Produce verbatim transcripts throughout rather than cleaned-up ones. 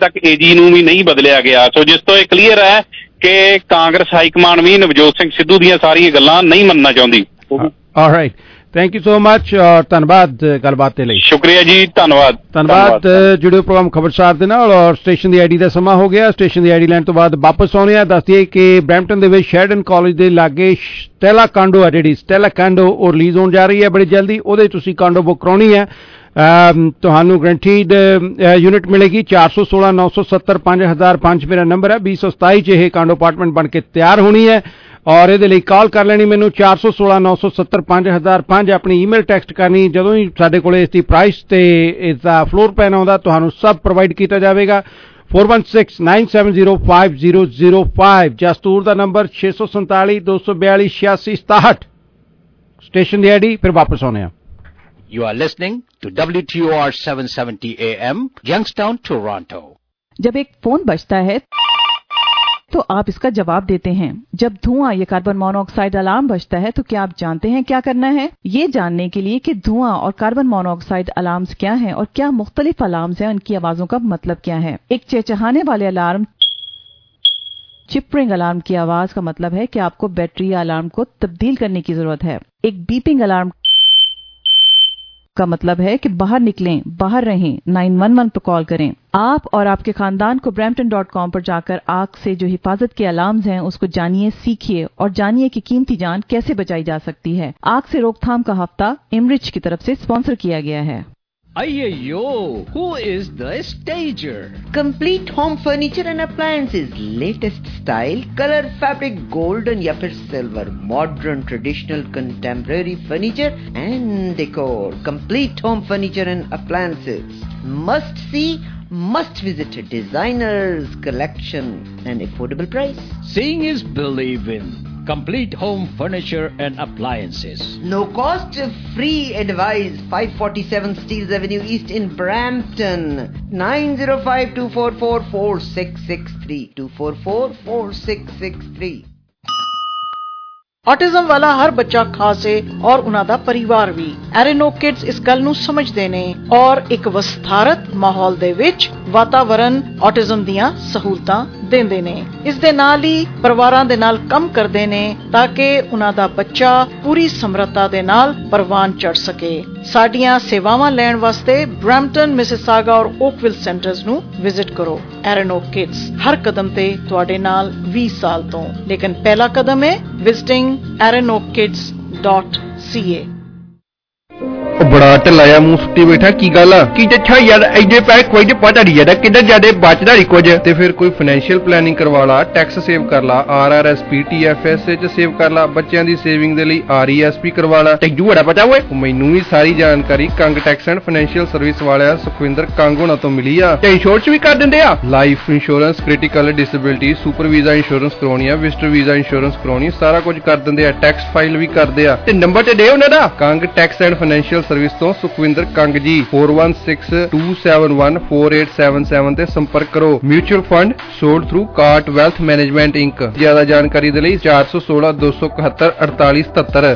ਤੱਕ ਏਜੀ ਨੂੰ ਵੀ ਨਹੀਂ ਬਦਲਿਆ ਗਿਆ। ਸੋ ਜਿਸ ਤੋਂ ਇਹ ਕਲੀਅਰ ਹੈ ਕਿ ਕਾਂਗਰਸ ਹਾਈਕਮਾਨ ਵੀ ਨਵਜੋਤ ਸਿੰਘ ਸਿੱਧੂ ਦੀਆਂ ਸਾਰੀਆਂ ਗੱਲਾਂ ਨਹੀਂ ਮੰਨਣਾ ਚਾਹੁੰਦੀ। Alright, thank you so much ਔਰ ਧੰਨਵਾਦ ਗੱਲਬਾਤ ਦੇ ਲਈ। ਸ਼ੁਕਰੀਆ ਜੀ, ਧੰਨਵਾਦ ਧੰਨਵਾਦ। ਜੁੜਿਓ ਪ੍ਰੋਗਰਾਮ ਖਬਰਸਾਰ ਦੇ ਨਾਲ ਔਰ ਸਟੇਸ਼ਨ ਦੀ ਆਈਡੀ ਦਾ ਸਮਾਂ ਹੋ ਗਿਆ। ਸਟੇਸ਼ਨ ਦੀ ਆਈਡੀ ਲੈਣ ਤੋਂ ਬਾਅਦ ਵਾਪਸ ਆਉਣੇ ਆ। ਦੱਸ ਦਈਏ ਕਿ ਬਰੈਂਪਟਨ ਦੇ ਵਿੱਚ ਸ਼ੈਰਡਨ ਕਾਲਜ ਦੇ ਲਾਗੇ ਸਟੈਲਾ ਕਾਂਡੋ ਆ ਜਿਹੜੀ ਸਟੈਲਾ ਕਾਂਡੋ ਉਹ ਰਿਲੀਜ਼ ਹੋਣ ਜਾ ਰਹੀ ਹੈ ਬੜੀ ਜਲਦੀ। ਉਹਦੇ ਤੁਸੀਂ ਕਾਂਡੋ ਬੁੱਕ ਕਰਾਉਣੀ ਹੈ, ਤੁਹਾਨੂੰ ਗਰੰਟੀਡ ਯੂਨਿਟ ਮਿਲੇਗੀ। ਚਾਰ ਸੌ ਸੋਲਾਂ ਨੌ ਸੌ ਸੱਤਰ ਪੰਜ ਹਜ਼ਾਰ ਪੰਜ ਮੇਰਾ ਨੰਬਰ ਹੈ। ਵੀਹ ਸੌ ਸਤਾਈ ਚ ਇਹ ਕਾਂਡੋ ਅਪਾਰਟਮੈਂਟ ਬਣ ਕੇ ਤਿਆਰ ਹੋਣੀ ਹੈ ਔਰ ਇਹਦੇ ਲਈ ਕਾਲ ਕਰ ਲੈਣੀ ਮੈਨੂੰ ਚਾਰ ਸੌ ਸੋਲਾਂ ਨੌ ਸੌ ਸੱਤਰ ਪੰਜ ਹਜ਼ਾਰ ਪੰਜ। ਆਪਣੀ ਈਮੇਲ ਟੈਕਸਟ ਕਰਨੀ। ਜਦੋਂ ਹੀ ਸਾਡੇ ਕੋਲ ਇਸ ਦੀ ਪ੍ਰਾਈਸ ਤੇ ਇਸ ਦਾ ਫਲੋਰ ਪਲਾਨ ਆਉਂਦਾ ਤੁਹਾਨੂੰ ਸਭ ਪ੍ਰੋਵਾਈਡ ਕੀਤਾ ਜਾਵੇਗਾ। four one six nine seven zero five zero zero five ਜਸਤੂਰ ਦਾ ਨੰਬਰ ਛੇ ਸੌ ਸੰਤਾਲੀ ਦੋ ਸੌ ਬਿਆਲੀ ਛਿਆਸੀ ਸਤਾਹਠ। ਸਟੇਸ਼ਨ ਦੀ ਆਈਡੀ ਫਿਰ ਵਾਪਸ ਆਉਣੇ ਆ। You are listening to W T O R seven seventy A M, Youngstown, Toronto. जब एक फोन बजता है तो आप इसका जवाब देते हैं। जब धुआं या कार्बन मोनोऑक्साइड अलार्म बजता है तो क्या आप जानते हैं क्या करना है? ये जानने के लिए कि धुआं और कार्बन मोनोऑक्साइड अलार्म्स क्या हैं और क्या मुख्तलिफ अलार्म्स हैं, उनकी आवाजों का मतलब क्या है। एक चहचहाने वाले अलार्म, चिपरिंग अलार्म की आवाज का मतलब है कि आपको बैटरी या अलार्म को तब्दील करने की जरूरत है। एक बीपिंग अलार्म का मतलब है कि बाहर निकलें, बाहर रहें, नाइन वन वन पर कॉल करें। आप और आपके खानदान को ब्रैम्पटन डॉट कॉम पर जाकर आग से जो हिफाजत के अलार्म्स हैं उसको जानिए, सीखिए और जानिए कि कीमती जान कैसे बचाई जा सकती है। आग से रोकथाम का हफ्ता इमरिच की तरफ से स्पॉन्सर किया गया है। Ayyo, who is the stager? Complete home furniture and appliances, latest style, color, fabric, golden या फिर silver, modern, traditional, contemporary furniture and decor. Complete home furniture and appliances. Must see, must visit designers collection and affordable price. Seeing is believing. Complete home furniture and appliances. No cost, free advice. five forty-seven Steeles Avenue East in Brampton. nine zero five two four four four six six three. two four four four six six three. Autism वाला हर बच्चा खास है और उन्हां दा परिवार भी। एरेनो किड्स इस गल नूं समझदे ने और एक विस्तारत माहौल दे विच वातावरण ऑटिज्म दियां सहूलतां देंदे ने। इस दे नाल ही परिवारां दे नाल काम करदे ने ताकि उन्हां दा बच्चा पूरी समर्था दे नाल परवान चढ़ सके। साडियां सेवावां लैण वास्ते ब्रैम्पटन, मिसिसागा और ओकविल सेंटर्स नूं विजिट करो। एरेनो किड्स हर कदम ते तुहाडे नाल बीस साल तो, लेकिन पहला कदम है visiting Erinoak kids dot C A. बड़ा ढलाया मुंह सुट्टी बैठा की गल की अच्छा यार ऐडे पैसे कोई ते पता नहीं यार किधर ज्यादा बचदा नहीं कुछ ते फिर कोई फाइनेंशियल प्लानिंग करवा ला, टैक्स सेव कर ला, R R S P T F S च सेव कर ला, बच्चों की सेविंग दे लई आर ई एस पी करवा ला। टैक्स बड़ा पता होए मैनू भी सारी जानकारी Kang tax and financial service वाले सुखविंदर कंग होना तो मिली आ। ते इंश्योरेंस भी कर दिंदे आ, life insurance, critical disability, super visa insurance करवानी आ, विजिटर वीजा इंश्योरेंस करवानी, सारा कुछ कर दिंदे आ। टैक्स फाइल भी करदे आ ते नंबर ते दे उन्हां दा Kang tax and financial service तो Sukhwinder Kang ji four one six two seven one four eight seven seven ते संपर्क करो। Mutual fund sold through cart wealth management inc. ज्यादा जानकारी दे लई चार सौ सोलह दो सौ इकहत्तर अड़तालीस सतहत्तर।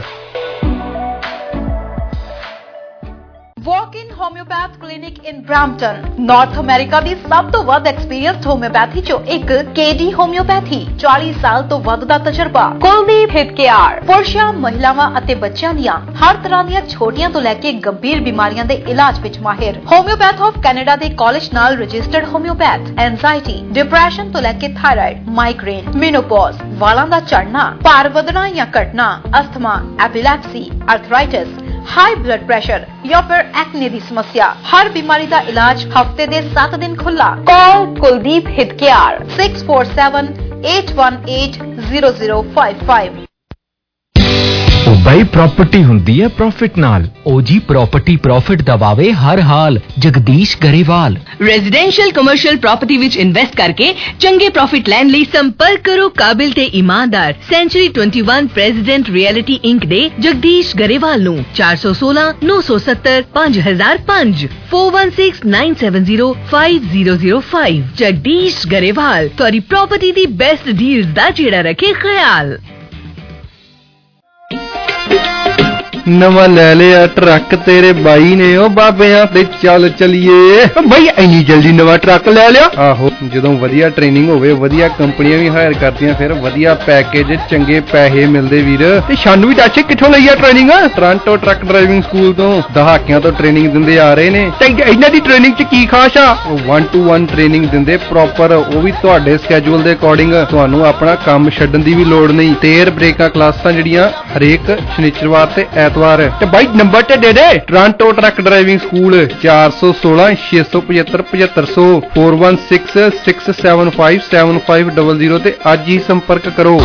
Walk in homeopath clinic in Brampton North America ਦੀ ਸਭ ਤੋਂ ਵੱਧ ਐਕਸਪੀਰੀਅੰਸਡ ਹੋਮਿਓਪੈਥੀ ਚੋਂ ਇੱਕ ਕੇਡੀ ਹੋਮਿਓਪੈਥੀ ਚਾਲੀ ਸਾਲ ਤੋਂ ਵੱਧ ਦਾ ਤਜਰਬਾ। ਕੁਲਦੀਪ ਹਿੱਤ ਕੇਅਰ ਪੁਰਸ਼ਾਂ, ਮਹਿਲਾਵਾਂ ਅਤੇ ਬੱਚਿਆਂ ਦੀਆਂ ਹਰ ਤਰ੍ਹਾਂ ਦੀਆਂ ਛੋਟੀਆਂ ਤੋਂ ਲੈ ਕੇ ਗੰਭੀਰ ਬਿਮਾਰੀਆਂ ਦੇ ਇਲਾਜ ਵਿੱਚ ਮਾਹਿਰ। ਹੋਮਿਓਪੈਥ ਆਫ ਕੈਨੇਡਾ ਦੇ ਕਾਲਜ ਨਾਲ ਰਜਿਸਟਰਡ ਹੋਮਿਓਪੈਥ। ਐਂਜ਼ਾਈਟੀ, ਡਿਪਰੈਸ਼ਨ ਤੋਂ ਲੈ ਕੇ ਥਾਇਰਾਇਡ, ਮਾਈਗ੍ਰੇਨ, ਮੇਨੋਪੌਜ਼, ਵਾਲਾਂ ਦਾ ਝੜਨਾ, ਭਾਰ ਵਧਣਾ ਜਾਂ ਘਟਣਾ, asthma, epilepsy, arthritis, high blood pressure या फिर एक्ने दी समस्या, हर बीमारी का इलाज हफ्ते दे सात दिन खुला। कॉल कुलदीप हित care six four seven eight one eight zero zero five five. भाई प्रॉपर्टी हुंदी है प्रॉफिट नाल। ओजी प्रॉपर्टी प्रॉफिट दबावे हर हाल। Jagdish Grewal. Residential commercial property विच इन्वेस्ट करके चंगे प्रॉफिट लैण लई संपर्क करो काबिल ते ईमानदार सेंचुरी इक्कीस प्रेसिडेंट रियलिटी इंक दे जगदीश गरेवाल नू चार सौ सोलह नौ सौ सत्तर पांच हजार पांच four one six nine seven zero five zero zero five. Jagdish Grewal तुहाडी प्रॉपर्टी दी बेस्ट डील्स दा जेड़ा रखे ख्याल। ਨਵਾਂ ਲੈ ਲਿਆ ਟਰੱਕ ਤੇਰੇ ਬਾਈ ਨੇ, ਉਹ ਬਾਬਿਆਂ ਤੇ ਚੱਲ ਚਲੀਏ। ਬਾਈ ਇੰਨੀ ਜਲਦੀ ਨਵਾਂ ਟਰੱਕ ਲੈ ਲਿਆ? ਆਹੋ, ਜਦੋਂ ਵਧੀਆ ਟ੍ਰੇਨਿੰਗ ਹੋਵੇ, ਵਧੀਆ ਕੰਪਨੀਆਂ ਵੀ ਹਾਇਰ ਕਰਦੀਆਂ, ਫਿਰ ਵਧੀਆ ਪੈਕੇਜ, ਚੰਗੇ ਪੈਸੇ ਮਿਲਦੇ ਵੀਰ। ਤੇ ਸਾਨੂੰ ਵੀ ਦੱਸ ਕਿੱਥੋਂ ਲਈ ਆ training? Toronto truck driving school ਤੋਂ ਦਹਾਕਿਆਂ ਤੋਂ ਟ੍ਰੇਨਿੰਗ ਦਿੰਦੇ ਆ ਰਹੇ ਨੇ। ਤੇ ਇਹਨਾਂ ਦੀ ਟ੍ਰੇਨਿੰਗ ਚ ਕੀ ਖਾਸ ਆ? ਵਨ ਟੂ ਵਨ ਟ੍ਰੇਨਿੰਗ ਦਿੰਦੇ ਪ੍ਰੋਪਰ, ਉਹ ਵੀ ਤੁਹਾਡੇ ਸਕੇਜੂਲ ਦੇ ਅਕੋਰਡਿੰਗ। ਤੁਹਾਨੂੰ ਆਪਣਾ ਕੰਮ ਛੱਡਣ ਦੀ ਵੀ ਲੋੜ ਨਹੀਂ। ਤੇਰ ਬ੍ਰੇਕਾਂ ਕਲਾਸਾਂ ਜਿਹੜੀਆਂ ਹਰੇਕ ਸ਼ਨੀਚਰਵਾਰ ਤੇ ਐਤਵਾਰ। ਤੇ ਬਾਈ ਨੰਬਰ ਤੇ ਦੇ ਦੇ, ਟੋਰਾਂਟੋ ਟਰੱਕ ਡਰਾਈਵਿੰਗ ਸਕੂਲ, ਚਾਰ ਸੌ ਸੋਲਾਂ ਛੇ ਸੌ ਪਝੱਤਰ ਪਝੱਤਰ ਸੌ, four one six six seven five seven five double zero ਤੇ ਅੱਜ ਹੀ ਸੰਪਰਕ ਕਰੋ।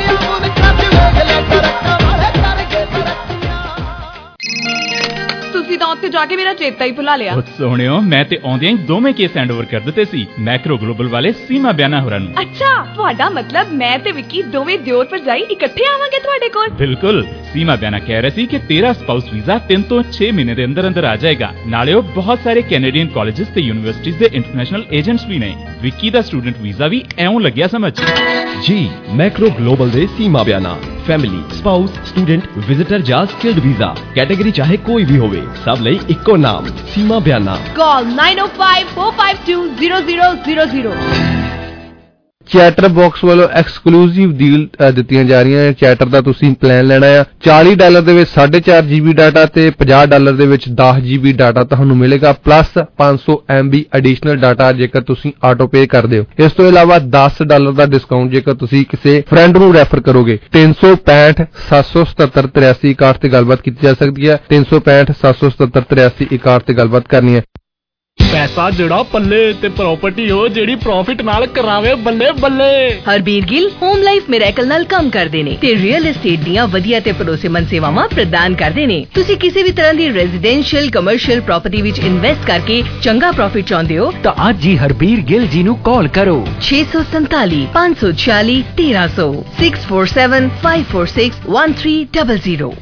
ਤੁਸੀਂ ਤਾਂ ਉੱਥੇ ਜਾ ਕੇ ਮੇਰਾ ਚੇਤਾ ਹੀ ਭੁਲਾ ਲਿਆ। ਸੋਹਣਿਓ, ਮੈਂ ਤੇ ਆਉਂਦਿਆਂ ਹੀ ਦੋਵੇਂ ਕੇਸ ਹੈਂਡਓਵਰ ਕਰ ਦਿੱਤੇ ਸੀ ਮੈਕਰੋ ਗਲੋਬਲ ਵਾਲੇ ਸੀਮਾ ਬਿਆਨਾ ਹੋਰਾਂ ਨੂੰ। ਅੱਛਾ, ਤੁਹਾਡਾ ਮਤਲਬ ਮੈਂ ਤੇ ਵਿੱਕੀ ਦੋਵੇਂ ਦਿਓਰ ਭਰਜਾਈ ਇਕੱਠੇ ਆਵਾਂਗੇ ਤੁਹਾਡੇ ਕੋਲ? ਬਿਲਕੁਲ। ਸੀਮਾ ਬਿਆਨਾ ਕਹਿ ਰਹੇ ਸੀ ਕਿ ਤੇਰਾ ਸਪਾਊਸ ਵੀਜ਼ਾ ਤਿੰਨ ਤੋਂ ਛੇ ਮਹੀਨੇ ਦੇ ਅੰਦਰ ਅੰਦਰ ਆ ਜਾਏਗਾ। ਨਾਲੇ ਉਹ ਬਹੁਤ ਸਾਰੇ ਕੈਨੇਡੀਅਨ ਕਾਲਜਸ ਤੇ ਯੂਨੀਵਰਸਿਟੀਜ਼ ਦੇ ਇੰਟਰਨੈਸ਼ਨਲ ਏਜੰਟਸ ਵੀ ਨੇ। ਵਿੱਕੀ ਦਾ ਸਟੂਡੈਂਟ ਵੀਜ਼ਾ ਵੀ ਐਉਂ ਲੱਗਿਆ ਸਮਝ। ਜੀ ਮੈਕਰੋ ਗਲੋਬਲ ਦੇ Seema Biana family, spouse, student, visitor ਜਾਂ ਸਕਿਲਡ ਵੀਜ਼ਾ, ਕੈਟੇਗਰੀ ਚਾਹੇ ਕੋਈ ਵੀ ਹੋਵੇ, ਸਭ ਲਈ ਇੱਕੋ ਨਾਮ Seema Biana. Call nine O five four five two zero zero zero zero. Chatter box ਵੱਲੋਂ ਐਕਸਕਲੂਸਿਵ ਡੀਲ ਦਿੱਤੀਆਂ ਜਾ ਰਹੀਆਂ ਨੇ। ਚੈਟਰ ਦਾ ਤੁਸੀਂ ਪਲਾਨ ਲੈਣਾ ਆ, ਚਾਲੀ ਡਾਲਰ ਦੇ ਵਿੱਚ ਸਾਢੇ ਚਾਰ ਜੀਬੀ ਡਾਟਾ ਤੇ ਪੰਜਾਹ ਡਾਲਰ ਦੇ ਵਿੱਚ ਦਸ ਜੀਬੀ ਡਾਟਾ ਤੁਹਾਨੂੰ ਮਿਲੇਗਾ, ਪਲੱਸ ਪੰਜ ਸੌ ਐਮ ਬੀ ਐਡੀਸ਼ਨਲ ਡਾਟਾ ਜੇਕਰ ਤੁਸੀਂ ਆਟੋ ਪੇ ਕਰਦੇ ਹੋ। ਇਸ ਤੋਂ ਇਲਾਵਾ ਦਸ ਡਾਲਰ ਦਾ ਡਿਸਕਾਊਂਟ ਜੇਕਰ ਤੁਸੀਂ ਕਿਸੇ ਫਰੈਂਡ ਨੂੰ ਰੈਫਰ ਕਰੋਗੇ। ਤਿੰਨ ਸੌ ਪੈਂਹਠ ਸੱਤ ਸੌ ਸਤੱਤਰ ਤਰਿਆਸੀ ਇਕਾਹਠ ਤੇ ਗੱਲਬਾਤ ਕੀਤੀ ਜਾ ਸਕਦੀ ਹੈ। ਤਿੰਨ ਸੌ ਪੈਂਹਠ ਸੱਤ ਸੌ ਸਤੱਤਰ ਤਰਿਆਸੀ ਇਕਾਹਠ ਤੇ ਗੱਲਬਾਤ ਕਰਨੀ ਹੈ। ਪੈਸਾ ਜਿਹੜਾ ਪੱਲੇ ਤੇ ਪ੍ਰਾਪਰਟੀ ਹੋ ਜਿਹੜੀ ਪ੍ਰੋਫਿਟ ਨਾਲ ਕਰਾਵੇ ਬੱਲੇ ਬੱਲੇ। Harbir Gill home life miracle ਨਾਲ ਕੰਮ ਕਰਦੇ ਨੇ ਤੇ ਰੀਅਲ ਏਸਟੇਟ ਦੀਆਂ ਵਧੀਆ ਤੇ ਭਰੋਸੇਮੰਦ ਸੇਵਾਵਾਂ ਪ੍ਰਦਾਨ ਕਰਦੇ ਨੇ। ਤੁਸੀਂ ਕਿਸੇ ਵੀ ਤਰ੍ਹਾਂ ਦੀ ਰੈਜ਼ੀਡੈਂਸ਼ੀਅਲ ਕਮਰਸ਼ੀਅਲ ਪ੍ਰਾਪਰਟੀ ਵਿੱਚ ਇਨਵੈਸਟ ਕਰਕੇ ਚੰਗਾ ਪ੍ਰੋਫਿਟ ਚਾਹੁੰਦੇ ਹੋ ਤਾਂ ਅੱਜ ਹੀ ਹਰਬੀਰ ਗਿੱਲ ਜੀ ਨੂੰ ਕਾਲ ਕਰੋ। ਛੇ ਸੌ ਸੰਤਾਲੀ ਪੰਜ ਸੌ ਛਿਆਲੀ ਤੇਰਾਂ ਸੌ six four seven five four six one three double zero.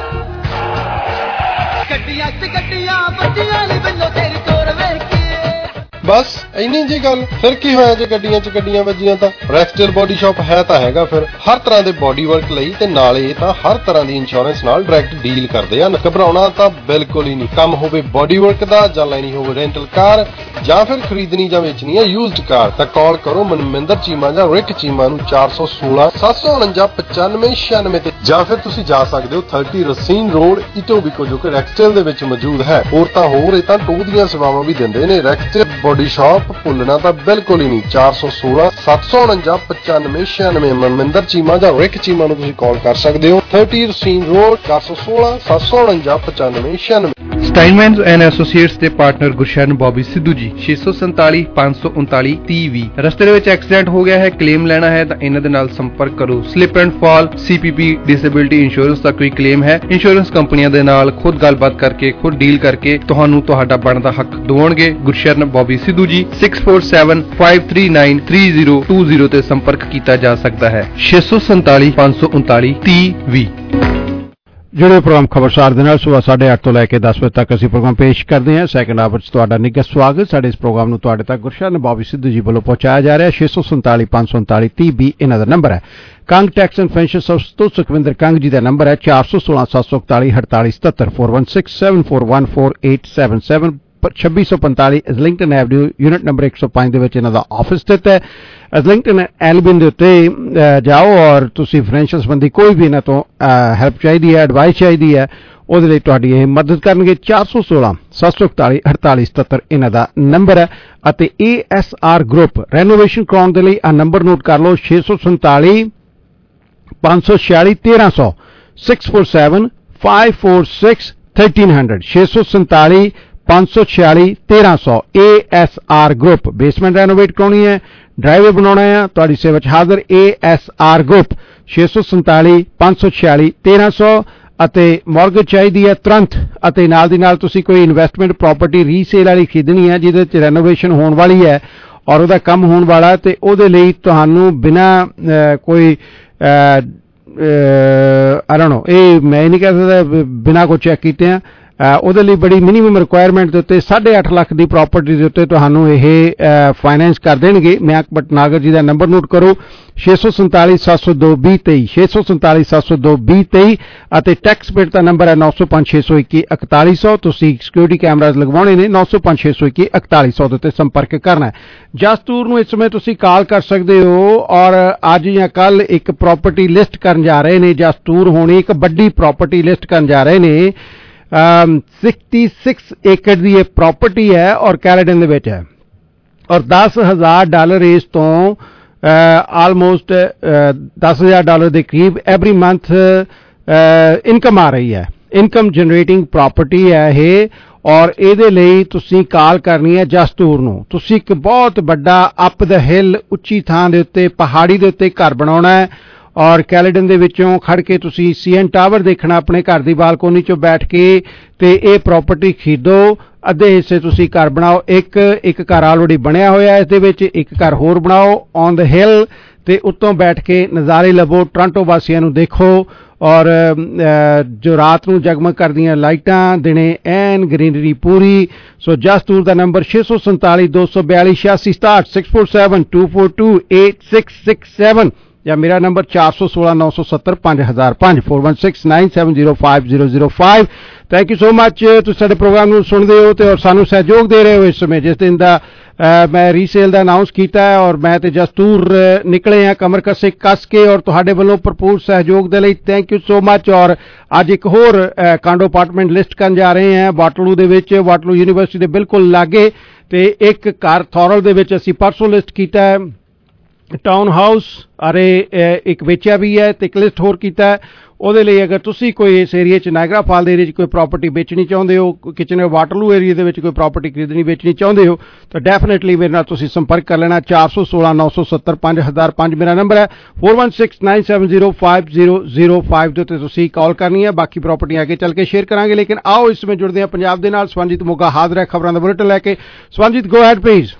ਗੱਡੀਆਂ ਚ ਗੱਡੀਆਂ ਵੱਜੀਆਂ ਨੀ ਬੰਨੋ ਤੇਰੀ ਤੋਰ ਵੇਖ ਕੇ। ਬਸ ਇੰਨੀ ਜੀ ਗੱਲ, ਫਿਰ ਕੀ ਹੋਇਆ ਜੇ ਗੱਡੀਆਂ ਚ ਗੱਡੀਆਂ ਵੱਜੀਆਂ ਤਾਂ? ਰੈਕਸਟੇਲ ਬੋਡੀ ਸ਼ਾਪ ਹੈ ਤਾਂ ਹੈਗਾ ਫਿਰ ਹਰ ਤਰ੍ਹਾਂ ਦੇ ਬੋਡੀ ਵਰਕ ਲਈ, ਤੇ ਨਾਲੇ ਇਹ ਤਾਂ ਹਰ ਤਰ੍ਹਾਂ ਦੀ ਇੰਸ਼ੋਰੈਂਸ ਨਾਲ ਡਾਇਰੈਕਟ ਡੀਲ ਕਰਦੇ ਹਨ। ਘਬਰਾਉਣਾ ਤਾਂ ਬਿਲਕੁਲ ਹੀ ਨਹੀਂ। ਕੰਮ ਹੋਵੇ ਬੋਡੀ ਵਰਕ ਦਾ, ਜਾਂ ਲੈਣੀ ਹੋਵੇ ਰੈਂਟਲ ਕਾਰ, ਜਾਂ ਫਿਰ ਖਰੀਦਣੀ ਜਾਂ ਵੇਚਣੀ ਹੈ ਯੂਜ਼ਡ ਕਾਰ, ਤਾਂ ਕਾਲ ਕਰੋ ਮਨਮਿੰਦਰ ਚੀਮਾ ਜਾਂ ਰਿਕ ਚੀਮਾ ਨੂੰ ਚਾਰ ਸੌ ਸੋਲਾਂ ਸੱਤ ਸੌ ਉਣੰਜਾ ਪਚਾਨਵੇਂ ਛਿਆਨਵੇਂ ਤੇ, ਜਾਂ ਫਿਰ ਤੁਸੀਂ ਜਾ ਸਕਦੇ ਹੋ ਥਰਟੀ ਰਸੀਨ ਰੋਡ ਇਟੋਬੀਕੋ ਜੋ ਕਿ ਰੈਕਸਟੇਲ ਦੇ ਵਿੱਚ ਮੌਜੂਦ ਹੈ। ਹੋਰ ਤਾਂ ਹੋਰ ਇਹ ਤਾਂ ਟੂ ਦੀਆਂ ਸੇਵਾਵਾਂ ਵੀ ਦਿੰਦੇ ਨੇ। ਰੈਕਸਟੇਲ ਬੋਡੀ ਸ਼ਾਪ ਭੁੱਲਣਾ ਤਾਂ ਬਿਲਕੁਲ ਹੀ ਨਹੀਂ। ਚਾਰ ਸੌ ਸੋਲਾਂ ਸੱਤ ਸੌ ਉਣੰਜਾ ਪਚਾਨਵੇਂ ਛਿਆਨਵੇਂ ਮਨਮਿੰਦਰ ਚੀਮਾ ਜਾਂ ਰਿਕ ਚੀਮਾ ਨੂੰ ਤੁਸੀਂ ਕਾਲ ਕਰ ਸਕਦੇ ਹੋ। ਥਰਟੀ ਰਸੀਨ ਰੋਡ ਚਾਰ ਸੌ ਸੋਲਾਂ ਸੱਤ ਸੌ ਉਣੰਜਾ ਪਚਾਨਵੇਂ ਛਿਆਨਵੇਂ। ਸਟਾਈਨਮੈਨਸ ਐਂਡ ਐਸੋਸੀਏਟਸ ਦੇ ਪਾਰਟਨਰ ਗੁਰਸ਼ਰਨ ਬੌਬੀ ਸਿੱਧੂ ਜੀ, ਛੇ ਸੌ ਸੰਤਾਲੀ ਪੰਜ ਸੌ ਉਨਤਾਲੀ ਤੀਹ ਵੀਹ। ਰਸਤੇ ਦੇ ਵਿੱਚ ਐਕਸੀਡੈਂਟ ਹੋ ਗਿਆ ਹੈ, ਕਲੇਮ ਲੈਣਾ ਹੈ ਤਾਂ ਇਹਨਾਂ ਦੇ ਨਾਲ ਸੰਪਰਕ ਕਰੋ। Slip and fall, CPP, disability insurance ਦਾ ਕੋਈ ਕਲੇਮ ਹੈ, ਇੰਸ਼ੋਰੈਂਸ ਕੰਪਨੀਆਂ ਦੇ ਨਾਲ ਖੁਦ ਗੱਲਬਾਤ ਕਰਕੇ, ਖੁਦ ਡੀਲ ਕਰਕੇ ਤੁਹਾਨੂੰ ਤੁਹਾਡਾ ਬਣਦਾ ਹੱਕ ਦਿਵਾਉਣਗੇ। Gursharan Bobby Sidhu ji, six four seven five three nine three zero two zero ਤੇ ਸੰਪਰਕ ਕੀਤਾ ਜਾ ਸਕਦਾ ਹੈ। ਛੇ ਸੌ ਸੰਤਾਲੀ ਪੰਜ ਸੌ ਉਨਤਾਲੀ ਤੀਹ ਵੀਹ। ਜਿਹੜੇ ਪ੍ਰੋਗਰਾਮ ਖਬਰਸਾਰ ਦੇ ਨਾਲ ਸਵੇਰ ਸਾਢੇ ਅੱਠ ਤੋਂ ਲੈ ਕੇ ਦਸ ਵਜੇ ਤੱਕ ਅਸੀਂ ਪ੍ਰੋਗਰਾਮ ਪੇਸ਼ ਕਰਦੇ ਹਾਂ। ਸੈਕੰਡ ਹਾਫ ਵਿੱਚ ਤੁਹਾਡਾ ਨਿੱਘਾ ਸਵਾਗਤ। ਸਾਡੇ ਇਸ ਪ੍ਰੋਗਰਾਮ ਨੂੰ ਤੁਹਾਡੇ ਤੱਕ ਗੁਰਸ਼ਰਨ ਬੌਬੀ ਸਿੱਧੂ ਜੀ ਵੱਲੋਂ ਪਹੁੰਚਾਇਆ ਜਾ ਰਿਹਾ ਹੈ। ਛੇ ਸੌ ਸੰਤਾਲੀ ਪੰਜ ਸੌ ਉਨਤਾਲੀ ਤੀਹ ਵੀਹ ਇਹਨਾਂ ਦਾ ਨੰਬਰ ਹੈ। Kang tax and pension service ਤੋਂ ਸੁਖਵਿੰਦਰ ਕੰਗ ਜੀ ਦਾ ਨੰਬਰ ਹੈ ਚਾਰ ਸੌ ਸੋਲਾਂ ਸੱਤ ਸੌ ਇਕਤਾਲੀ ਅੜਤਾਲੀ ਸਤੱਤਰ four one six seven four one four eight seven seven ਛੱਬੀ ਸੌ ਪੰਤਾਲੀ ਇਜ਼ਲਿੰਗਟਨ ਐਵਨਿਊ ਯੂਨਿਟ ਨੰਬਰ ਇੱਕ ਸੌ ਪੰਜ ਦੇ ਵਿੱਚ ਇਹਨਾਂ ਦਾ ਆਫਿਸ ਸਥਿਤ ਹੈ। ਇਜ਼ਲਿੰਗਟਨ ਐਲਬਿਨ ਦੇ ਉੱਤੇ ਜਾਓ ਔਰ ਤੁਸੀਂ ਫਾਈਨੈਂਸ਼ੀਅਲ ਸੰਬੰਧੀ ਕੋਈ ਵੀ ਇਹਨਾਂ ਤੋਂ ਹੈਲਪ ਚਾਹੀਦੀ ਹੈ, ਐਡਵਾਈਸ ਚਾਹੀਦੀ ਹੈ, ਉਹਦੇ ਲਈ ਤੁਹਾਡੀ ਇਹ ਮਦਦ ਕਰਨਗੇ। ਚਾਰ ਸੌ ਸੋਲਾਂ ਸੱਤ ਸੌ ਇਕਤਾਲੀ ਅੜਤਾਲੀ ਸਤੱਤਰ ਇਹਨਾਂ ਦਾ ਨੰਬਰ ਹੈ। ਅਤੇ A S R group renovation ਕਰਾਉਣ ਦੇ ਲਈ ਆ ਨੰਬਰ ਨੋਟ ਕਰ ਲਓ ਛੇ ਸੌ ਸੰਤਾਲੀ ਪੰਜ ਸੌ ਛਿਆਲੀ ਤੇਰਾਂ ਸੌ six four seven five four six thirteen hundred ਛੇ ਸੌ ਸੰਤਾਲੀ ਪੰਜ ਸੌ ਛਿਆਲੀ ਤੇਰਾਂ ਸੌ। A S R group basement renovate ਕਰਾਉਣੀ ਹੈ, ਡਰਾਈਵੇ ਬਣਾਉਣਾ ਹੈ, ਤੁਹਾਡੀ ਸੇਵਾ ਚ ਹਾਜ਼ਰ ਏ ਐਸ ਆਰ ਗਰੁੱਪ ਛੇ ਸੌ ਸੰਤਾਲੀ ਪੰਜ ਸੌ ਛਿਆਲੀ ਤੇਰਾਂ ਸੌ। ਅਤੇ ਮੌਰਗੇਜ ਚਾਹੀਦੀ ਹੈ ਤੁਰੰਤ, ਅਤੇ ਨਾਲ ਦੀ ਨਾਲ ਤੁਸੀਂ ਕੋਈ ਇਨਵੈਸਟਮੈਂਟ ਪ੍ਰਾਪਰਟੀ ਰੀਸੇਲ ਵਾਲੀ ਖਰੀਦਣੀ ਹੈ ਜਿਹਦੇ ਚ ਰੈਨੋਵੇਸ਼ਨ ਹੋਣ ਵਾਲੀ ਹੈ ਔਰ ਉਹਦਾ ਕੰਮ ਹੋਣ ਵਾਲਾ, ਤੇ ਉਹਦੇ ਲਈ ਤੁਹਾਨੂੰ ਬਿਨਾਂ ਕੋਈ ਆਈ ਡੋਨਟ ਨੋ, ਇਹ ਮੈਂ ਨਹੀਂ ਕਹਿ ਸਕਦਾ ਬਿਨਾਂ ਕੋਈ ਚੈੱਕ ਕੀਤੇ ਆ ਉਹਦੇ ਲਈ ਬੜੀ ਮਿਨੀਮਮ ਰਿਕੁਆਇਰਮੈਂਟ ਦੇ ਉੱਤੇ ਸਾਢੇ ਅੱਠ ਲੱਖ ਦੀ ਪ੍ਰਾਪਰਟੀ ਦੇ ਉੱਤੇ ਤੁਹਾਨੂੰ ਇਹ ਫਾਈਨੈਂਸ ਕਰ ਦੇਣਗੇ। ਮਿਆਂਕ ਭਟਨਾਗਰ ਜੀ ਦਾ ਨੰਬਰ ਨੋਟ ਕਰੋ, ਛੇ ਸੌ ਸੰਤਾਲੀ ਸੱਤ ਸੌ ਦੋ ਵੀਹ ਤੇਈ, ਛੇ ਸੌ ਸੰਤਾਲੀ ਸੱਤ ਸੌ ਦੋ ਵੀਹ ਤੇਈ, ਅਤੇ ਟੈਕਸ ਬਿਟ ਦਾ ਨੰਬਰ ਹੈ ਨੌ ਸੌ ਪੰਜ ਛੇ ਸੌ ਇੱਕੀ ਇਕਤਾਲੀ ਸੌ। ਤੁਸੀਂ ਸਿਕਿਉਰਿਟੀ ਕੈਮਰਾਜ਼ ਲਗਵਾਉਣੇ ਨੇ, ਨੌ ਸੌ ਪੰਜ ਛੇ ਸੌ ਇੱਕੀ ਇਕਤਾਲੀ ਸੌ ਦੇ ਉੱਤੇ ਸੰਪਰਕ ਕਰਨਾ ਹੈ। ਜਸਟੂਰ ਨੂੰ ਇਸ ਸਮੇਂ ਤੁਸੀਂ ਕਾਲ ਕਰ ਸਕਦੇ ਹੋ ਔਰ ਅੱਜ ਜਾਂ ਕੱਲ ਇੱਕ ਪ੍ਰਾਪਰਟੀ ਲਿਸਟ ਕਰਨ ਜਾ ਰਹੇ ਨੇ। ਜਸਟੂਰ ਹੋਣੀ ਇੱਕ ਵੱਡੀ ਪ੍ਰਾਪਰਟੀ ਲਿਸਟ ਕਰਨ ਜਾ ਰਹੇ ਨੇ। छियासठ ਏਕੜ ਦੀ ਇਹ ਪ੍ਰਾਪਰਟੀ ਹੈ ਔਰ ਕੈਲੇਡਨ ਦੇ ਵਿੱਚ ਹੈ ਔਰ ਦਸ ਹਜ਼ਾਰ ਡਾਲਰ ਇਸ ਤੋਂ ਆਲਮੋਸਟ ਦਸ ਹਜ਼ਾਰ ਡਾਲਰ ਦੇ ਕਰੀਬ ਐਵਰੀ ਮੰਥ ਇਨਕਮ ਆ ਰਹੀ ਹੈ। ਇਨਕਮ ਜਨਰੇਟਿੰਗ ਪ੍ਰਾਪਰਟੀ ਹੈ ਇਹ ਔਰ ਇਹਦੇ ਲਈ ਤੁਸੀਂ ਕਾਲ ਕਰਨੀ ਹੈ ਜਸਟੂਰ ਨੂੰ। ਤੁਸੀਂ ਇੱਕ ਬਹੁਤ ਵੱਡਾ ਅਪ ਦ ਹਿੱਲ ਉੱਚੀ ਥਾਂ ਦੇ ਉੱਤੇ ਪਹਾੜੀ ਦੇ ਉੱਤੇ ਘਰ ਬਣਾਉਣਾ ਹੈ ਔਰ ਕੈਲੇਡਨ ਦੇ ਵਿੱਚੋਂ ਖੜ ਕੇ ਤੁਸੀਂ ਸੀ ਐਨ ਟਾਵਰ ਦੇਖਣਾ ਆਪਣੇ ਘਰ ਦੀ ਬਾਲਕੋਨੀ 'ਚੋਂ ਬੈਠ ਕੇ ਤੇ ਇਹ ਪ੍ਰਾਪਰਟੀ ਖਰੀਦੋ। ਅੱਧੇ ਹਿੱਸੇ ਤੁਸੀਂ ਘਰ ਬਣਾਓ। ਇੱਕ ਇੱਕ ਘਰ ਆਲਰੇਡੀ ਬਣਿਆ ਹੋਇਆ ਇਸ ਦੇ ਵਿੱਚ, ਇੱਕ ਘਰ ਹੋਰ ਬਣਾਓ ਔਨ ਦ ਹਿੱਲ ਤੇ ਉੱਤੋਂ ਬੈਠ ਕੇ ਨਜ਼ਾਰੇ ਲਵੋ, ਟੋਰਾਂਟੋ ਵਾਸੀਆਂ ਨੂੰ ਦੇਖੋ ਔਰ ਜੋ ਰਾਤ ਨੂੰ ਜਗਮਗ ਕਰਦੀਆਂ ਲਾਈਟਾਂ, ਦਿਨੇ ਐਨ ਗ੍ਰੀਨਰੀ ਪੂਰੀ। ਸੋ ਜਸਟੂਰ ਦਾ ਨੰਬਰ ਛੇ ਸੌ ਸੰਤਾਲੀ ਦੋ ਸੌ ਬਿਆਲੀ ਛਿਆਸੀ ਸਤਾਹਠ six four seven two four two eight six six seven ਜਾਂ ਮੇਰਾ ਨੰਬਰ ਚਾਰ ਸੌ ਸੋਲਾਂ ਨੌ ਸੌ ਸੱਤਰ ਪੰਜ ਹਜ਼ਾਰ ਪੰਜ four one six nine seven zero five zero zero five. Thank you so much. ਤੁਸੀਂ ਸਾਡੇ ਪ੍ਰੋਗਰਾਮ ਨੂੰ ਸੁਣਦੇ ਹੋ ਤੇ ਔਰ ਸਾਨੂੰ ਸਹਿਯੋਗ ਦੇ ਰਹੇ ਹੋ। ਇਸ ਸਮੇਂ ਜਿਸ ਦਿਨ ਦਾ ਮੈਂ ਰੀਸੇਲ ਦਾ ਅਨਾਉਂਸ ਕੀਤਾ ਹੈ ਔਰ ਮੈਂ ਤੇ ਜਸਟੂਰ ਨਿਕਲੇ ਹਾਂ ਕਮਰ ਕੱਸੇ ਕੱਸ ਕੇ ਔਰ ਤੁਹਾਡੇ ਵੱਲੋਂ ਭਰਪੂਰ ਸਹਿਯੋਗ ਦੇ ਲਈ ਥੈਂਕ ਯੂ ਸੋ ਮਚ। ਔਰ ਅੱਜ ਇੱਕ ਹੋਰ ਕਾਂਡੋ ਅਪਾਰਟਮੈਂਟ ਲਿਸਟ ਕਰਨ ਜਾ ਰਹੇ ਹਾਂ ਵਾਟਰਲੂ ਦੇ ਵਿੱਚ, ਵਾਟਰਲੂ ਯੂਨੀਵਰਸਿਟੀ ਦੇ ਬਿਲਕੁਲ ਲਾਗੇ, ਤੇ ਇੱਕ ਘਰ ਥੌਰਲ ਦੇ ਵਿੱਚ ਅਸੀਂ ਪਰਸੋਂ ਲਿਸਟ ਕੀਤਾ ਹੈ ਟਾਊਨ ਹਾਊਸ ਅਰੇ ਇੱਕ ਵੇਚਿਆ ਵੀ ਹੈ ਤੇ ਇੱਕ ਲਿਸਟ ਹੋਰ ਕੀਤਾ ਹੈ। ਉਹਦੇ ਲਈ ਅਗਰ ਤੁਸੀਂ ਕੋਈ ਇਸ ਏਰੀਏ 'ਚ ਨਾਇਗਰਾ ਫਾਲ ਦੇ ਏਰੀਏ 'ਚ ਕੋਈ ਪ੍ਰਾਪਰਟੀ ਵੇਚਣੀ ਚਾਹੁੰਦੇ ਹੋ, ਕਿਚਨਰ ਵਾਟਰਲੂ ਏਰੀਏ ਦੇ ਵਿੱਚ ਕੋਈ ਪ੍ਰਾਪਰਟੀ ਖਰੀਦਣੀ ਵੇਚਣੀ ਚਾਹੁੰਦੇ ਹੋ ਤਾਂ ਡੈਫੀਨੇਟਲੀ ਮੇਰੇ ਨਾਲ ਤੁਸੀਂ ਸੰਪਰਕ ਕਰ ਲੈਣਾ। ਚਾਰ ਸੌ ਸੋਲਾਂ ਨੌ ਸੌ ਸੱਤਰ ਪੰਜ ਹਜ਼ਾਰ ਪੰਜ ਮੇਰਾ ਨੰਬਰ ਹੈ। Four one six nine seven zero five zero zero five ਦੇ ਉੱਤੇ ਤੁਸੀਂ ਕਾਲ ਕਰਨੀ ਹੈ। ਬਾਕੀ ਪ੍ਰਾਪਰਟੀਆਂ ਅੱਗੇ ਚੱਲ ਕੇ ਸ਼ੇਅਰ ਕਰਾਂਗੇ, ਲੇਕਿਨ ਆਓ ਇਸ ਸਮੇਂ ਜੁੜਦੇ ਹਾਂ ਪੰਜਾਬ ਦੇ ਨਾਲ। ਸਵੰਜੀਤ ਮੋਗਾ ਹਾਜ਼ਰ ਹੈ ਖਬਰਾਂ ਦਾ ਬੁਲੇਟਿਨ ਲੈ ਕੇ। Sawanjeet go ahead please.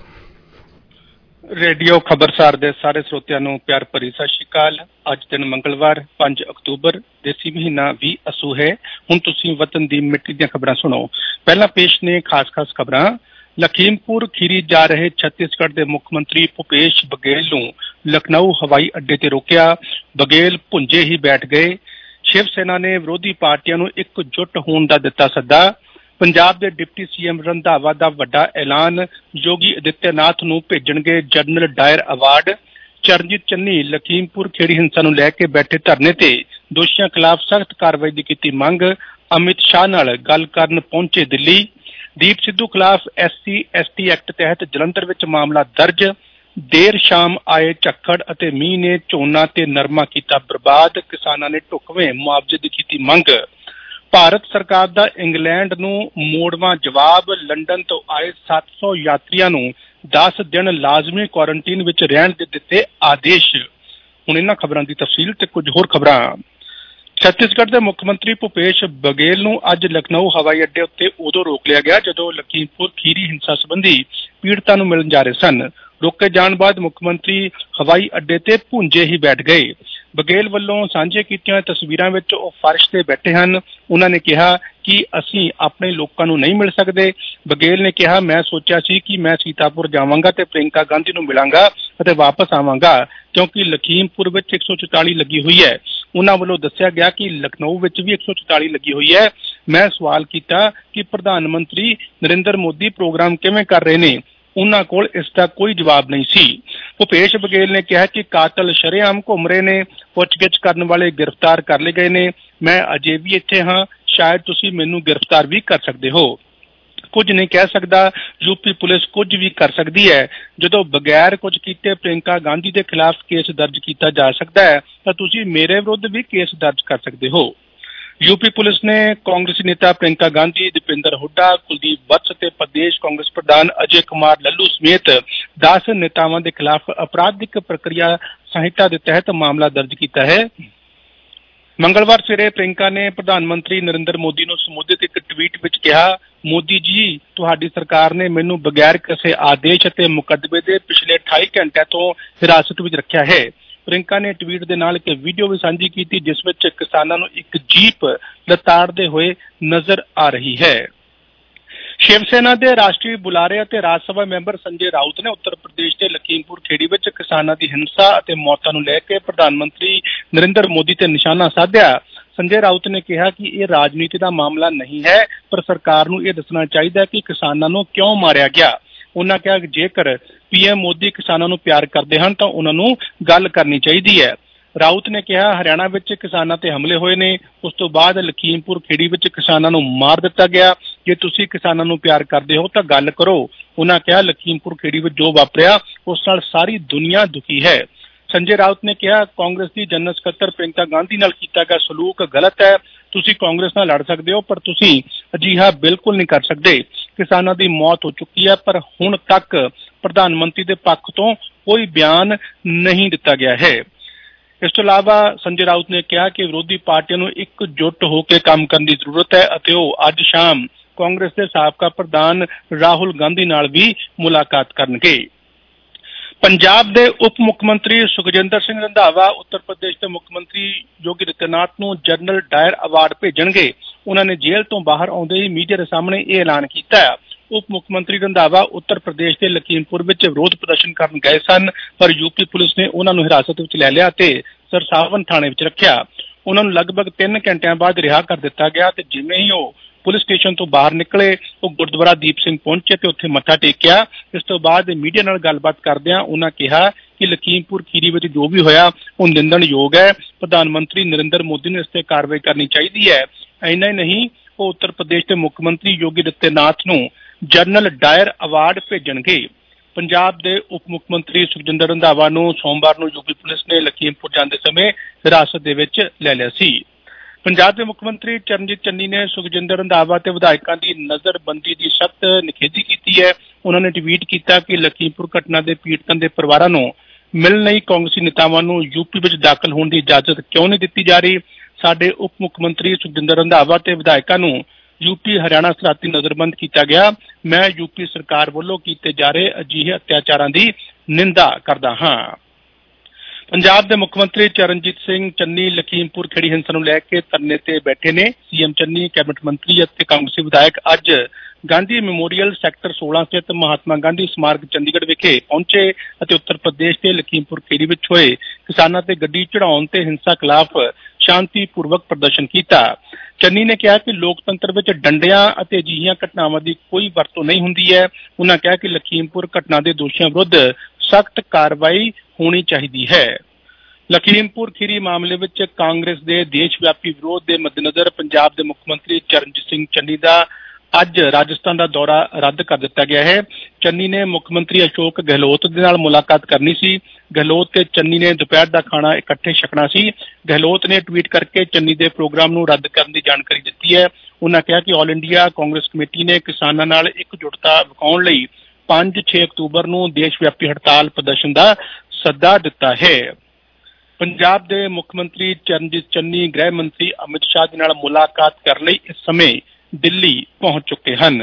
Radio Khabarsar ਦੇ ਸਾਰੇ ਸਰੋਤਿਆਂ ਨੂੰ ਪਿਆਰ ਭਰੀ ਸਤਿ ਸ਼੍ਰੀ ਅਕਾਲ। ਅੱਜ ਦਿਨ ਮੰਗਲਵਾਰ ਪੰਜ ਅਕਤੂਬਰ, ਦੇਸੀ ਮਹੀਨਾ ਵੀਹ ਅਸੂ ਹੈ। ਹੁਣ ਤੁਸੀਂ ਵਤਨ ਦੀ ਮਿੱਟੀ ਦੀਆਂ ਖਬਰਾਂ ਸੁਣੋ। ਪਹਿਲਾਂ ਪੇਸ਼ ਨੇ ਖਾਸ-ਖਾਸ ਖਬਰਾਂ। ਲਖੀਮਪੁਰ ਖੀਰੀ ਜਾ ਰਹੇ ਛੱਤੀਸਗੜ੍ਹ ਦੇ ਮੁੱਖ ਮੰਤਰੀ ਭੁਪੇਸ਼ ਬਘੇਲ ਨੂੰ ਲਖਨਊ ਹਵਾਈ ਅੱਡੇ ਤੇ ਰੋਕਿਆ। ਬਘੇਲ ਭੁੰਜੇ ਹੀ ਬੈਠ ਗਏ। ਸ਼ਿਵ ਸੈਨਾ ਨੇ ਵਿਰੋਧੀ ਪਾਰਟੀਆਂ ਨੂੰ ਇਕਜੁੱਟ ਹੋਣ ਦਾ ਦਿੱਤਾ ਸੱਦਾ। ਪੰਜਾਬ ਦੇ ਡਿਪਟੀ ਸੀਐਮ ਰੰਧਾਵਾ ਦਾ ਵੱਡਾ ਐਲਾਨ, ਯੋਗੀ ਆਦਿੱਤਿਆਨਾਥ ਨੂੰ ਭੇਜਣਗੇ General Dyer award. Charanjit Channi Lakhimpur Kheri ਹਿੰਸਾ ਨੂੰ ਲੈ ਕੇ ਬੈਠੇ ਧਰਨੇ ਤੇ ਦੋਸ਼ੀਆਂ ਖਿਲਾਫ ਸਖਤ ਕਾਰਵਾਈ ਦੀ ਕੀਤੀ ਮੰਗ। ਅਮਿਤ ਸ਼ਾਹ ਨਾਲ ਗੱਲ ਕਰਨ ਪਹੁੰਚੇ ਦਿੱਲੀ। ਦੀਪ ਸਿੱਧੂ ਖਿਲਾਫ S C S T act ਤਹਿਤ ਜਲੰਧਰ ਵਿੱਚ ਮਾਮਲਾ ਦਰਜ। ਦੇਰ ਸ਼ਾਮ ਆਏ ਝੱਖੜ ਅਤੇ ਮੀਂਹ ਨੇ ਝੋਨਾ ਤੇ ਨਰਮਾ ਕੀਤਾ ਬਰਬਾਦ। ਕਿਸਾਨਾਂ ਨੇ ਢੁਕਵੇਂ ਮੁਆਵਜ਼ੇ ਦੀ ਕੀਤੀ ਮੰਗ। ਭਾਰਤ ਸਰਕਾਰ ਦਾ ਇੰਗਲੈਂਡ ਨੂੰ ਮੋੜਵਾਂ ਜਵਾਬ। ਲੰਡਨ ਤੋਂ ਆਏ ਸੱਤ ਸੌ ਯਾਤਰੀਆਂ ਨੂੰ ਦਸ ਦਿਨ ਲਾਜ਼ਮੀ ਕੁਆਰੰਟੀਨ ਵਿੱਚ ਰਹਿਣ ਦੇ ਦਿੱਤੇ ਆਦੇਸ਼। ਹੁਣ ਇਹਨਾਂ ਖਬਰਾਂ ਦੀ ਤਫਸੀਲ ਤੇ ਕੁਝ ਹੋਰ ਖਬਰਾਂ। ਛੱਤੀਸਗੜ੍ਹ ਦੇ ਮੁੱਖ ਮੰਤਰੀ ਭੁਪੇਸ਼ ਬਘੇਲ ਨੂੰ ਅੱਜ ਲਖਨਊ ਹਵਾਈ ਅੱਡੇ ਉੱਤੇ ਉਦੋਂ ਰੋਕ ਲਿਆ ਗਿਆ ਜਦੋਂ ਲਖੀਮਪੁਰ ਖੀਰੀ ਹਿੰਸਾ ਸੰਬੰਧੀ ਪੀੜਤਾਂ ਨੂੰ ਮਿਲਣ ਜਾ ਰਹੇ ਸਨ। ਰੋਕੇ ਜਾਣ ਬਾਅਦ ਮੁੱਖ ਮੰਤਰੀ ਹਵਾਈ ਅੱਡੇ ਤੇ ਭੁੰਜੇ ਹੀ ਬੈਠ ਗਏ। ਬਘੇਲ ਵੱਲੋਂ ਸਾਂਝੇ ਕੀਤੀਆਂ ਤਸਵੀਰਾਂ ਵਿੱਚ ਉਹ ਫਰਸ਼ ਤੇ ਬੈਠੇ ਹਨ। ਉਹਨਾਂ ਨੇ ਕਿਹਾ ਕਿ ਅਸੀਂ ਆਪਣੇ ਲੋਕਾਂ ਨੂੰ ਨਹੀਂ ਮਿਲ ਸਕਦੇ। ਬਘੇਲ ਨੇ ਕਿਹਾ, ਮੈਂ ਸੋਚਿਆ ਸੀ ਕਿ ਮੈਂ ਸੀਤਾਪੁਰ ਜਾਵਾਂਗਾ ਤੇ ਪ੍ਰਿੰਕਾ ਗਾਂਧੀ ਨੂੰ ਮਿਲਾਂਗਾ ਅਤੇ ਵਾਪਸ ਆਵਾਂਗਾ ਕਿਉਂਕਿ ਲਖੀਮਪੁਰ ਵਿੱਚ ਇੱਕ ਸੌ ਚੁਤਾਲੀ ਲੱਗੀ ਹੋਈ ਹੈ। ਉਹਨਾਂ ਵੱਲੋਂ ਦੱਸਿਆ ਗਿਆ ਕਿ ਲਖਨਊ ਵਿੱਚ ਵੀ ਇੱਕ ਸੌ ਚੁਤਾਲੀ ਲੱਗੀ ਹੋਈ ਹੈ। ਮੈਂ ਸਵਾਲ ਕੀਤਾ ਕਿ ਪ੍ਰਧਾਨ ਮੰਤਰੀ ਨਰਿੰਦਰ ਮੋਦੀ ਪ੍ਰੋਗਰਾਮ ਕਿਵੇਂ ਕਰ ਰਹੇ ਨੇ। ਉਹਨਾਂ ਕੋਲ ਇਸ ਦਾ ਕੋਈ ਜਵਾਬ ਨਹੀਂ ਸੀ। ਭੁਪੇਸ਼ ਬਘੇਲ ਨੇ ਕਿਹਾ ਕਿ ਕਾਤਲ ਸ਼ਰੇਆਮ ਘੁੰਮ ਰਹੇ ਨੇ। ਪੁੱਛਗਿੱਛ ਕਰਨ ਵਾਲੇ ਗ੍ਰਿਫਤਾਰ ਕਰ ਲਏ ਗਏ ਨੇ। ਮੈਂ ਅਜੇ ਵੀ ਇੱਥੇ ਹਾਂ, ਸ਼ਾਇਦ ਤੁਸੀਂ ਮੈਨੂੰ ਗ੍ਰਿਫਤਾਰ ਵੀ ਕਰ ਸਕਦੇ ਹੋ। ਕੁਝ ਨਹੀਂ ਕਹਿ ਸਕਦਾ। ਯੂਪੀ ਪੁਲਿਸ ਕੁਝ ਵੀ ਕਰ ਸਕਦੀ ਹੈ। ਜਦੋਂ ਬਗੈਰ ਕੁਝ ਕੀਤੇ ਪ੍ਰਿੰਕਾ ਗਾਂਧੀ ਦੇ ਖਿਲਾਫ ਕੇਸ ਦਰਜ ਕੀਤਾ ਜਾ ਸਕਦਾ ਹੈ ਤਾਂ ਤੁਸੀਂ ਮੇਰੇ ਵਿਰੁੱਧ ਵੀ ਕੇਸ ਦਰਜ ਕਰ ਸਕਦੇ ਹੋ। ਯੂਪੀ ਪੁਲਿਸ ਨੇ ਕਾਂਗਰਸੀ ਨੇਤਾ ਪ੍ਰਿੰਕਾ ਗਾਂਧੀ, ਦੀਪਿੰਦਰ ਹੁੱਡਾ, ਕੁਲਦੀਪ ਵਤਸ ਅਤੇ ਪ੍ਰਦੇਸ਼ ਕਾਂਗਰਸ ਪ੍ਰਧਾਨ ਅਜੇ ਕੁਮਾਰ ਲੱਲੂ ਸਮੇਤ ਦਸ ਨੇਤਾਵਾਂ ਦੇ ਖਿਲਾਫ ਅਪਰਾਧਿਕ ਪ੍ਰਕਿਰਿਆ ਸੰਹਿਤਾ ਦੇ ਤਹਿਤ ਮਾਮਲਾ ਦਰਜ ਕੀਤਾ ਹੈ। ਮੰਗਲਵਾਰ ਸਵੇਰੇ ਪ੍ਰਿੰਕਾ ਨੇ ਪ੍ਰਧਾਨ ਮੰਤਰੀ ਨਰਿੰਦਰ ਮੋਦੀ ਨੂੰ ਸੰਬੋਧਿਤ ਇੱਕ ਟਵੀਟ ਵਿੱਚ ਕਿਹਾ, ਮੋਦੀ ਜੀ, ਤੁਹਾਡੀ ਸਰਕਾਰ ਨੇ ਮੈਨੂੰ ਬਗੈਰ ਕਿਸੇ ਆਦੇਸ਼ ਅਤੇ ਮੁਕੱਦਮੇ ਦੇ ਪਿਛਲੇ ਅਠਾਈ ਘੰਟਿਆਂ ਤੋਂ ਹਿਰਾਸਤ ਵਿੱਚ ਰੱਖਿਆ ਹੈ। ਪ੍ਰਿੰਕਾ ਨੇ ਟਵੀਟ ਦੇ ਨਾਲ ਇੱਕ ਵੀਡੀਓ ਵੀ ਸਾਂਝੀ ਕੀਤੀ ਜਿਸ ਵਿੱਚ ਕਿਸਾਨਾਂ ਨੂੰ ਇੱਕ ਜੀਪ ਲਤਾੜਦੇ ਹੋਏ ਨਜ਼ਰ ਆ ਰਹੀ ਹੈ। ਸ਼ਿਵ ਸੈਨਾ ਦੇ ਰਾਸ਼ਟਰੀ ਬੁਲਾਰੇ ਅਤੇ ਰਾਜ ਸਭਾ ਮੈਂਬਰ ਸੰਜੇ ਰਾਉਤ ਨੇ ਉੱਤਰ ਪ੍ਰਦੇਸ਼ ਦੇ ਲਖੀਮਪੁਰ ਖੇੜੀ ਵਿੱਚ ਕਿਸਾਨਾਂ ਦੀ ਹਿੰਸਾ ਅਤੇ ਮੌਤਾਂ ਨੂੰ ਲੈ ਕੇ ਪ੍ਰਧਾਨ ਮੰਤਰੀ ਨਰਿੰਦਰ ਮੋਦੀ ਤੇ ਨਿਸ਼ਾਨਾ ਸਾਧਿਆ। ਸੰਜੇ ਰਾਉਤ ਨੇ ਕਿਹਾ ਕਿ ਇਹ ਰਾਜਨੀਤੀ ਦਾ ਮਾਮਲਾ ਨਹੀਂ ਹੈ, ਪਰ ਸਰਕਾਰ ਨੂੰ ਇਹ ਦੱਸਣਾ ਚਾਹੀਦਾ ਕਿ ਕਿਸਾਨਾਂ ਨੂੰ ਕਿਉਂ ਮਾਰਿਆ ਗਿਆ। ਉਹਨਾਂ ਕਿਹਾ ਕਿ ਜੇਕਰ ਪੀਐਮ ਮੋਦੀ ਕਿਸਾਨਾਂ ਨੂੰ ਪਿਆਰ ਕਰਦੇ ਹਨ ਤਾਂ ਉਹਨਾਂ ਨੂੰ ਗੱਲ ਕਰਨੀ ਚਾਹੀਦੀ ਹੈ। ਰਾਉਤ ਨੇ ਕਿਹਾ ਹਰਿਆਣਾ ਵਿੱਚ ਕਿਸਾਨਾਂ ਤੇ ਹਮਲੇ ਹੋਏ ਨੇ, ਉਸ ਤੋਂ ਬਾਅਦ ਲਖੀਮਪੁਰ ਖੇੜੀ ਵਿੱਚ ਕਿਸਾਨਾਂ ਨੂੰ ਮਾਰ ਦਿੱਤਾ ਗਿਆ। ਜੇ ਤੁਸੀਂ ਕਿਸਾਨਾਂ ਨੂੰ ਪਿਆਰ ਕਰਦੇ ਹੋ ਤਾਂ ਗੱਲ ਕਰੋ। ਉਹਨਾਂ ਕਿਹਾ ਲਖੀਮਪੁਰ ਖੇੜੀ ਵਿੱਚ ਜੋ ਵਾਪਰਿਆ ਉਸ ਨਾਲ ਸਾਰੀ ਦੁਨੀਆ ਦੁਖੀ ਹੈ। ਸੰਜੇ ਰਾਉਤ ਨੇ ਕਿਹਾ ਕਾਂਗਰਸ ਦੀ ਜਨਰਲ ਸਕੱਤਰ ਪ੍ਰਿੰਕਾ ਗਾਂਧੀ ਨਾਲ ਕੀਤਾ ਗਿਆ ਸਲੂਕ ਗਲਤ ਹੈ। ਤੁਸੀਂ ਕਾਂਗਰਸ ਨਾਲ ਲੜ ਸਕਦੇ ਹੋ ਪਰ ਤੁਸੀਂ ਅਜਿਹਾ ਬਿਲਕੁਲ ਨਹੀਂ ਕਰ ਸਕਦੇ। ਕਿਸਾਨਾਂ ਦੀ ਮੌਤ ਹੋ ਚੁੱਕੀ ਹੈ ਪਰ ਹੁਣ ਤੱਕ ਪ੍ਰਧਾਨ ਮੰਤਰੀ ਦੇ ਪੱਖ ਤੋਂ ਕੋਈ ਬਿਆਨ ਨਹੀਂ ਦਿੱਤਾ ਗਿਆ ਹੈ। ਇਸ ਤੋਂ ਇਲਾਵਾ ਸੰਜੇ ਰਾਉਤ ਨੇ ਕਿਹਾ ਕਿ ਵਿਰੋਧੀ ਪਾਰਟੀਆਂ ਨੂੰ ਇਕਜੁੱਟ ਹੋ ਕੇ ਕੰਮ ਕਰਨ ਦੀ ਜ਼ਰੂਰਤ ਹੈ ਅਤੇ ਉਹ ਅੱਜ ਸ਼ਾਮ ਕਾਂਗਰਸ ਦੇ ਸਾਬਕਾ ਪ੍ਰਧਾਨ ਰਾਹੁਲ ਗਾਂਧੀ ਨਾਲ ਵੀ ਮੁਲਾਕਾਤ ਕਰਨਗੇ। ਪੰਜਾਬ ਦੇ ਉਪ ਮੁੱਖ ਮੰਤਰੀ ਸੁਖਜਿੰਦਰ ਸਿੰਘ ਰੰਧਾਵਾ ਉੱਤਰ ਪ੍ਰਦੇਸ਼ ਦੇ ਮੁੱਖ ਮੰਤਰੀ ਯੋਗੀ ਆਦਿੱਤਿਆਨਾਥ ਨੂੰ ਜਨਰਲ ਡਾਇਰ ਅਵਾਰਡ ਭੇਜਣਗੇ। ਉਹਨਾਂ ਨੇ ਜੇਲ੍ਹ ਤੋਂ ਬਾਹਰ ਆਉਂਦੇ ਹੀ ਮੀਡੀਆ ਦੇ ਸਾਹਮਣੇ ਇਹ ਐਲਾਨ ਕੀਤਾ ਹੈ। ਉਪ ਮੁੱਖ ਮੰਤਰੀ ਰੰਧਾਵਾ ਉੱਤਰ ਪ੍ਰਦੇਸ਼ ਦੇ ਲਖੀਮਪੁਰ ਵਿੱਚ ਵਿਰੋਧ ਪ੍ਰਦਰਸ਼ਨ ਕਰਨ ਗਏ ਸਨ ਪਰ ਯੂਪੀ ਪੁਲਿਸ ਨੇ ਉਹਨਾਂ ਨੂੰ ਹਿਰਾਸਤ ਵਿੱਚ ਲੈ ਲਿਆ ਤੇ ਸਰਸਾਵਨ ਥਾਣੇ ਵਿੱਚ ਰੱਖਿਆ। ਉਹਨਾਂ ਨੂੰ ਲਗਭਗ ਤਿੰਨ ਘੰਟਿਆਂ ਬਾਅਦ ਰਿਹਾ ਕਰ ਦਿੱਤਾ ਗਿਆ ਤੇ ਜਿਵੇਂ ਹੀ ਉਹ ਪੁਲਿਸ ਸਟੇਸ਼ਨ ਤੋਂ ਬਾਹਰ ਨਿਕਲੇ ਉਹ ਗੁਰਦੁਆਰਾ ਦੀਪ ਸਿੰਘ ਪਹੁੰਚੇ ਤੇ ਉੱਥੇ ਮੱਥਾ ਟੇਕਿਆ। ਇਸ ਤੋਂ ਬਾਅਦ ਮੀਡੀਆ ਨਾਲ ਗੱਲਬਾਤ ਕਰਦਿਆਂ ਉਹਨਾਂ ਕਿਹਾ ਕਿ ਲਖੀਮਪੁਰ ਖੀਰੀ ਵਿੱਚ ਜੋ ਵੀ ਹੋਇਆ ਉਹ ਨਿੰਦਣਯੋਗ ਹੈ। ਪ੍ਰਧਾਨ ਮੰਤਰੀ ਨਰਿੰਦਰ ਮੋਦੀ ਨੂੰ ਇਸ ਤੇ ਕਾਰਵਾਈ ਕਰਨੀ ਚਾਹੀਦੀ ਹੈ। ਇੰਨਾ ਹੀ ਨਹੀਂ, ਉਹ ਉੱਤਰ ਪ੍ਰਦੇਸ਼ ਦੇ ਮੁੱਖ ਮੰਤਰੀ ਯੋਗੀ ਆਦਿੱਤਿਆਨਾਥ ਨੂੰ ਜਨਰਲ ਡਾਇਰ ਅਵਾਰਡ ਭੇਜਣਗੇ। ਪੰਜਾਬ ਦੇ ਉਪ ਮੁੱਖ ਮੰਤਰੀ ਸੁਖਜਿੰਦਰ ਰੰਧਾਵਾ ਨੂੰ ਸੋਮਵਾਰ ਨੂੰ ਯੂਪੀ ਪੁਲਿਸ ਨੇ ਲਖੀਮਪੁਰ ਜਾਂਦੇ ਸਮੇਂ ਹਿਰਾਸਤ ਦੇ ਵਿੱਚ ਲੈ ਲਿਆ ਸੀ। ਪੰਜਾਬ ਦੇ ਮੁੱਖ ਮੰਤਰੀ ਚਰਨਜੀਤ ਚੰਨੀ ਨੇ ਸੁਖਜਿੰਦਰ ਰੰਧਾਵਾ ਤੇ ਵਿਧਾਇਕਾਂ ਦੀ ਨਜ਼ਰਬੰਦੀ ਦੀ ਸਖਤ ਨਿਖੇਧੀ ਕੀਤੀ ਹੈ। ਉਹਨਾਂ ਨੇ ਟਵੀਟ ਕੀਤਾ ਕਿ ਲਖੀਮਪੁਰ ਘਟਨਾ ਦੇ ਪੀੜਤਾਂ ਦੇ ਪਰਿਵਾਰਾਂ ਨੂੰ ਮਿਲ ਨਹੀਂ ਕਾਂਗਰਸੀ ਨੇਤਾਵਾਂ ਨੂੰ ਯੂਪੀ ਵਿੱਚ ਦਾਖਲ ਹੋਣ ਦੀ ਇਜਾਜ਼ਤ ਕਿਉਂ ਨਹੀਂ ਦਿੱਤੀ ਜਾ ਰਹੀ। ਸਾਡੇ ਉਪ ਮੁੱਖ ਮੰਤਰੀ ਸੁਖਜਿੰਦਰ ਰੰਧਾਵਾ ਤੇ ਵਿਧਾਇਕਾਂ ਨੂੰ ਯੂਪੀ ਹਰਿਆਣਾ ਸਰਹੱਦੀ ਨਜ਼ਰਬੰਦ ਕੀਤਾ ਗਿਆ। ਮੈਂ ਯੂਪੀ ਸਰਕਾਰ ਵੱਲੋਂ ਕੀਤੇ ਜਾ ਰਹੇ ਅਜਿਹੇ ਅਤਿਆਚਾਰਾਂ ਦੀ ਨਿੰਦਾ ਕਰਦਾ ਹਾਂ। ਪੰਜਾਬ ਦੇ ਮੁੱਖ ਮੰਤਰੀ ਚਰਨਜੀਤ ਸਿੰਘ ਚੰਨੀ ਲਖੀਮਪੁਰ ਖੇੜੀ ਹਿੰਸਾ ਨੂੰ ਲੈ ਕੇ ਧਰਨੇ ਤੇ ਬੈਠੇ ਨੇ। ਸੀਐਮ ਚੰਨੀ, ਕੈਬਨਿਟ ਮੰਤਰੀ ਅਤੇ ਕਾਂਗਰਸੀ ਵਿਧਾਇਕ ਅੱਜ ਗਾਂਧੀ ਮੈਮੋਰੀਅਲ ਸੈਕਟਰ ਸੋਲਾਂ ਸਥਿਤ ਮਹਾਤਮਾ ਗਾਂਧੀ ਸਮਾਰਕ ਚੰਡੀਗੜ੍ਹ ਵਿਖੇ ਪਹੁੰਚੇ ਅਤੇ ਉੱਤਰ ਪ੍ਰਦੇਸ਼ ਦੇ ਲਖੀਮਪੁਰ ਖੇੜੀ ਵਿੱਚ ਹੋਏ ਕਿਸਾਨਾਂ ਤੇ ਗੱਡੀ ਚੜਾਉਣ ਤੇ ਹਿੰਸਾ ਖਿਲਾਫ ਸ਼ਾਂਤੀਪੂਰਵਕ ਪ੍ਰਦਰਸ਼ਨ ਕੀਤਾ। ਚੰਨੀ ਨੇ ਕਿਹਾ ਕਿ ਲੋਕਤੰਤਰ ਵਿੱਚ ਡੰਡਿਆਂ ਅਤੇ ਅਜਿਹੀਆਂ ਘਟਨਾਵਾਂ ਦੀ ਕੋਈ ਵਰਤੋਂ ਨਹੀਂ ਹੁੰਦੀ ਹੈ। ਉਹਨਾਂ ਕਿਹਾ ਕਿ ਲਖੀਮਪੁਰ ਘਟਨਾ ਦੇ ਦੋਸ਼ੀਆਂ ਵਿਰੁੱਧ ਸਖਤ ਕਾਰਵਾਈ ਹੋਣੀ ਚਾਹੀਦੀ ਹੈ। ਲਖੀਮਪੁਰ ਖੀਰੀ ਮਾਮਲੇ ਵਿੱਚ ਕਾਂਗਰਸ ਦੇ ਦੇਸ਼ ਵਿਆਪੀ ਵਿਰੋਧ ਦੇ ਮੱਦੇਨਜ਼ਰ ਪੰਜਾਬ ਦੇ ਮੁੱਖ ਮੰਤਰੀ ਚਰਨਜੀਤ ਸਿੰਘ ਚੰਨੀ ਦਾ ਅੱਜ ਰਾਜਸਥਾਨ ਦਾ ਦੌਰਾ ਰੱਦ ਕਰ ਦਿੱਤਾ ਗਿਆ ਹੈ। ਚੰਨੀ ਨੇ ਮੁੱਖ ਮੰਤਰੀ ਅਸ਼ੋਕ ਗਹਿਲੋਤ ਦੇ ਨਾਲ ਮੁਲਾਕਾਤ ਕਰਨੀ ਸੀ। ਗਹਿਲੋਤ ਤੇ ਚੰਨੀ ਨੇ ਦੁਪਹਿਰ ਦਾ ਖਾਣਾ ਇਕੱਠੇ ਛਕਣਾ ਸੀ। ਗਹਿਲੋਤ ਨੇ ਟਵੀਟ ਕਰਕੇ ਚੰਨੀ ਦੇ ਪ੍ਰੋਗਰਾਮ ਨੂੰ ਰੱਦ ਕਰਨ ਦੀ ਜਾਣਕਾਰੀ ਦਿੱਤੀ ਹੈ। ਉਹਨਾਂ ਕਿਹਾ ਕਿ ਆਲ ਇੰਡੀਆ ਕਾਂਗਰਸ ਕਮੇਟੀ ਨੇ ਕਿਸਾਨਾਂ ਨਾਲ ਇਕਜੁੱਟਤਾ ਵਿਖਾਉਣ ਲਈ ਪੰਜ ਛੇ ਅਕਤੂਬਰ ਨੂੰ ਦੇਸ਼ ਵਿਆਪੀ ਹੜਤਾਲ ਪ੍ਰਦਰਸ਼ਨ ਦਾ ਸੱਦਾ ਦਿੱਤਾ ਹੈ। ਪੰਜਾਬ ਦੇ ਮੁੱਖ ਮੰਤਰੀ ਚਰਨਜੀਤ ਚੰਨੀ ਗ੍ਰਹਿ ਮੰਤਰੀ ਅਮਿਤ ਸ਼ਾਹ ਦੇ ਨਾਲ ਮੁਲਾਕਾਤ ਕਰਨ ਲਈ ਇਸ ਸਮੇਂ ਦਿੱਲੀ ਪਹੁੰਚ ਚੁੱਕੇ ਹਨ।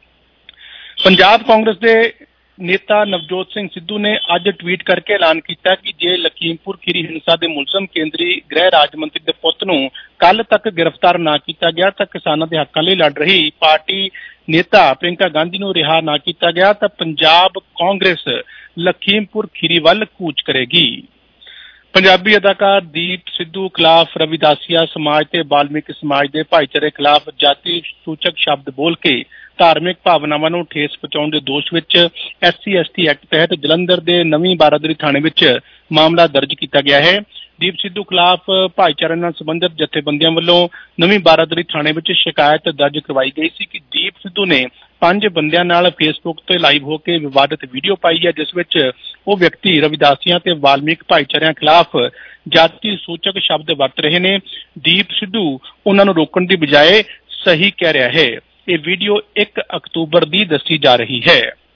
ਪੰਜਾਬ ਕਾਂਗਰਸ ਦੇ ਨੇਤਾ ਨਵਜੋਤ ਸਿੰਘ ਸਿੱਧੂ ਨੇ ਅੱਜ ਟਵੀਟ ਕਰਕੇ ਐਲਾਨ ਕੀਤਾ ਕਿ ਜੇ ਲਖੀਮਪੁਰ ਖੀਰੀ ਹਿੰਸਾ ਦੇ ਮੁਲਜ਼ਮ ਕੇਂਦਰੀ ਗ੍ਰਹਿ ਰਾਜ ਮੰਤਰੀ ਦੇ ਪੁੱਤ ਨੂੰ ਕੱਲ ਤੱਕ ਗ੍ਰਿਫਤਾਰ ਨਾ ਕੀਤਾ ਗਿਆ ਤਾਂ ਕਿਸਾਨਾਂ ਦੇ ਹੱਕਾਂ ਲਈ ਲੜ ਰਹੀ ਪਾਰਟੀ ਨੇਤਾ ਪ੍ਰਿੰਕਾ ਗਾਂਧੀ ਨੂੰ ਰਿਹਾ ਨਾ ਕੀਤਾ ਗਿਆ ਤਾਂ ਪੰਜਾਬ ਕਾਂਗਰਸ ਲਖੀਮਪੁਰ ਖੀਰੀ ਵੱਲ ਕੂਚ ਕਰੇਗੀ। ਪੰਜਾਬੀ ਅਦਾਕਾਰ ਦੀਪ ਸਿੱਧੂ ਖਿਲਾਫ ਰਵਿਦਾਸੀਆ ਸਮਾਜ ਤੇ ਵਾਲਮੀਕੀ ਸਮਾਜ ਦੇ ਭਾਈਚਾਰੇ ਖਿਲਾਫ ਜਾਤੀ ਸੂਚਕ ਸ਼ਬਦ ਬੋਲ ਕੇ ਧਾਰਮਿਕ ਭਾਵਨਾਵਾਂ ਨੂੰ ਠੇਸ ਪਹੁੰਚਾਉਣ ਦੇ ਦੋਸ਼ ਵਿੱਚ S C S T act ਤਹਿਤ ਜਲੰਧਰ ਦੇ ਨਵੀਂ ਬਾਰਾਦਰੀ ਥਾਣੇ ਵਿੱਚ ਮਾਮਲਾ ਦਰਜ ਕੀਤਾ ਗਿਆ ਹੈ। ਦੀਪ ਸਿੱਧੂ ਖਿਲਾਫ ਭਾਈਚਾਰੇ ਨਾਲ ਸੰਬੰਧਿਤ ਜਥੇਬੰਦੀਆਂ ਵੱਲੋਂ ਨਵੀਂ ਬਾਰਾਦਰੀ ਥਾਣੇ ਵਿੱਚ ਸ਼ਿਕਾਇਤ ਦਰਜ ਕਰਵਾਈ ਗਈ ਸੀ ਕਿ ਦੀਪ ਸਿੱਧੂ ਨੇ ਪੰਜ ਬੰਦਿਆਂ ਨਾਲ ਫੇਸਬੁੱਕ ਤੇ ਲਾਈਵ ਹੋ ਕੇ ਵਿਵਾਦਿਤ ਵੀਡੀਓ ਪਾਈ ਹੈ ਜਿਸ ਵਿੱਚ ਉਹ ਵਿਅਕਤੀ ਰਵਿਦਾਸੀਆਂ ਤੇ ਵਾਲਮੀਕ ਭਾਈਚਾਰਿਆਂ ਖਿਲਾਫ ਜਾਤੀ ਸੂਚਕ ਸ਼ਬਦ ਵਰਤ ਰਹੇ ਨੇ। ਦੀਪ ਸਿੱਧੂ ਉਹਨਾਂ ਨੂੰ ਰੋਕਣ ਦੀ ਬਜਾਏ ਸਹੀ ਕਹਿ ਰਿਹਾ ਹੈ। ਇਹ ਵੀਡੀਓ ਇੱਕ ਅਕਤੂਬਰ ਦੀ ਦੱਸੀ ਜਾ ਰਹੀ ਹੈ।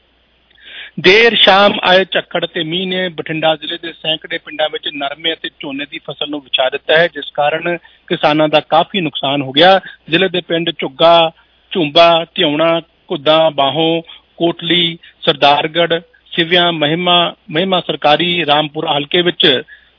ਦੇਰ ਸ਼ਾਮ ਆਏ ਝੱਖੜ ਤੇ ਮੀਂਹ ਨੇ ਬਠਿੰਡਾ ਜ਼ਿਲ੍ਹੇ ਦੇ ਸੈਂਕੜੇ ਪਿੰਡਾਂ ਵਿੱਚ ਨਰਮੇ ਅਤੇ ਝੋਨੇ ਦੀ ਫਸਲ ਨੂੰ ਵਿਛਾ ਦਿੱਤਾ ਹੈ ਜਿਸ ਕਾਰਨ ਕਿਸਾਨਾਂ ਦਾ ਕਾਫੀ ਨੁਕਸਾਨ ਹੋ ਗਿਆ। ਜ਼ਿਲ੍ਹੇ ਦੇ ਪਿੰਡ ਝੁੱਗਾ, ਝੂੰਬਾ, ਧਿਆਉਣਾ, ਘੁੱਦਾ, ਬਾਹੋਂ, ਕੋਟਲੀ, ਸਰਦਾਰਗੜ੍ਹ, ਸਿਵਿਆਂ, ਮਹਿਮਾ ਮਹਿਮਾ ਸਰਕਾਰੀ ਰਾਮਪੁਰਾ ਹਲਕੇ ਵਿੱਚ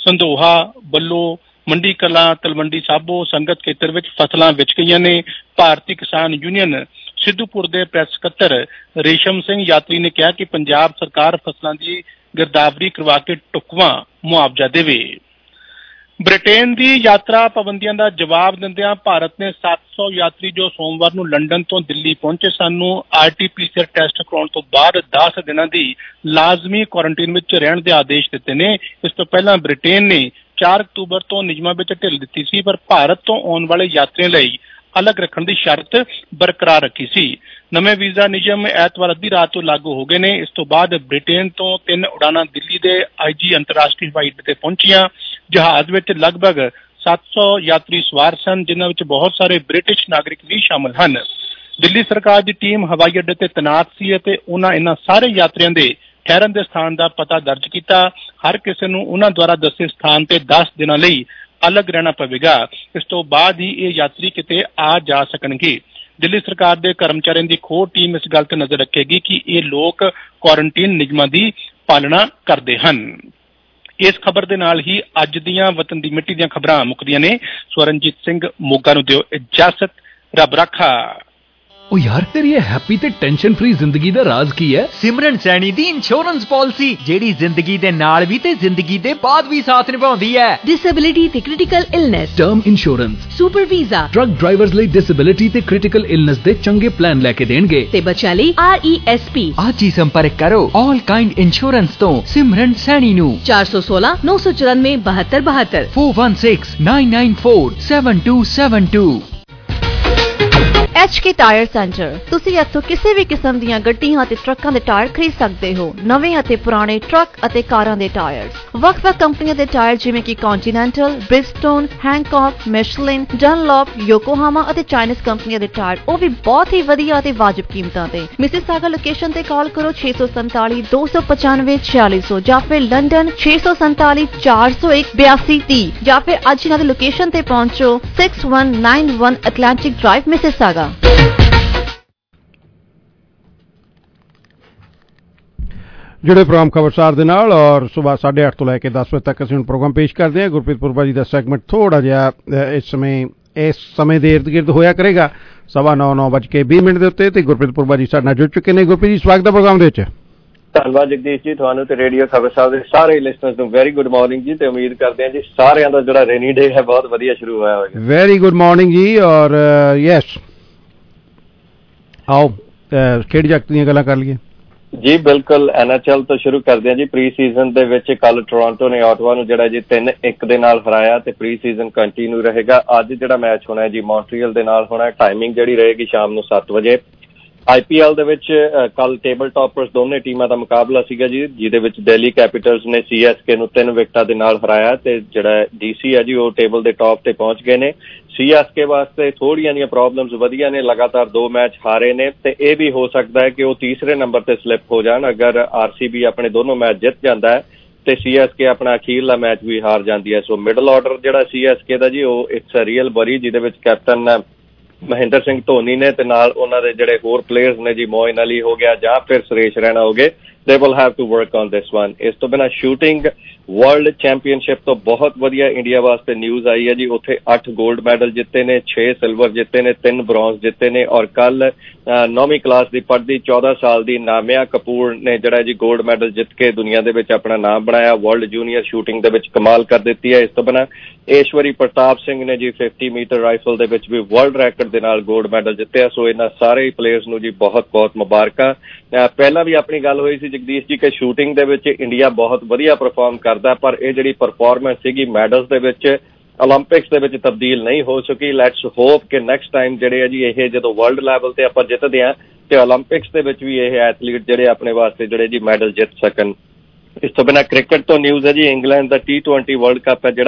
ਸੰਦੋਹਾ, ਬੱਲੋ, ਮੰਡੀ ਕਲਾਂ, ਤਲਵੰਡੀ ਸਾਬੋ ਸੰਗਤ ਖੇਤਰ ਵਿੱਚ ਫਸਲਾਂ ਵਿਚ ਗਈਆਂ ਨੇ। ਭਾਰਤੀ ਕਿਸਾਨ ਯੂਨੀਅਨ ਸਿੱਧੂਪੁਰ ਦੇ ਪ੍ਰੈਸ ਸਕੱਤਰ ਰੇਸ਼ਮ ਸਿੰਘ ਯਾਤਰੀ ਨੇ ਕਿਹਾ ਕਿ ਪੰਜਾਬ ਸਰਕਾਰ ਫਸਲਾਂ ਦੀ ਗਿਰਦਾਵਰੀ ਕਰਵਾ ਕੇ ਢੁਕਵਾਂ ਮੁਆਵਜ਼ਾ ਦੇਵੇ। ਬ੍ਰਿਟੇਨ ਦੀ ਯਾਤਰਾ ਪਾਬੰਦੀਆਂ ਦਾ ਜਵਾਬ ਦਿੰਦਿਆਂ ਭਾਰਤ ਨੇ ਸੱਤ ਸੌ ਯਾਤਰੀ ਜੋ ਸੋਮਵਾਰ ਨੂੰ ਲੰਡਨ ਤੋਂ ਦਿੱਲੀ ਪਹੁੰਚੇ ਸਨ ਨੂੰ R T P C R test ਕਰਾਉਣ ਤੋਂ ਬਾਅਦ ਦਸ ਦਿਨਾਂ ਦੀ ਲਾਜ਼ਮੀ ਕੁਆਰੰਟੀਨ ਵਿੱਚ ਰਹਿਣ ਦੇ ਆਦੇਸ਼ ਦਿੱਤੇ ਨੇ। ਇਸ ਤੋਂ ਪਹਿਲਾਂ ਬ੍ਰਿਟੇਨ ਨੇ ਚਾਰ ਅਕਤੂਬਰ ਤੋਂ ਨਿਯਮਾਂ ਵਿੱਚ ਢਿੱਲ ਦਿੱਤੀ ਸੀ, ਪਰ ਭਾਰਤ ਤੋਂ ਆਉਣ ਵਾਲੇ ਯਾਤਰੀਆਂ ਲਈ ਅਲੱਗ ਰੱਖਣ ਦੀ ਸ਼ਰਤ ਬਰਕਰਾਰ ਰੱਖੀ ਸੀ। ਨਵੇਂ ਵੀਜ਼ਾ ਨਿਯਮ ਐਤਵਾਰ ਅੱਧੀ ਰਾਤ ਤੋਂ ਲਾਗੂ ਹੋ ਗਏ ਨੇ। ਇਸ ਤੋਂ ਬਾਅਦ ਬ੍ਰਿਟੇਨ ਤੋਂ ਤਿੰਨ ਉਡਾਨਾਂ ਦਿੱਲੀ ਦੇ ਆਈ ਜੀ ਅੰਤਰਰਾਸ਼ਟਰੀ ਹਵਾਈ ਅੱਡੇ ਤੇ ਪਹੁੰਚੀਆਂ। ਜਹਾਜ਼ ਵਿੱਚ ਲਗਭਗ ਸੱਤ ਸੌ ਯਾਤਰੀ ਸਵਾਰ ਸਨ, ਜਿਨ੍ਹਾਂ ਵਿੱਚ ਬਹੁਤ ਸਾਰੇ ਬ੍ਰਿਟਿਸ਼ ਨਾਗਰਿਕ ਵੀ ਸ਼ਾਮਲ ਹਨ। ਦਿੱਲੀ ਸਰਕਾਰ ਦੀ ਟੀਮ ਹਵਾਈ ਅੱਡੇ ਤੇ ਤੈਨਾਤ ਸੀ ਅਤੇ ਉਹਨਾਂ ਇਹਨਾਂ ਸਾਰੇ ਯਾਤਰੀਆਂ ਦੇ ਠਹਿਰਨ ਦੇ ਸਥਾਨ ਦਾ ਪਤਾ ਦਰਜ ਕੀਤਾ। ਹਰ ਕਿਸੇ ਨੂੰ ਉਹਨਾਂ ਦੁਆਰਾ ਦੱਸੇ ਸਥਾਨ ਤੇ ਦਸ ਦਿਨਾਂ ਲਈ ਅਲੱਗ ਰਹਿਣਾ ਪਵੇਗਾ। ਇਸ ਤੋਂ ਬਾਅਦ ਹੀ ਇਹ ਯਾਤਰੀ ਕਿਤੇ ਆ ਜਾ ਸਕਣਗੇ। ਦਿੱਲੀ ਸਰਕਾਰ ਦੇ ਕਰਮਚਾਰੀਆਂ ਦੀ ਖੋਜ ਟੀਮ ਇਸ ਗੱਲ ਤੇ ਨਜ਼ਰ ਰੱਖੇਗੀ ਕਿ ਇਹ ਲੋਕ ਕੁਆਰੰਟੀਨ ਨਿਯਮਾਂ ਦੀ ਪਾਲਣਾ ਕਰਦੇ ਹਨ। ਇਸ ਖਬਰ ਦੇ ਨਾਲ ਹੀ ਅੱਜ ਦੀਆਂ ਵਤਨ ਦੀ ਮਿੱਟੀ ਦੀਆਂ ਖਬਰਾਂ ਮੁੱਕਦੀਆਂ ਨੇ। ਸਵਰਨਜੀਤ ਸਿੰਘ ਮੋਗਾ ਨੂੰ ਦਿਓ ਇਜਾਜ਼ਤ। ਰੱਬ ਰਾਖਾ। ਉਹ ਯਾਰ ਤੇਰੀ ਇਹ ਹੈਪੀ ਤੇ ਟੈਨਸ਼ਨ ਫ੍ਰੀ ਜ਼ਿੰਦਗੀ ਦਾ ਰਾਜ਼ ਕੀ ਹੈ? ਸਿਮਰਨ ਸੈਣੀ ਦੀ ਇੰਸ਼ੋਰੈਂਸ ਪਾਲਿਸੀ, ਜਿਹੜੀ ਜ਼ਿੰਦਗੀ ਦੇ ਨਾਲ ਵੀ ਤੇ ਜ਼ਿੰਦਗੀ ਦੇ ਬਾਅਦ ਵੀ ਸਾਥ ਨਿਭਾਉਂਦੀ ਹੈ। ਡਿਸੇਬਿਲਿਟੀ ਤੇ critical illness, term insurance, super visa, truck drivers ਲਈ ਡਿਸੇਬਿਲਿਟੀ ਤੇ ਕ੍ਰਿਟੀਕਲ ਇਲਨੈਸ ਦੇ ਚੰਗੇ ਪਲਾਨ ਲੈ ਕੇ ਦੇਣਗੇ ਤੇ ਬੱਚਿਆਂ ਲਈ ਆਰ ਈ ਐਸ ਪੀ। ਅੱਜ ਹੀ ਸੰਪਰਕ ਕਰੋ ਆਲ ਕਾਈਂਡ ਇੰਸ਼ੋਰੈਂਸ ਤੋਂ ਸਿਮਰਨ ਸੈਣੀ ਨੂੰ ਚਾਰ ਸੌ ਸੋਲਾਂ ਨੌ ਸੌ ਚੁਰਾਨਵੇਂ ਬਹੱਤਰ ਬਹੱਤਰ four one six nine nine four seven two seven two। H K tyre centre. ਤੁਸੀਂ ਇੱਥੋਂ ਕਿਸੇ ਵੀ ਕਿਸਮ ਦੀਆਂ ਗੱਡੀਆਂ ਅਤੇ ਟਰੱਕਾਂ ਦੇ ਟਾਇਰ ਖਰੀਦ ਸਕਦੇ ਹੋ। ਨਵੇਂ ਅਤੇ ਪੁਰਾਣੇ ਟਰੱਕ ਅਤੇ ਕਾਰਾਂ ਦੇ ਟਾਇਰ, ਵੱਖ-ਵੱਖ ਕੰਪਨੀਆਂ ਦੇ ਟਾਇਰ ਜਿਵੇਂ ਕਿ ਕੰਟੀਨੈਂਟਲ, ਬ੍ਰਿਜਸਟੋਨ, ਹੈਂਕੌਕ, ਮਿਸ਼ਲਿਨ, ਡਨਲੌਪ, ਯੋਕੋਹਾਮਾ ਅਤੇ ਚਾਈਨੀਜ਼ ਕੰਪਨੀਆਂ ਦੇ ਟਾਇਰ, ਉਹ ਵੀ ਬਹੁਤ ਹੀ ਵਧੀਆ ਅਤੇ ਵਾਜਬ ਕੀਮਤਾਂ ਤੇ। ਮਿਸੀਸਾਗਾ ਲੋਕੇਸ਼ਨ ਤੇ ਕਾਲ ਕਰੋ ਛੇ ਸੌ ਸੰਤਾਲੀ ਦੋ ਸੌ ਪਚਾਨਵੇਂ ਛਿਆਲੀ ਸੌ ਜਾਂ ਫਿਰ ਲੰਡਨ ਛੇ ਸੌ ਸੰਤਾਲੀ ਚਾਰ ਸੌ ਇੱਕ ਬਿਆਸੀ ਤੀਹ ਜਾਂ ਫਿਰ ਅੱਜ ਇਹਨਾਂ ਦੀ ਲੋਕੇਸ਼ਨ ਤੇ ਪਹੁੰਚੋ six one nine one Atlantic Drive Mississauga. जुड़े प्रोग्राम खबरसार दे नाल और सुबह साढ़े अठ तो लैके दस बजे तक असीं प्रोग्राम पेश करते हैं। गुरप्रीत पुरबा जी का सैगमेंट थोड़ा जिहा इस समय इस समय दे इर्द गिर्द होया करेगा सवा नौ नौ बज के बीस मिनट के उत्ते ते गुरप्रीत पुरबा जी साडे नाल जुड़ चुके हैं। गुरप्रीत जी स्वागत है प्रोग्राम दे विच। धन्यवाद जगदीश जी, तुहानू ते रेडियो खबरसार दे सारे लिसनर्स नू वेरी गुड मॉर्निंग जी ते उम्मीद करते हैं जी सारिਆਂ ਦਾ ਜਿਹੜਾ रेनी डे है बहुत ਵਧੀਆ शुरू होया होगा। Very good morning ji. और यस आओ खेड जगत ਦੀਆਂ ਗੱਲਾਂ कर ਲਈਏ जी। बिल्कुल एन एच एल तो शुरू करते हैं जी। प्री सीजन ਦੇ ਵਿੱਚ ਕੱਲ ਟੋਰਾਂਟੋ ਨੇ ਆਟਵਾ ਨੂੰ ਜਿਹੜਾ ਜੀ ਤਿੰਨ ਇੱਕ ਦੇ ਨਾਲ ਹਰਾਇਆ ਤੇ ਪ੍ਰੀ ਸੀਜ਼ਨ ਕੰਟੀਨਿਊ ਰਹੇਗਾ। ਅੱਜ ਜਿਹੜਾ ਮੈਚ ਹੋਣਾ ਹੈ ਜੀ ਮੌਂਟਰੀਅਲ ਦੇ ਨਾਲ ਹੋਣਾ। ਟਾਈਮਿੰਗ ਜਿਹੜੀ ਰਹੇਗੀ ਸ਼ਾਮ ਨੂੰ ਸੱਤ ਵਜੇ। ਆਈ ਪੀ ਐਲ ਦੇ ਵਿੱਚ ਕੱਲ ਟੇਬਲ ਟਾਪਰਸ ਦੋਨੇ ਟੀਮਾਂ ਦਾ ਮੁਕਾਬਲਾ ਸੀਗਾ ਜੀ, ਜਿਹਦੇ ਵਿੱਚ ਦਿੱਲੀ ਕੈਪੀਟਲਸ ਨੇ ਸੀ ਐਸ ਕੇ ਨੂੰ ਤਿੰਨ ਵਿਕਟਾਂ ਦੇ ਨਾਲ ਹਰਾਇਆ ਤੇ ਜਿਹੜਾ ਡੀ ਸੀ ਹੈ ਜੀ ਉਹ ਟੇਬਲ ਦੇ ਟਾਪ ਤੇ ਪਹੁੰਚ ਗਏ ਨੇ। ਸੀ ਐਸ ਕੇ ਵਾਸਤੇ ਥੋੜੀਆਂ ਜਿਹੀਆਂ ਪ੍ਰੋਬਲਮਸ ਵਧੀਆਂ ਨੇ, ਲਗਾਤਾਰ ਦੋ ਮੈਚ ਹਾਰੇ ਨੇ ਤੇ ਇਹ ਵੀ ਹੋ ਸਕਦਾ ਹੈ ਕਿ ਉਹ ਤੀਸਰੇ ਨੰਬਰ ਤੇ ਸਲਿਪ ਹੋ ਜਾਣ ਅਗਰ ਆਰ ਸੀ ਬੀ ਆਪਣੇ ਦੋਨੋਂ ਮੈਚ ਜਿੱਤ ਜਾਂਦਾ ਹੈ ਤੇ ਸੀ ਐਸ ਕੇ ਆਪਣਾ ਅਖੀਰਲਾ ਮੈਚ ਵੀ ਹਾਰ ਜਾਂਦੀ ਹੈ। ਸੋ ਮਿਡਲ ਆਰਡਰ ਜਿਹੜਾ ਸੀ ਐਸ ਕੇ ਦਾ ਜੀ ਉਹ ਇਟਸ ਅ ਰੀਅਲ ਵਰੀ, ਜਿਹਦੇ ਵਿੱਚ ਕੈਪਟਨ ਮਹਿੰਦਰ ਸਿੰਘ ਧੋਨੀ ਨੇ ਤੇ ਨਾਲ ਉਹਨਾਂ ਦੇ ਜਿਹੜੇ ਹੋਰ ਪਲੇਅਰਸ ਨੇ ਜੀ ਮੋਇਨ ਅਲੀ ਹੋ ਗਿਆ ਜਾਂ ਫਿਰ ਸੁਰੇਸ਼ ਰੈਣਾ ਹੋ ਗਏ। they will have to work on this one। ਇਸ ਤੋਂ ਬਿਨਾਂ ਸ਼ੂਟਿੰਗ ਵਰਲਡ ਚੈਂਪੀਅਨਸ਼ਿਪ ਤੋਂ ਬਹੁਤ ਵਧੀਆ ਇੰਡੀਆ ਵਾਸਤੇ ਨਿਊਜ਼ ਆਈ ਹੈ ਜੀ। ਉੱਥੇ ਅੱਠ ਗੋਲਡ ਮੈਡਲ ਜਿੱਤੇ ਨੇ, ਛੇ ਸਿਲਵਰ ਜਿੱਤੇ ਨੇ, ਤਿੰਨ ਬ੍ਰੌਂਜ਼ ਜਿੱਤੇ ਨੇ ਔਰ ਕੱਲ ਨੌਵੀਂ ਕਲਾਸ ਦੀ ਪੜ੍ਹਦੀ ਚੌਦਾਂ ਸਾਲ ਦੀ ਨਾਮਿਆ ਕਪੂਰ ਨੇ ਜਿਹੜਾ ਜੀ ਗੋਲਡ ਮੈਡਲ ਜਿੱਤ ਕੇ ਦੁਨੀਆ ਦੇ ਵਿੱਚ ਆਪਣਾ ਨਾਮ ਬਣਾਇਆ। ਵਰਲਡ ਜੂਨੀਅਰ ਸ਼ੂਟਿੰਗ ਦੇ ਵਿੱਚ ਕਮਾਲ ਕਰ ਦਿੱਤੀ ਹੈ। ਇਸ ਤੋਂ ਬਿਨਾਂ ਏਸ਼ਵਰੀ ਪ੍ਰਤਾਪ ਸਿੰਘ ਨੇ ਜੀ ਫਿਫਟੀ ਮੀਟਰ ਰਾਈਫਲ ਦੇ ਵਿੱਚ ਵੀ ਵਰਲਡ ਰੈਕਡ ਦੇ ਨਾਲ ਗੋਲਡ ਮੈਡਲ ਜਿੱਤਿਆ। ਸੋ ਇਹਨਾਂ ਸਾਰੇ ਪਲੇਅਰਸ ਨੂੰ ਜੀ ਬਹੁਤ ਬਹੁਤ ਮੁਬਾਰਕਾਂ। ਪਹਿਲਾਂ ਵੀ ਆਪਣੀ ਗੱਲ ਹੋਈ ਸੀ ਜਗਦੀਸ਼ ਜੀ ਕਿ ਸ਼ੂਟਿੰਗ ਦੇ ਵਿੱਚ ਇੰਡੀਆ ਬਹੁਤ ਵਧੀਆ ਪਰਫਾਰਮ ਕਰਦਾ, ਪਰ ਇਹ ਜਿਹੜੀ ਪਰਫਾਰਮੈਂਸ ਸੀਗੀ ਮੈਡਲਸ ਦੇ ਵਿੱਚ ਓਲੰਪਿਕਸ ਦੇ ਵਿੱਚ ਤਬਦੀਲ ਨਹੀਂ ਹੋ ਸਕੀ। ਲੈਟਸ ਹੋਪ ਕਿ ਨੈਕਸਟ ਟਾਈਮ ਜਿਹੜੇ ਆ ਜੀ ਇਹ ਜਦੋਂ ਵਰਲਡ ਲੈਵਲ ਤੇ ਆਪਾਂ ਜਿੱਤਦੇ ਹਾਂ ਤੇ ਓਲੰਪਿਕਸ ਦੇ ਵਿੱਚ ਵੀ ਇਹ ਐਥਲੀਟ ਜਿਹੜੇ ਆਪਣੇ ਵਾਸਤੇ ਜਿਹੜੇ ਜੀ ਮੈਡਲ ਜਿੱਤ ਸਕਣ। ਇਸ ਤੋਂ ਬਿਨਾਂ ਕ੍ਰਿਕਟ ਤੋਂ ਨਿਊਜ਼ ਹੈ ਜੀ। ਇੰਗਲੈਂਡ ਦਾ ਟੀ ਟਵੈਂਟੀ ਵਰਲਡ ਕੱਪ ਹੈ ਜਿਹੜਾ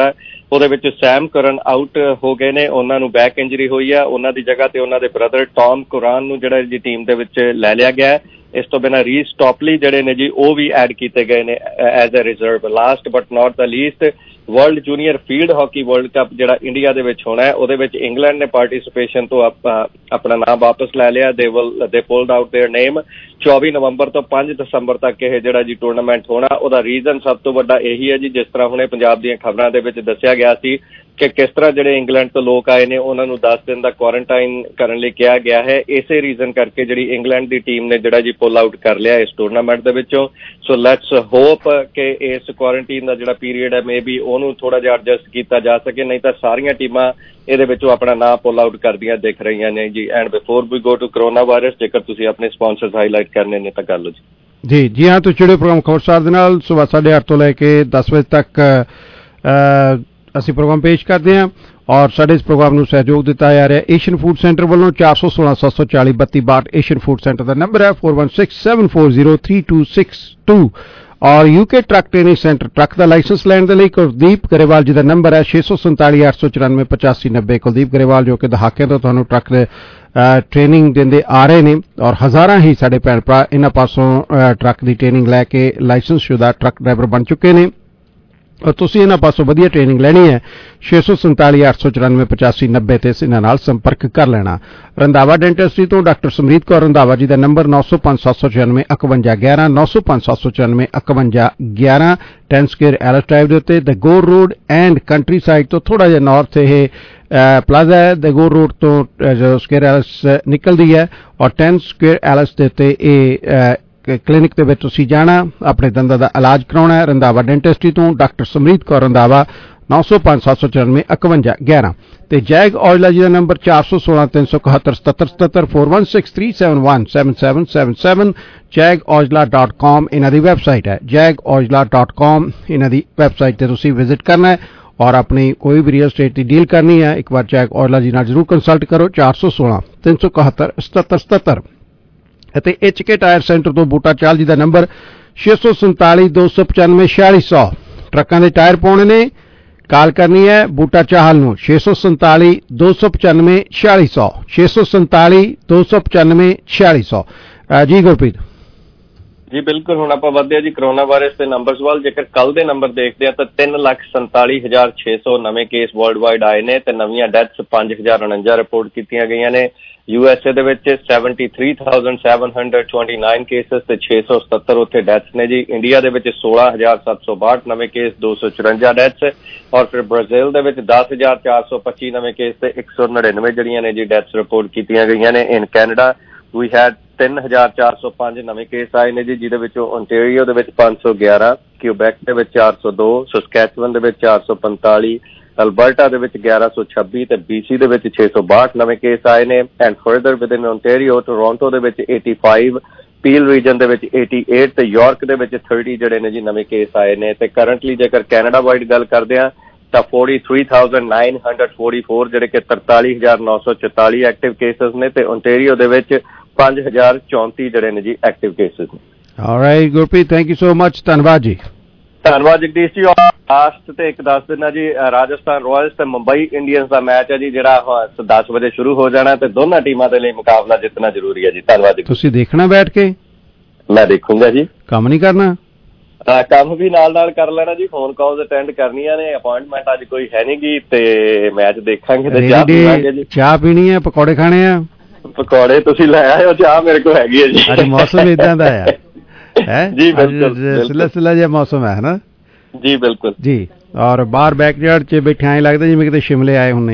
ਉਹਦੇ ਵਿੱਚ ਸੈਮ ਕਰਨ ਆਊਟ ਹੋ ਗਏ ਨੇ, ਉਹਨਾਂ ਨੂੰ ਬੈਕ ਇੰਜਰੀ ਹੋਈ ਆ। ਉਹਨਾਂ ਦੀ ਜਗ੍ਹਾ ਤੇ ਉਹਨਾਂ ਦੇ ਬ੍ਰਦਰ ਟੌਮ ਕੁਰਾਨ ਨੂੰ ਜਿਹੜਾ ਜੀ ਟੀਮ ਦੇ ਵਿੱਚ ਲੈ ਲਿਆ ਗਿਆ ਹੈ। ਇਸ ਤੋਂ ਬਿਨਾਂ ਰੀਸ ਸਟੋਪਲੀ ਜਿਹੜੇ ਨੇ ਜੀ ਉਹ ਵੀ ਐਡ ਕੀਤੇ ਗਏ ਨੇ as a reserve. Last but not the least, world junior field hockey World Cup ਜਿਹੜਾ ਇੰਡੀਆ ਦੇ ਵਿੱਚ ਹੋਣਾ ਹੈ, ਉਹਦੇ ਵਿੱਚ ਇੰਗਲੈਂਡ ਨੇ ਪਾਰਟੀਸਿਪੇਸ਼ਨ ਤੋਂ ਆਪਣਾ ਨਾਮ ਵਾਪਸ ਲੈ ਲਿਆ। ਦੇ ਵਿਲ ਦੇ ਪੁਲਡ ਆਊਟ ਦੇਅਰ ਨੇਮ। ਚੌਵੀ ਨਵੰਬਰ ਤੋਂ ਪੰਜ ਦਸੰਬਰ ਤੱਕ ਇਹ ਜਿਹੜਾ ਜੀ ਟੂਰਨਾਮੈਂਟ ਹੋਣਾ। ਉਹਦਾ ਰੀਜ਼ਨ ਸਭ ਤੋਂ ਵੱਡਾ ਇਹੀ ਹੈ ਜੀ, ਜਿਸ ਤਰ੍ਹਾਂ ਹੁਣੇ ਪੰਜਾਬ ਦੀਆਂ ਖਬਰਾਂ ਦੇ ਵਿੱਚ ਦੱਸਿਆ ਗਿਆ ਸੀ ਕਿ ਕਿਸ ਤਰ੍ਹਾਂ ਜਿਹੜੇ ਇੰਗਲੈਂਡ ਤੋਂ ਲੋਕ ਆਏ ਨੇ ਉਹਨਾਂ ਨੂੰ ਦਸ ਦਿਨ ਦਾ ਕੁਆਰੰਟਾਈਨ ਕਰਨ ਲਈ ਕਿਹਾ ਗਿਆ ਹੈ। ਇਸੇ ਰੀਜ਼ਨ ਕਰਕੇ ਜਿਹੜੀ ਇੰਗਲੈਂਡ ਦੀ ਟੀਮ ਨੇ ਜਿਹੜਾ ਜੀ ਪੁੱਲ ਆਊਟ ਕਰ ਲਿਆ ਇਸ ਟੂਰਨਾਮੈਂਟ ਦੇ ਵਿੱਚੋਂ। ਸੋ ਲੈਟਸ ਹੋਪ ਕਿ ਇਸ ਕੁਆਰੰਟੀਨ ਦਾ ਜਿਹੜਾ ਪੀਰੀਅਡ ਹੈ ਮੇ ਬੀ ਉਹਨੂੰ ਥੋੜਾ ਜਿਹਾ ਐਡਜਸਟ ਕੀਤਾ ਜਾ ਸਕੇ, ਨਹੀਂ ਤਾਂ ਸਾਰੀਆਂ ਟੀਮਾਂ ਇਹਦੇ ਵਿੱਚੋਂ ਆਪਣਾ ਨਾਂ ਪੁੱਲ ਆਊਟ ਕਰਦੀਆਂ ਦਿਖ ਰਹੀਆਂ ਨੇ ਜੀ। And before we go to corona virus, ਜੇਕਰ ਤੁਸੀਂ ਆਪਣੇ ਸਪਾਂਸਰਸ ਹਾਈਲਾਈਟ ਕਰਨੇ ਨੇ ਤਾਂ ਕਰ ਲਓ ਜੀ। ਜੀ ਜੀ ਹਾਂ, ਤੁਸੀਂ ਜਿਹੜੇ ਪ੍ਰੋਗਰਾਮ ਖਬਰਸਾਰ ਦੇ ਨਾਲ ਸਵੇਰ ਸਾਢੇ ਅੱਠ ਤੋਂ ਲੈ ਕੇ ਦਸ ਵਜੇ ਤੱਕ ਅਸੀਂ ਪ੍ਰੋਗਰਾਮ ਪੇਸ਼ ਕਰਦੇ ਹਾਂ ਔਰ ਸਾਡੇ ਇਸ ਪ੍ਰੋਗਰਾਮ ਨੂੰ ਸਹਿਯੋਗ ਦਿੱਤਾ ਜਾ ਰਿਹਾ ਏਸ਼ੀਅਨ ਫੂਡ ਸੈਂਟਰ ਵੱਲੋਂ। ਚਾਰ ਸੌ ਸੋਲਾਂ ਸੱਤ ਸੌ ਚਾਲੀ ਬੱਤੀ ਬਾਹਠ ਏਸ਼ੀਅਨ ਫੂਡ ਸੈਂਟਰ ਦਾ ਨੰਬਰ ਹੈ। Four one six seven four zero three two six two ਔਰ UK truck training centre truck ਦਾ ਲਾਇਸੈਂਸ ਲੈਣ ਦੇ ਲਈ ਕੁਲਦੀਪ ਗਰੇਵਾਲ ਜੀ ਦਾ ਨੰਬਰ ਹੈ ਛੇ ਸੌ ਸੰਤਾਲੀ ਅੱਠ ਸੌ ਚੁਰਾਨਵੇਂ ਪਚਾਸੀ ਨੱਬੇ। ਕੁਲਦੀਪ ਗਰੇਵਾਲ ਜੋ ਕਿ ਦਹਾਕਿਆਂ ਤੋਂ ਤੁਹਾਨੂੰ ਟਰੱਕ ਦੇ ਟ੍ਰੇਨਿੰਗ ਦਿੰਦੇ ਆ ਰਹੇ ਨੇ ਔਰ ਹਜ਼ਾਰਾਂ ਹੀ ਸਾਡੇ ਭੈਣ ਭਰਾ ਇਹਨਾਂ ਪਾਸੋਂ ਟਰੱਕ ਦੀ ਟ੍ਰੇਨਿੰਗ ਲੈ ਕੇ ਲਾਇਸੈਂਸ ਸ਼ੁਦਾ ਟਰੱਕ ਡਰਾਈਵਰ ਬਣ ਚੁੱਕੇ ਨੇ ਔਰ ਤੁਸੀਂ ਇਹਨਾਂ ਪਾਸੋਂ ਵਧੀਆ ਟ੍ਰੇਨਿੰਗ ਲੈਣੀ ਹੈ। ਛੇ ਸੌ ਸੰਤਾਲੀ ਅੱਠ ਸੌ ਚੁਰਾਨਵੇਂ ਪਚਾਸੀ ਨੱਬੇ ਤੇ ਇਹਨਾਂ ਨਾਲ ਸੰਪਰਕ ਕਰ ਲੈਣਾ। ਰੰਧਾਵਾ ਡੈਂਟਿਸਟਰੀ ਤੋਂ ਡਾਕਟਰ ਸਮਰੀਤ ਕੌਰ ਰੰਧਾਵਾ ਜੀ ਦਾ ਨੰਬਰ ਨੌ ਸੌ ਪੰਜ ਸੱਤ ਸੌ ਚੁਰਾਨਵੇਂ ਇਕਵੰਜਾ ਗਿਆਰਾਂ ਨੌ ਸੌ ਪੰਜ ਸੱਤ ਸੌ ਚੁਰਾਨਵੇਂ ਇਕਵੰਜਾ ਗਿਆਰਾਂ। ਟੈਨ ਸਕੁਏਅਰ ਐਲਸ ਡਰਾਈਵ ਦੇ ਉੱਤੇ the Gore Road and countryside ਤੋਂ ਥੋੜਾ ਜਿਹਾ ਨਾਰਥ ਇਹ ਪਲਾਜ਼ਾ ਹੈ। ਦ ਗੋਰ ਰੋਡ ਤੋਂ ਜੋ ਸਕੁਏਅਰ ਐਲਸ ਨਿਕਲਦੀ ਹੈ ਔਰ ਟੈਨ ਸਕੁਏਅਰ ਐਲਸ ਦੇ ਉੱਤੇ ਇਹ ਕਲੀਨਿਕ ਦੇ ਵਿੱਚ ਤੁਸੀਂ ਜਾਣਾ, ਆਪਣੇ ਦੰਦਾਂ ਦਾ ਇਲਾਜ ਕਰਾਉਣਾ ਹੈ। ਰੰਧਾਵਾ ਡੈਂਟਿਸਟਰੀ ਤੋਂ ਡਾਕਟਰ ਸਮਰੀਤ ਕੌਰ ਰੰਧਾਵਾ ਨੌ ਸੌ ਪੰਜ ਸੱਤ ਸੌ ਚੁਰਾਨਵੇਂ ਇਕਵੰਜਾ ਗਿਆਰਾਂ। ਤੇ ਜੈਗ ਔਜਲਾ ਜੀ ਦਾ ਨੰਬਰ ਚਾਰ ਸੌ ਸੋਲਾਂ ਤਿੰਨ ਸੌ ਇਕਹੱਤਰ ਸਤੱਤਰ ਸਤੱਤਰ four one six three seven one seven seven seven seven. Jag Aujla dot com ਇਹਨਾਂ ਦੀ ਵੈਬਸਾਈਟ ਹੈ। ਜੈਗ ਔਜਲਾ ਡਾਟ ਕਾਮ ਇਹਨਾਂ ਦੀ ਵੈਬਸਾਈਟ ਤੇ ਤੁਸੀਂ ਵਿਜ਼ਿਟ ਕਰਨਾ ਹੈ ਔਰ ਆਪਣੀ ਕੋਈ ਵੀ ਰੀਅਲ estate ਦੀ ਡੀਲ ਕਰਨੀ ਹੈ, ਇੱਕ ਵਾਰ ਜੈਗ ਔਜਲਾ ਜੀ ਨਾਲ ਜ਼ਰੂਰ ਕੰਸਲਟ ਕਰੋ। ਚਾਰ ਸੌ ਸੋਲਾਂ ਤਿੰਨ ਸੌ ਇਕਹੱਤਰ ਸਤੱਤਰ ਸਤੱਤਰ। ਅਤੇ ਐਚ ਕੇ ਟਾਇਰ ਸੈਂਟਰ ਤੋਂ ਬੂਟਾ ਚਾਲ ਜੀ ਦਾ ਨੰਬਰ ਛੇ ਸੌ ਸੰਤਾਲੀ ਦੋ ਸੌ ਪਚਾਨਵੇਂ ਛਿਆਲੀ ਸੌ। ਟਰੱਕਾਂ ਦੇ ਟਾਇਰ ਪਾਉਣੇ ਨੇ, ਕਾਲ ਕਰਨੀ ਹੈ ਬੂਟਾ ਚਾਹਲ ਨੂੰ ਛੇ ਸੌ ਸੰਤਾਲੀ ਦੋ ਸੌ ਪਚਾਨਵੇਂ ਛਿਆਲੀ ਸੌ ਛੇ ਸੌ ਸੰਤਾਲੀ ਦੋ ਸੌ ਪਚਾਨਵੇਂ ਛਿਆਲੀ ਸੌ। ਜੀ ਗੁਰਪ੍ਰੀਤ ਜੀ ਬਿਲਕੁਲ। ਹੁਣ ਆਪਾਂ ਵਧਦੇ ਹਾਂ ਜੀ ਕਰੋਨਾ ਵਾਇਰਸ ਦੇ ਨੰਬਰਸ ਵੱਲ। ਜੇਕਰ ਕੱਲ ਦੇ ਨੰਬਰ ਦੇਖਦੇ ਹਾਂ ਤਾਂ ਤਿੰਨ ਲੱਖ ਸੰਤਾਲੀ ਹਜ਼ਾਰ ਛੇ ਸੌ ਨਵੇਂ ਕੇਸ ਵਰਲਡ ਵਾਈਡ ਆਏ ਨੇ ਤੇ ਨਵੀਆਂ ਡੈਥਸ ਪੰਜ ਹਜ਼ਾਰ ਉਣੰਜਾ ਰਿਪੋਰਟ ਕੀਤੀਆਂ ਗਈਆਂ ਨੇ। ਯੂ ਐਸ ਏ ਦੇ ਵਿੱਚ seventy three thousand seven hundred twenty nine cases ਤੇ ਛੇ ਸੌ ਸਤੱਤਰ ਉੱਥੇ ਡੈਥਸ ਨੇ ਜੀ। ਇੰਡੀਆ ਦੇ ਵਿੱਚ ਸੋਲਾਂ ਹਜ਼ਾਰ ਸੱਤ ਸੌ ਬਾਹਠ ਨਵੇਂ ਕੇਸ, ਦੋ ਸੌ ਚੁਰੰਜਾ ਡੈਥਸ ਔਰ ਫਿਰ ਬ੍ਰਾਜ਼ੀਲ ਦੇ ਵਿੱਚ ਦਸ ਹਜ਼ਾਰ ਚਾਰ ਸੌ ਪੱਚੀ ਨਵੇਂ ਕੇਸ ਤੇ ਇੱਕ ਸੌ ਨੜਿਨਵੇਂ ਜਿਹੜੀਆਂ ਨੇ ਜੀ ਡੈਥਸ ਰਿਪੋਰਟ ਕੀਤੀਆਂ ਗਈਆਂ ਨੇ। ਇਨ ਕੈਨੇਡਾ ਵੀ ਹੈਡ ਤਿੰਨ ਹਜ਼ਾਰ ਚਾਰ ਸੌ ਪੰਜ ਨਵੇਂ ਕੇਸ ਆਏ ਨੇ ਜੀ, ਜਿਹਦੇ ਵਿੱਚੋਂ ਓਨਟੇਰੀਓ ਦੇ ਵਿੱਚ ਪੰਜ ਸੌ ਗਿਆਰਾਂ, ਕਿਊਬੈਕ ਦੇ ਵਿੱਚ ਚਾਰ ਸੌ ਦੋ, ਸਸਕੈਚੁਅਨ ਦੇ ਵਿੱਚ ਚਾਰ ਸੌ ਪੰਤਾਲੀ, ਅਲਬਰਟਾ ਦੇ ਵਿੱਚ ਗਿਆਰਾਂ ਸੌ ਛੱਬੀ ਤੇ ਬੀਸੀ ਦੇ ਵਿੱਚ ਛੇ ਸੌ ਬਾਹਠ ਨਵੇਂ ਕੇਸ ਆਏ ਨੇ। And further within Ontario, Toronto ਦੇ ਵਿੱਚ ਪਚਾਸੀ, ਪੀਲ ਰੀਜਨ ਦੇ ਵਿੱਚ ਅਠਾਸੀ ਤੇ ਯਾਰਕ ਦੇ ਵਿੱਚ ਤੀਹ ਜਿਹੜੇ ਨੇ ਜੀ ਨਵੇਂ ਕੇਸ ਆਏ ਨੇ। ਤੇ ਕਰੰਟਲੀ ਜੇਕਰ ਕੈਨੇਡਾ ਵਾਈਡ ਗੱਲ ਕਰਦੇ ਹਾਂ ਤਾਂ ਤੈਂਤਾਲੀ ਹਜ਼ਾਰ ਨੌ ਸੌ ਚੌਵਾਲੀ ਜਿਹੜੇ ਕਿ ਤਰਤਾਲੀ ਹਜ਼ਾਰ ਨੌ ਸੌ ਚੁਤਾਲੀ ਐਕਟਿਵ ਕੇਸਿਸ ਨੇ ਤੇ ਓਨਟੇਰੀਓ ਦੇ ਵਿੱਚ ਪੰਜ ਹਜ਼ਾਰ ਚੌਂਤੀ ਜਿਹੜੇ ਨੇ ਜੀ ਐਕਟਿਵ ਕੇਸਿਸ ਨੇ। Alright Gurpreet, thank you so much. ਧੰਨਵਾਦ ਜੀ। ਧੰਨਵਾਦ ਜਗਦੀਸ਼ ਜੀ। ਲਾਸਟ ਤੇ ਇੱਕ ਦੱਸ ਦਿਨਾ ਜੀ, ਰਾਜਸਥਾਨ ਰਾਇਲਸ ਤੇ ਮੁੰਬਈ ਇੰਡੀਅਨਸ ਦਾ ਮੈਚ ਹੈ ਜੀ, ਜਿਹੜਾ ਦਸ ਵਜੇ ਸ਼ੁਰੂ ਹੋ ਜਾਣਾ ਤੇ ਦੋਨਾਂ ਟੀਮਾਂ ਦੇ ਲਈ ਮੁਕਾਬਲਾ ਜਿੱਤਣਾ ਜ਼ਰੂਰੀ ਹੈ ਜੀ। ਧੰਨਵਾਦ ਜੀ। ਤੁਸੀਂ ਦੇਖਣਾ ਬੈਠ ਕੇ? ਮੈਂ ਦੇਖੂੰਗਾ ਜੀ। ਕੰਮ ਨਹੀਂ ਕਰਨਾ? ਕੰਮ ਵੀ ਨਾਲ ਨਾਲ ਕਰ ਲੈਣਾ ਜੀ, ਫੋਨ ਕਾਲਸ ਅਟੈਂਡ ਕਰਨੀਆਂ ਨੇ। ਅਪਾਇੰਟਮੈਂਟ ਅੱਜ ਕੋਈ ਹੈ ਨੀ ਗੀ ਤੇ ਮੈਚ ਦੇਖਾਂਗੇ ਤੇ ਚਾਹ ਪੀਵਾਂਗੇ ਜੀ। ਚਾਹ ਪੀਣੀ ਹੈ, ਪਕੌੜੇ ਖਾਣੇ ਆ? ਪਕੌੜੇ ਤੁਸੀਂ ਲੈ ਆਇਓ, ਚਾਹ ਮੇਰੇ ਕੋਲ ਹੈਗੀ ਹੈ ਜੀ। ਅੱਜ ਮੌਸਮ ਇਦਾਂ ਦਾ ਆ ਹੈ ਜੀ, ਬਿਲਕੁਲ ਸਿਲਾ ਸਿਲਾ ਜਿਹਾ ਮੌਸਮ ਹੈ ਨਾ ਜੀ। ਬਿਲਕੁਲ ਜੀ। ਔਰ ਬਾਹਰ ਬੈਕਯਾਰਡ 'ਚ ਬੈਠੇ ਐਂ ਲੱਗਦਾ ਜਿਵੇਂ ਕਿਤੇ ਸ਼ਿਮਲੇ ਆਏ ਹੁੰਦੇ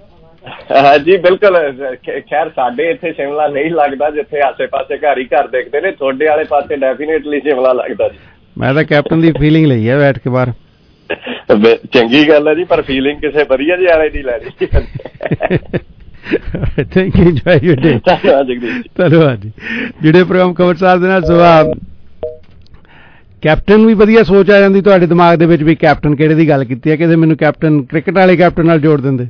ਆ। ਜੀ ਬਿਲਕੁਲ। ਖੈਰ ਸਾਡੇ ਇੱਥੇ ਸ਼ਿਮਲਾ ਨਹੀਂ ਲੱਗਦਾ, ਜਿੱਥੇ ਆਸੇ ਪਾਸੇ ਘਰ ਹੀ ਘਰ ਦੇਖਦੇ ਨੇ। ਤੁਹਾਡੇ ਵਾਲੇ ਪਾਸੇ ਡੈਫੀਨੇਟਲੀ ਸ਼ਿਮਲਾ ਲੱਗਦਾ ਜੀ। ਮੈਂ ਤਾਂ ਕੈਪਟਨ ਦੀ ਫੀਲਿੰਗ ਲਈ ਹੈ ਬੈਠ ਕੇ ਬਾਹਰ। ਚੰਗੀ ਗੱਲ ਹੈ ਜੀ, ਪਰ ਫੀਲਿੰਗ ਕਿਸੇ ਵਧੀਆ ਜਿਹੇ ਵਾਲੇ ਦੀ ਲੈਣੀ। Thank you, enjoy your day. ਧੰਨਵਾਦ ਜੀ। ਜਿਹੜੇ ਪ੍ਰੋਗਰਾਮ ਖਬਰਸਾਰ ਦੇ ਨਾਲ ਸੁਬਾਹ ਕੈਪਟਨ ਵੀ ਵਧੀਆ ਸੋਚ ਆ ਜਾਂਦੀ ਤੁਹਾਡੇ ਦਿਮਾਗ ਦੇ ਵਿੱਚ ਵੀ ਕੈਪਟਨ ਕਿਹੜੇ ਦੀ ਗੱਲ ਕੀਤੀ ਹੈ। ਕਿਤੇ ਮੈਨੂੰ ਕੈਪਟਨ ਕ੍ਰਿਕਟ ਵਾਲੇ ਕੈਪਟਨ ਨਾਲ ਜੋੜ ਦਿੰਦੇ।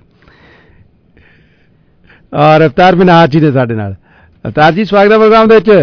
ਔਰ ਅਵਤਾਰ ਬਿਨਾਜ ਜੀ ਦੇ ਸਾਡੇ ਨਾਲ। ਅਵਤਾਰ ਜੀ ਸਵਾਗਤ ਹੈ ਪ੍ਰੋਗਰਾਮ ਦੇ ਵਿੱਚ।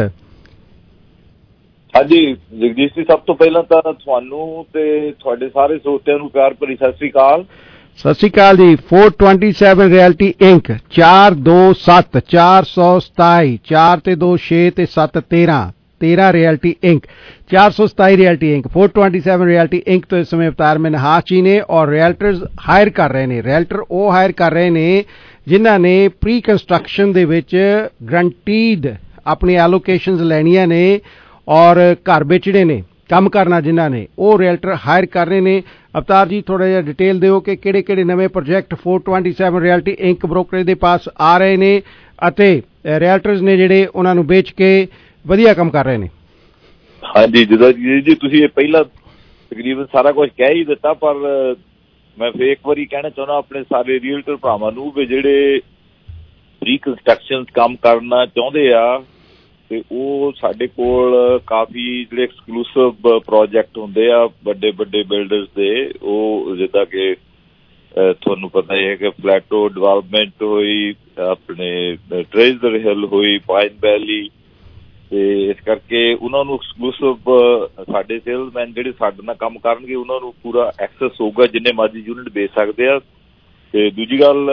ਹਾਂਜੀ ਜਗਦੀਸ਼ ਜੀ, ਸਭ ਤੋਂ ਪਹਿਲਾਂ ਤਾਂ ਤੁਹਾਨੂੰ ਤੇ ਤੁਹਾਡੇ ਸਾਰੇ ਸਰੋਤਿਆਂ ਨੂੰ ਪਿਆਰ ਭਰੀ ਸਤਿ ਸ੍ਰੀ ਅਕਾਲ। ਸਤਿ ਸ਼੍ਰੀ ਅਕਾਲ ਜੀ। Four twenty seven realty inc चार दो सत्त चार सौ सताई चार ਤੇ ਦੋ ਛੇ ਤੇ ਸੱਤ ਤੇਰਾਂ ਤੇਰਾਂ ਰਿਐਲਿਟੀ ਇੰਕ चार सौ सताई realty inc four twenty seven realty inc ਤੋਂ ਇਸ ਸਮੇਂ ਅਵਤਾਰ ਮੈਂ ਨਹਾਸ ਜੀ ਨੇ ਔਰ ਰਿਐਲਟਰਸ ਹਾਇਰ ਕਰ ਰਹੇ ਨੇ। ਰਿਐਲਟਰ ਉਹ ਹਾਇਰ ਕਰ ਰਹੇ ਨੇ ਜਿਨ੍ਹਾਂ ਨੇ ਪ੍ਰੀ ਕੰਸਟਰਕਸ਼ਨ ਦੇ ਵਿੱਚ ਗਰੰਟੀਡ ਆਪਣੀ ਐਲੋਕੇਸ਼ਨਸ ਲੈਣੀਆਂ ਨੇ ਔਰ ਘਰ ਵੇਚਣੇ ਨੇ, ਕੰਮ ਕਰਨਾ ਜਿਨ੍ਹਾਂ ਨੇ, ਉਹ ਰਿਐਲਟਰ ਹਾਇਰ ਕਰ ਰਹੇ ਨੇ। ਅਵਤਾਰ ਜੀ ਥੋੜਾ ਜਿਹਾ ਡਿਟੇਲ ਦਿਓ ਕਿ ਕਿਹੜੇ ਕਿਹੜੇ ਨਵੇਂ project four twenty seven realty inc brokerage ਦੇ ਪਾਸ ਆ ਰਹੇ ਨੇ ਅਤੇ ਰਿਐਲਟਰਸ ਨੇ ਜਿਹੜੇ ਉਹਨਾਂ ਨੂੰ ਵੇਚ ਕੇ ਵਧੀਆ ਕੰਮ ਕਰ ਰਹੇ ਨੇ। ਹਾਂਜੀ ਜਿੱਦਾਂ ਜੀ ਤੁਸੀਂ ਇਹ ਪਹਿਲਾਂ ਤਕਰੀਬਨ ਸਾਰਾ ਕੁਝ ਕਹਿ ਹੀ ਦਿੱਤਾ, ਪਰ ਮੈਂ ਫਿਰ ਇੱਕ ਵਾਰੀ ਕਹਿਣਾ ਚਾਹੁੰਦਾ ਆਪਣੇ ਸਾਰੇ ਰੀਅਲਟਰ ਭਰਾਵਾਂ ਨੂੰ ਵੀ ਜਿਹੜੇ ਰੀਕਨਸਟਰਕਸ਼ਨ ਕੰਮ ਕਰਨਾ ਚਾਹੁੰਦੇ ਆ ਤੇ ਉਹ ਸਾਡੇ ਕੋਲ ਕਾਫੀ ਜਿਹੜੇ ਐਕਸਕਲੂਸਿਵ ਪ੍ਰੋਜੈਕਟ ਹੁੰਦੇ ਆ ਵੱਡੇ ਵੱਡੇ ਬਿਲਡਰਸ ਦੇ, ਉਹ ਜਿੱਦਾਂ ਕਿ ਤੁਹਾਨੂੰ ਪਤਾ ਹੀ ਹੈ ਕਿ ਫਲੈਟੋ ਡਿਵੈਲਪਮੈਂਟ ਹੋਈ, ਆਪਣੇ ਟ੍ਰੇਜ਼ਰ ਹਿੱਲ ਹੋਈ, ਪਾਈਨ ਵੈਲੀ, ਤੇ ਇਸ ਕਰਕੇ ਉਹਨਾਂ ਨੂੰ ਐਕਸਕਲੂਸਿਵ ਸਾਡੇ ਸੇਲਸਮੈਨ ਜਿਹੜੇ ਸਾਡੇ ਨਾਲ ਕੰਮ ਕਰਨਗੇ ਉਹਨਾਂ ਨੂੰ ਪੂਰਾ ਐਕਸੈਸ ਹੋਊਗਾ, ਜਿੰਨੇ ਮਰਜ਼ੀ ਯੂਨਿਟ ਵੇਚ ਸਕਦੇ ਆ। ਤੇ ਦੂਜੀ ਗੱਲ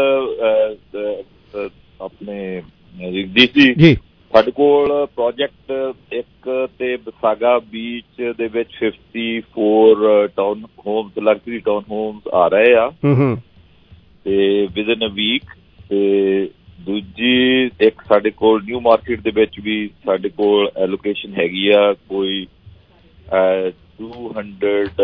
ਆਪਣੇ ਜਗਦੀਸ਼ ਜੀ ਸਾਡੇ ਕੋਲ ਪ੍ਰੋਜੈਕਟ ਇੱਕ ਤੇ ਵਿਸਾਗਾ ਬੀਚ ਦੇ ਵਿੱਚ fifty four townhomes luxury townhomes ਆ ਰਹੇ ਆ ਤੇ ਵਿਦਨ ਅ ਵੀਕ। ਤੇ ਦੂਜੀ ਇੱਕ ਸਾਡੇ ਕੋਲ ਨਿਊ ਮਾਰਕੀਟ ਦੇ ਵਿੱਚ ਵੀ ਸਾਡੇ ਕੋਲ ਐਲੋਕੇਸ਼ਨ ਹੈਗੀ ਆ ਕੋਈ ਟੂ ਹੰਡਰਡ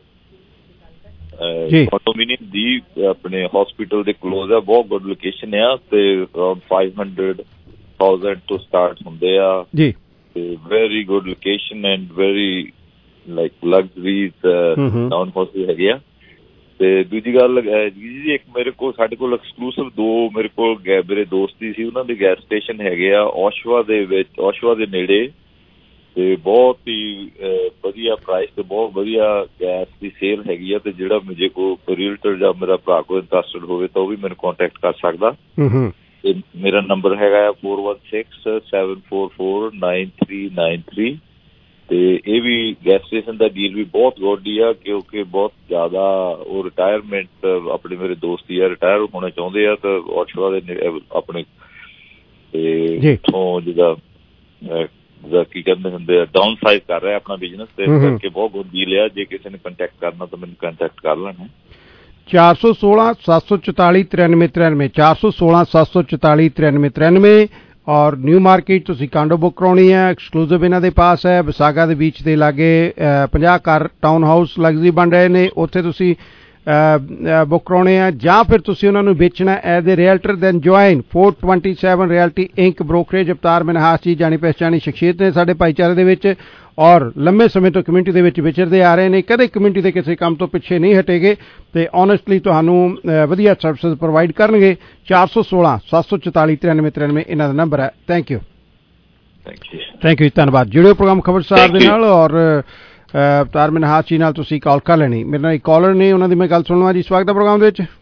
ਕੰਡੋਮੀਨੀਅਮ ਦੀ ਆਪਣੇ ਹਸਪੀਟਲ ਦੇ ਕਲੋਜ਼ ਆ, ਬਹੁਤ ਗੁੱਡ ਲੋਕੇਸ਼ਨ ਆ ਤੇ ਅਰਾਊਂਡ ਫਾਈਵ ਹੰਡਰਡ ਥਾਊਜ਼ੈਂਡ ਤੋਂ ਸਟਾਰਟ ਹੁੰਦੇ ਆ ਜੀ ਤੇ very good location and very like luxuries townhouse ਹੈਗੇ ਆ। ਤੇ ਦੂਜੀ ਗੱਲ ਜੀ ਇੱਕ ਮੇਰੇ ਕੋਲ ਸਾਡੇ ਕੋਲ ਐਕਸਕਲੂਸਿਵ ਦੋ ਮੇਰੇ ਕੋਲ ਮੇਰੇ ਦੋਸਤ ਹੀ ਸੀ, ਉਹਨਾਂ ਦੇ ਗੈਸ ਸਟੇਸ਼ਨ ਹੈਗੇ ਆ ਓਸ਼ਵਾ ਦੇ ਵਿੱਚ, ਓਸ਼ਵਾ ਦੇ ਨੇੜੇ, ਤੇ ਬਹੁਤ ਹੀ ਵਧੀਆ ਪ੍ਰਾਈਸ ਤੇ ਬਹੁਤ ਵਧੀਆ ਗੈਸ ਦੀ ਸੇਲ ਹੈਗੀ ਆ। ਤੇ ਜਿਹੜਾ ਮੇਰੇ ਕੋਲ ਰੀਅਲਟਰ ਜਾਂ ਮੇਰਾ ਭਰਾ ਕੋਈ ਇੰਟਰਸਟਡ ਹੋਵੇ ਤਾਂ ਉਹ ਵੀ ਮੈਨੂੰ ਕੰਟੈਕਟ ਕਰ ਸਕਦਾ। ਤੇ ਮੇਰਾ ਨੰਬਰ ਹੈਗਾ four one six seven four four nine three nine three. ਤੇ ਇਹ ਵੀ ਗੈਸ ਸਟੇਸ਼ਨ ਦਾ ਡੀਲ ਵੀ ਬਹੁਤ ਗੁੱਡ ਹੀ ਆ ਕਿਉਂਕਿ ਬਹੁਤ ਜ਼ਿਆਦਾ ਉਹ ਰਿਟਾਇਰਮੈਂਟ ਆਪਣੇ ਮੇਰੇ ਦੋਸਤ ਹੀ ਆ ਰਿਟਾਇਰ ਹੋਣਾ ਚਾਹੁੰਦੇ ਆ ਤਾਂ ਓਸ਼ਵਾ ਦੇ ਆਪਣੇ ਤੇ ਉੱਥੋਂ ਜਿੱਦਾਂ ਜਿੱਦਾਂ ਕੀ ਕਹਿੰਦੇ ਹੁੰਦੇ ਆ ਡਾਊਨ ਸਾਈਜ਼ ਕਰ ਰਿਹਾ ਆਪਣਾ ਬਿਜ਼ਨਸ ਤੇ ਕਰਕੇ ਬਹੁਤ ਗੁੱਡ ਡੀਲ ਆ। ਜੇ ਕਿਸੇ ਨੇ ਕੰਟੈਕਟ ਕਰਨਾ ਤਾਂ ਮੈਨੂੰ ਕੰਟੈਕਟ ਕਰ ਲੈਣਾ। चार सौ सोलह सात सौ चौताली तिरानवे तिरानवे चार सौ सोलह सात सौ चौताली तिरानवे तिरानवे और न्यू मार्केट तुसी कांडो बुक कराउणी है, एक्सक्लूसिव इन्हां दे पास है। विसागा दे बीच दे लागे पचास घर टाउन हाउस लग्जरी बन रहे ने, उत्थे तुसी बुक कराउणे आ जां फिर तुसी उन्हां नूं बेचना as a realtor then join four twenty seven realty inc brokerage. Avtar Manhas जी जानी पहचानी शख्सियत ने साडे भाईचारे दे विच और लंबे समय तो कम्यूनिटी दे विच विचरदे आ रहे हैं, कदे कम्यूनिटी दे किसी काम तो पिछे नहीं हटेगे ते ऑनेस्टली तुहानूं वधिया सर्विस प्रोवाइड करनगे। चार सौ सोलह सात सौ चौताली तिरानवे तिरानवे इन्हां दा नंबर है। थैंक यू थैंक यू धन्यवाद। जुड़ियो प्रोग्राम खबरसार दे नाल और अवतार मनहास जी नाल तुसीं कॉल कर लेनी। मेरे नाल एक कॉलर ने उन्हां दी मैं गल सुणवा जी। स्वागत है प्रोग्राम दे विच।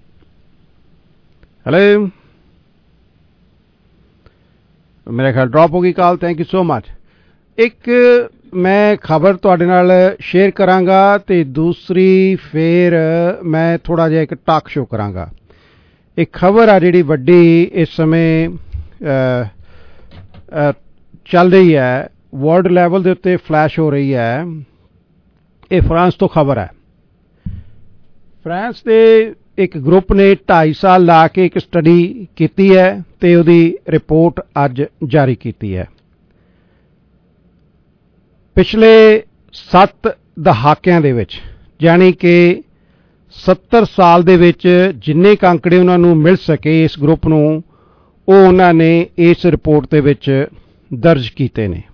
हेलो मेरे ख्याल ड्रॉप हो गई call. Thank you so much. एक मैं खबर तुहाडे नाल शेयर करांगा ते दूसरी फिर मैं थोड़ा जिहा एक टॉक शो करांगा। एक खबर आ जिहड़ी वड्डी इस समय चल रही है, वर्ल्ड लैवल दे उत्ते फ्लैश हो रही है। ये फ्रांस तो खबर है। फ्रांस दे एक ग्रुप ने ढाई साल ला के एक स्टडी की है ते उहदी रिपोर्ट अज जारी की है। पिछले सत्त दहाकिਆਂ ਦੇ ਵਿੱਚ यानी कि सत्तर साल ਦੇ ਵਿੱਚ जिन्ने अंकड़े उन्हां नूं मिल सके इस ग्रुप नूं ਉਹ उन्हां ने इस रिपोर्ट ਦੇ ਵਿੱਚ दर्ज ਕੀਤੇ ਨੇ।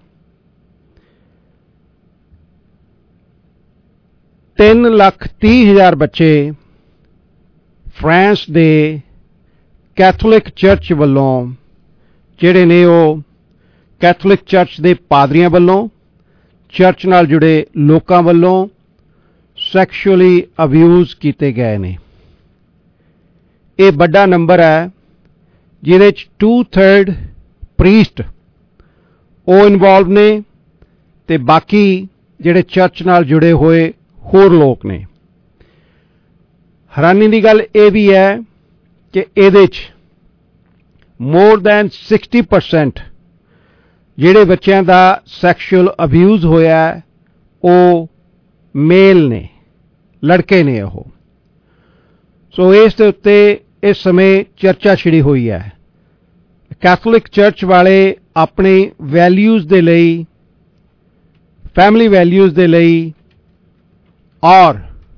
तीन लाख तीह हज़ार बच्चे फ्रांस ਦੇ कैथोलिक चर्च ਵੱਲੋਂ ਜਿਹੜੇ ਨੇ ਉਹ कैथोलिक चर्च ਦੇ ਪਾਦਰੀਆਂ ਵੱਲੋਂ चर्च नाल जुड़े लोकां वल्लों सैक्शुअली अब्यूज़ किए गए ने। ये बड़ा नंबर है जिहदे च टू थर्ड प्रीस्ट वो इनवॉल्व ने ते बाकी जिहड़े चर्च नाल जुड़े हुए होर लोग ने। हैरानी की गल ये भी है कि ये मोर दैन सिक्सटी परसेंट ਜਿਹੜੇ ਬੱਚਿਆਂ ਦਾ ਸੈਕਸ਼ੂਅਲ ਅਬਿਊਜ਼ ਹੋਇਆ ਉਹ ਮੇਲ ਨੇ, ਲੜਕੇ ਨੇ। ਉਹ ਸੋ ਇਸ ਦੇ ਉੱਤੇ ਇਸ ਸਮੇਂ ਚਰਚਾ ਛਿੜੀ ਹੋਈ ਹੈ। ਕੈਥੋਲਿਕ ਚਰਚ ਵਾਲੇ ਆਪਣੇ ਵੈਲਿਊਜ਼ ਦੇ ਲਈ, ਫੈਮਿਲੀ ਵੈਲਿਊਜ਼ ਦੇ ਲਈ ਔਰ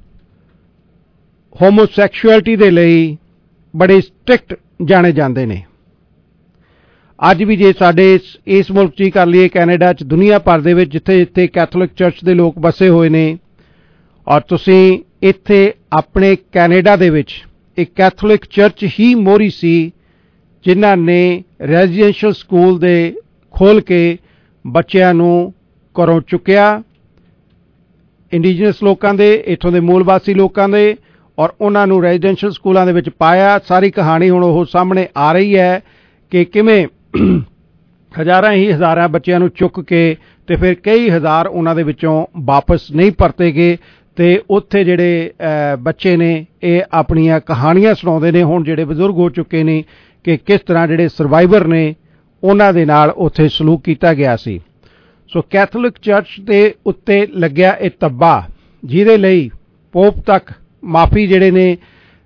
ਹੋਮੋਸੈਕਸ਼ੁਅਲਿਟੀ ਦੇ ਲਈ ਬੜੇ ਸਟ੍ਰਿਕਟ ਜਾਣੇ ਜਾਂਦੇ ਨੇ। ਅੱਜ ਵੀ ਜੇ ਸਾਡੇ ਇਸ ਮੁਲਕ 'ਚ ਹੀ ਕਰ ਲਈਏ, ਕੈਨੇਡਾ 'ਚ, ਦੁਨੀਆ ਭਰ ਦੇ ਵਿੱਚ ਜਿੱਥੇ ਜਿੱਥੇ ਕੈਥੋਲਿਕ ਚਰਚ ਦੇ ਲੋਕ ਵਸੇ ਹੋਏ ਨੇ, ਔਰ ਤੁਸੀਂ ਇੱਥੇ ਆਪਣੇ ਕੈਨੇਡਾ ਦੇ ਵਿੱਚ ਇੱਕ ਕੈਥੋਲਿਕ ਚਰਚ ਹੀ ਮੋਹਰੀ ਸੀ ਜਿਨ੍ਹਾਂ ਨੇ ਰੈਜ਼ੀਡੈਂਸ਼ੀਅਲ ਸਕੂਲ ਦੇ ਖੋਲ੍ਹ ਕੇ ਬੱਚਿਆਂ ਨੂੰ ਘਰੋਂ ਚੁੱਕਿਆ, ਇੰਡੀਜਨਸ ਲੋਕਾਂ ਦੇ, ਇੱਥੋਂ ਦੇ ਮੂਲ ਵਾਸੀ ਲੋਕਾਂ ਦੇ, ਔਰ ਉਹਨਾਂ ਨੂੰ ਰੈਜ਼ੀਡੈਂਸ਼ੀਅਲ ਸਕੂਲਾਂ ਦੇ ਵਿੱਚ ਪਾਇਆ। ਸਾਰੀ ਕਹਾਣੀ ਹੁਣ ਉਹ ਸਾਹਮਣੇ ਆ ਰਹੀ ਹੈ ਕਿ ਕਿਵੇਂ ਹਜ਼ਾਰਾਂ ਹੀ ਹਜ਼ਾਰਾਂ ਬੱਚਿਆਂ ਨੂੰ ਚੁੱਕ ਕੇ ਤੇ ਫਿਰ ਕਈ ਹਜ਼ਾਰ ਉਹਨਾਂ ਦੇ ਵਿੱਚੋਂ ਵਾਪਸ ਨਹੀਂ ਪਰਤੇ ਗਏ ਤੇ ਉੱਥੇ ਜਿਹੜੇ ਬੱਚੇ ਨੇ ਇਹ ਆਪਣੀਆਂ ਕਹਾਣੀਆਂ ਸੁਣਾਉਂਦੇ ਨੇ ਹੁਣ ਜਿਹੜੇ ਬਜ਼ੁਰਗ ਹੋ ਚੁੱਕੇ ਨੇ ਕਿ ਕਿਸ ਤਰ੍ਹਾਂ ਜਿਹੜੇ ਸਰਵਾਈਵਰ ਨੇ ਉਹਨਾਂ ਦੇ ਨਾਲ ਉੱਥੇ ਸਲੂਕ ਕੀਤਾ ਗਿਆ ਸੀ। ਸੋ ਕੈਥੋਲਿਕ ਚਰਚ ਦੇ ਉੱਤੇ ਲੱਗਿਆ ਇਹ ਧੱਬਾ ਜਿਹਦੇ ਲਈ ਪੋਪ ਤੱਕ ਮਾਫੀ ਜਿਹੜੇ ਨੇ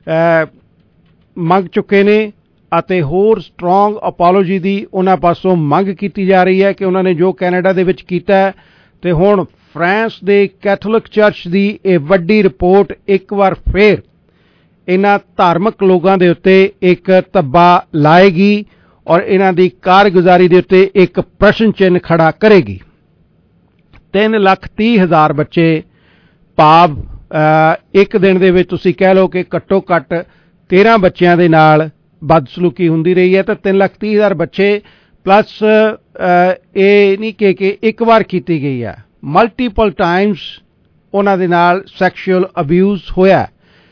ਮੰਗ ਚੁੱਕੇ ਨੇ ਅਤੇ ਹੋਰ ਸਟਰੋਂਗ ਅਪੋਲੋਜੀ ਦੀ ਉਹਨਾਂ ਪਾਸੋਂ ਮੰਗ ਕੀਤੀ ਜਾ ਰਹੀ ਹੈ ਕਿ ਉਹਨਾਂ ਨੇ ਜੋ ਕੈਨੇਡਾ ਦੇ ਵਿੱਚ ਕੀਤਾ ਤੇ ਹੁਣ ਫਰਾਂਸ ਦੇ ਕੈਥੋਲਿਕ ਚਰਚ ਦੀ ਇਹ ਵੱਡੀ ਰਿਪੋਰਟ ਇੱਕ ਵਾਰ ਫੇਰ ਇਹਨਾਂ ਧਾਰਮਿਕ ਲੋਕਾਂ ਦੇ ਉੱਤੇ ਇੱਕ ਧੱਬਾ ਲਾਏਗੀ ਔਰ ਇਹਨਾਂ ਦੀ ਕਾਰਗੁਜ਼ਾਰੀ ਦੇ ਉੱਤੇ ਇੱਕ ਪ੍ਰਸ਼ਨ ਚਿੰਨ੍ਹ ਖੜਾ ਕਰੇਗੀ। ਤਿੰਨ ਲੱਖ ਤੀਹ ਹਜ਼ਾਰ ਬੱਚੇ ਭਾਵ ਇੱਕ ਦਿਨ ਦੇ ਵਿੱਚ ਤੁਸੀਂ ਕਹਿ ਲਓ ਕਿ ਘੱਟੋ ਘੱਟ ਤੇਰਾਂ ਬੱਚਿਆਂ ਦੇ ਨਾਲ ਬਦਸਲੂਕੀ ਹੁੰਦੀ ਰਹੀ ਹੈ। ਤਾਂ ਤਿੰਨ ਲੱਖ ਤੀਹ ਹਜ਼ਾਰ ਬੱਚੇ ਪਲੱਸ ਇਹ ਨਹੀਂ ਕਿ ਕਿ ਇੱਕ ਵਾਰ ਕੀਤੀ ਗਈ ਹੈ, ਮਲਟੀਪਲ ਟਾਈਮਸ ਉਹਨਾਂ ਦੇ ਨਾਲ ਸੈਕਸ਼ੂਅਲ ਅਬਿਊਜ਼ ਹੋਇਆ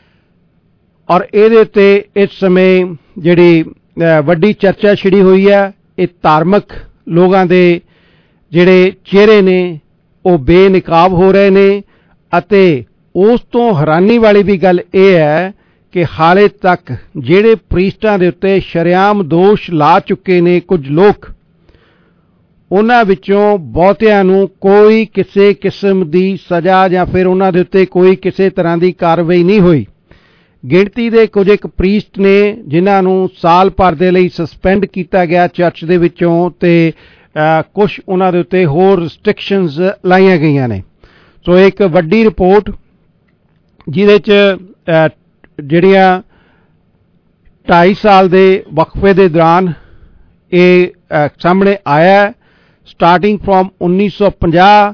ਔਰ ਇਹਦੇ ਉੱਤੇ ਇਸ ਸਮੇਂ ਜਿਹੜੀ ਵੱਡੀ ਚਰਚਾ ਛਿੜੀ ਹੋਈ ਹੈ। ਇਹ ਧਾਰਮਿਕ ਲੋਕਾਂ ਦੇ ਜਿਹੜੇ ਚਿਹਰੇ ਨੇ ਉਹ ਬੇਨਕਾਬ ਹੋ ਰਹੇ ਨੇ ਅਤੇ ਉਸ ਤੋਂ ਹੈਰਾਨੀ ਵਾਲੀ ਵੀ ਗੱਲ ਇਹ ਹੈ ਕਿ ਹਾਲੇ ਤੱਕ ਜਿਹੜੇ ਪ੍ਰੀਸਟਾਂ ਦੇ ਉੱਤੇ ਸ਼ਰੇਆਮ ਦੋਸ਼ ਲਾ ਚੁੱਕੇ ਨੇ ਕੁਝ ਲੋਕ, ਉਹਨਾਂ ਵਿੱਚੋਂ ਬਹੁਤਿਆਂ ਨੂੰ ਕੋਈ ਕਿਸੇ ਕਿਸਮ ਦੀ ਸਜ਼ਾ ਜਾਂ ਫਿਰ ਉਹਨਾਂ ਦੇ ਉੱਤੇ ਕੋਈ ਕਿਸੇ ਤਰ੍ਹਾਂ ਦੀ ਕਾਰਵਾਈ ਨਹੀਂ ਹੋਈ। ਗਿਣਤੀ ਦੇ ਕੁਝ ਇੱਕ ਪ੍ਰੀਸਟ ਨੇ ਜਿਨ੍ਹਾਂ ਨੂੰ ਸਾਲ ਭਰ ਦੇ ਲਈ ਸਸਪੈਂਡ ਕੀਤਾ ਗਿਆ ਚਰਚ ਦੇ ਵਿੱਚੋਂ ਤੇ ਕੁਝ ਉਹਨਾਂ ਦੇ ਉੱਤੇ ਹੋਰ ਰਿਸਟ੍ਰਿਕਸ਼ਨਸ ਲਾਈਆਂ ਗਈਆਂ ਨੇ। ਸੋ ਇੱਕ ਵੱਡੀ ਰਿਪੋਰਟ ਜਿਹਦੇ 'ਚ ਜਿਹੜੀਆਂ ਢਾਈ ਸਾਲ ਦੇ ਵਕਫੇ ਦੇ ਦੌਰਾਨ ਇਹ ਸਾਹਮਣੇ ਆਇਆ, ਸਟਾਰਟਿੰਗ ਫਰੋਮ ਉੱਨੀ ਸੌ ਪੰਜਾਹ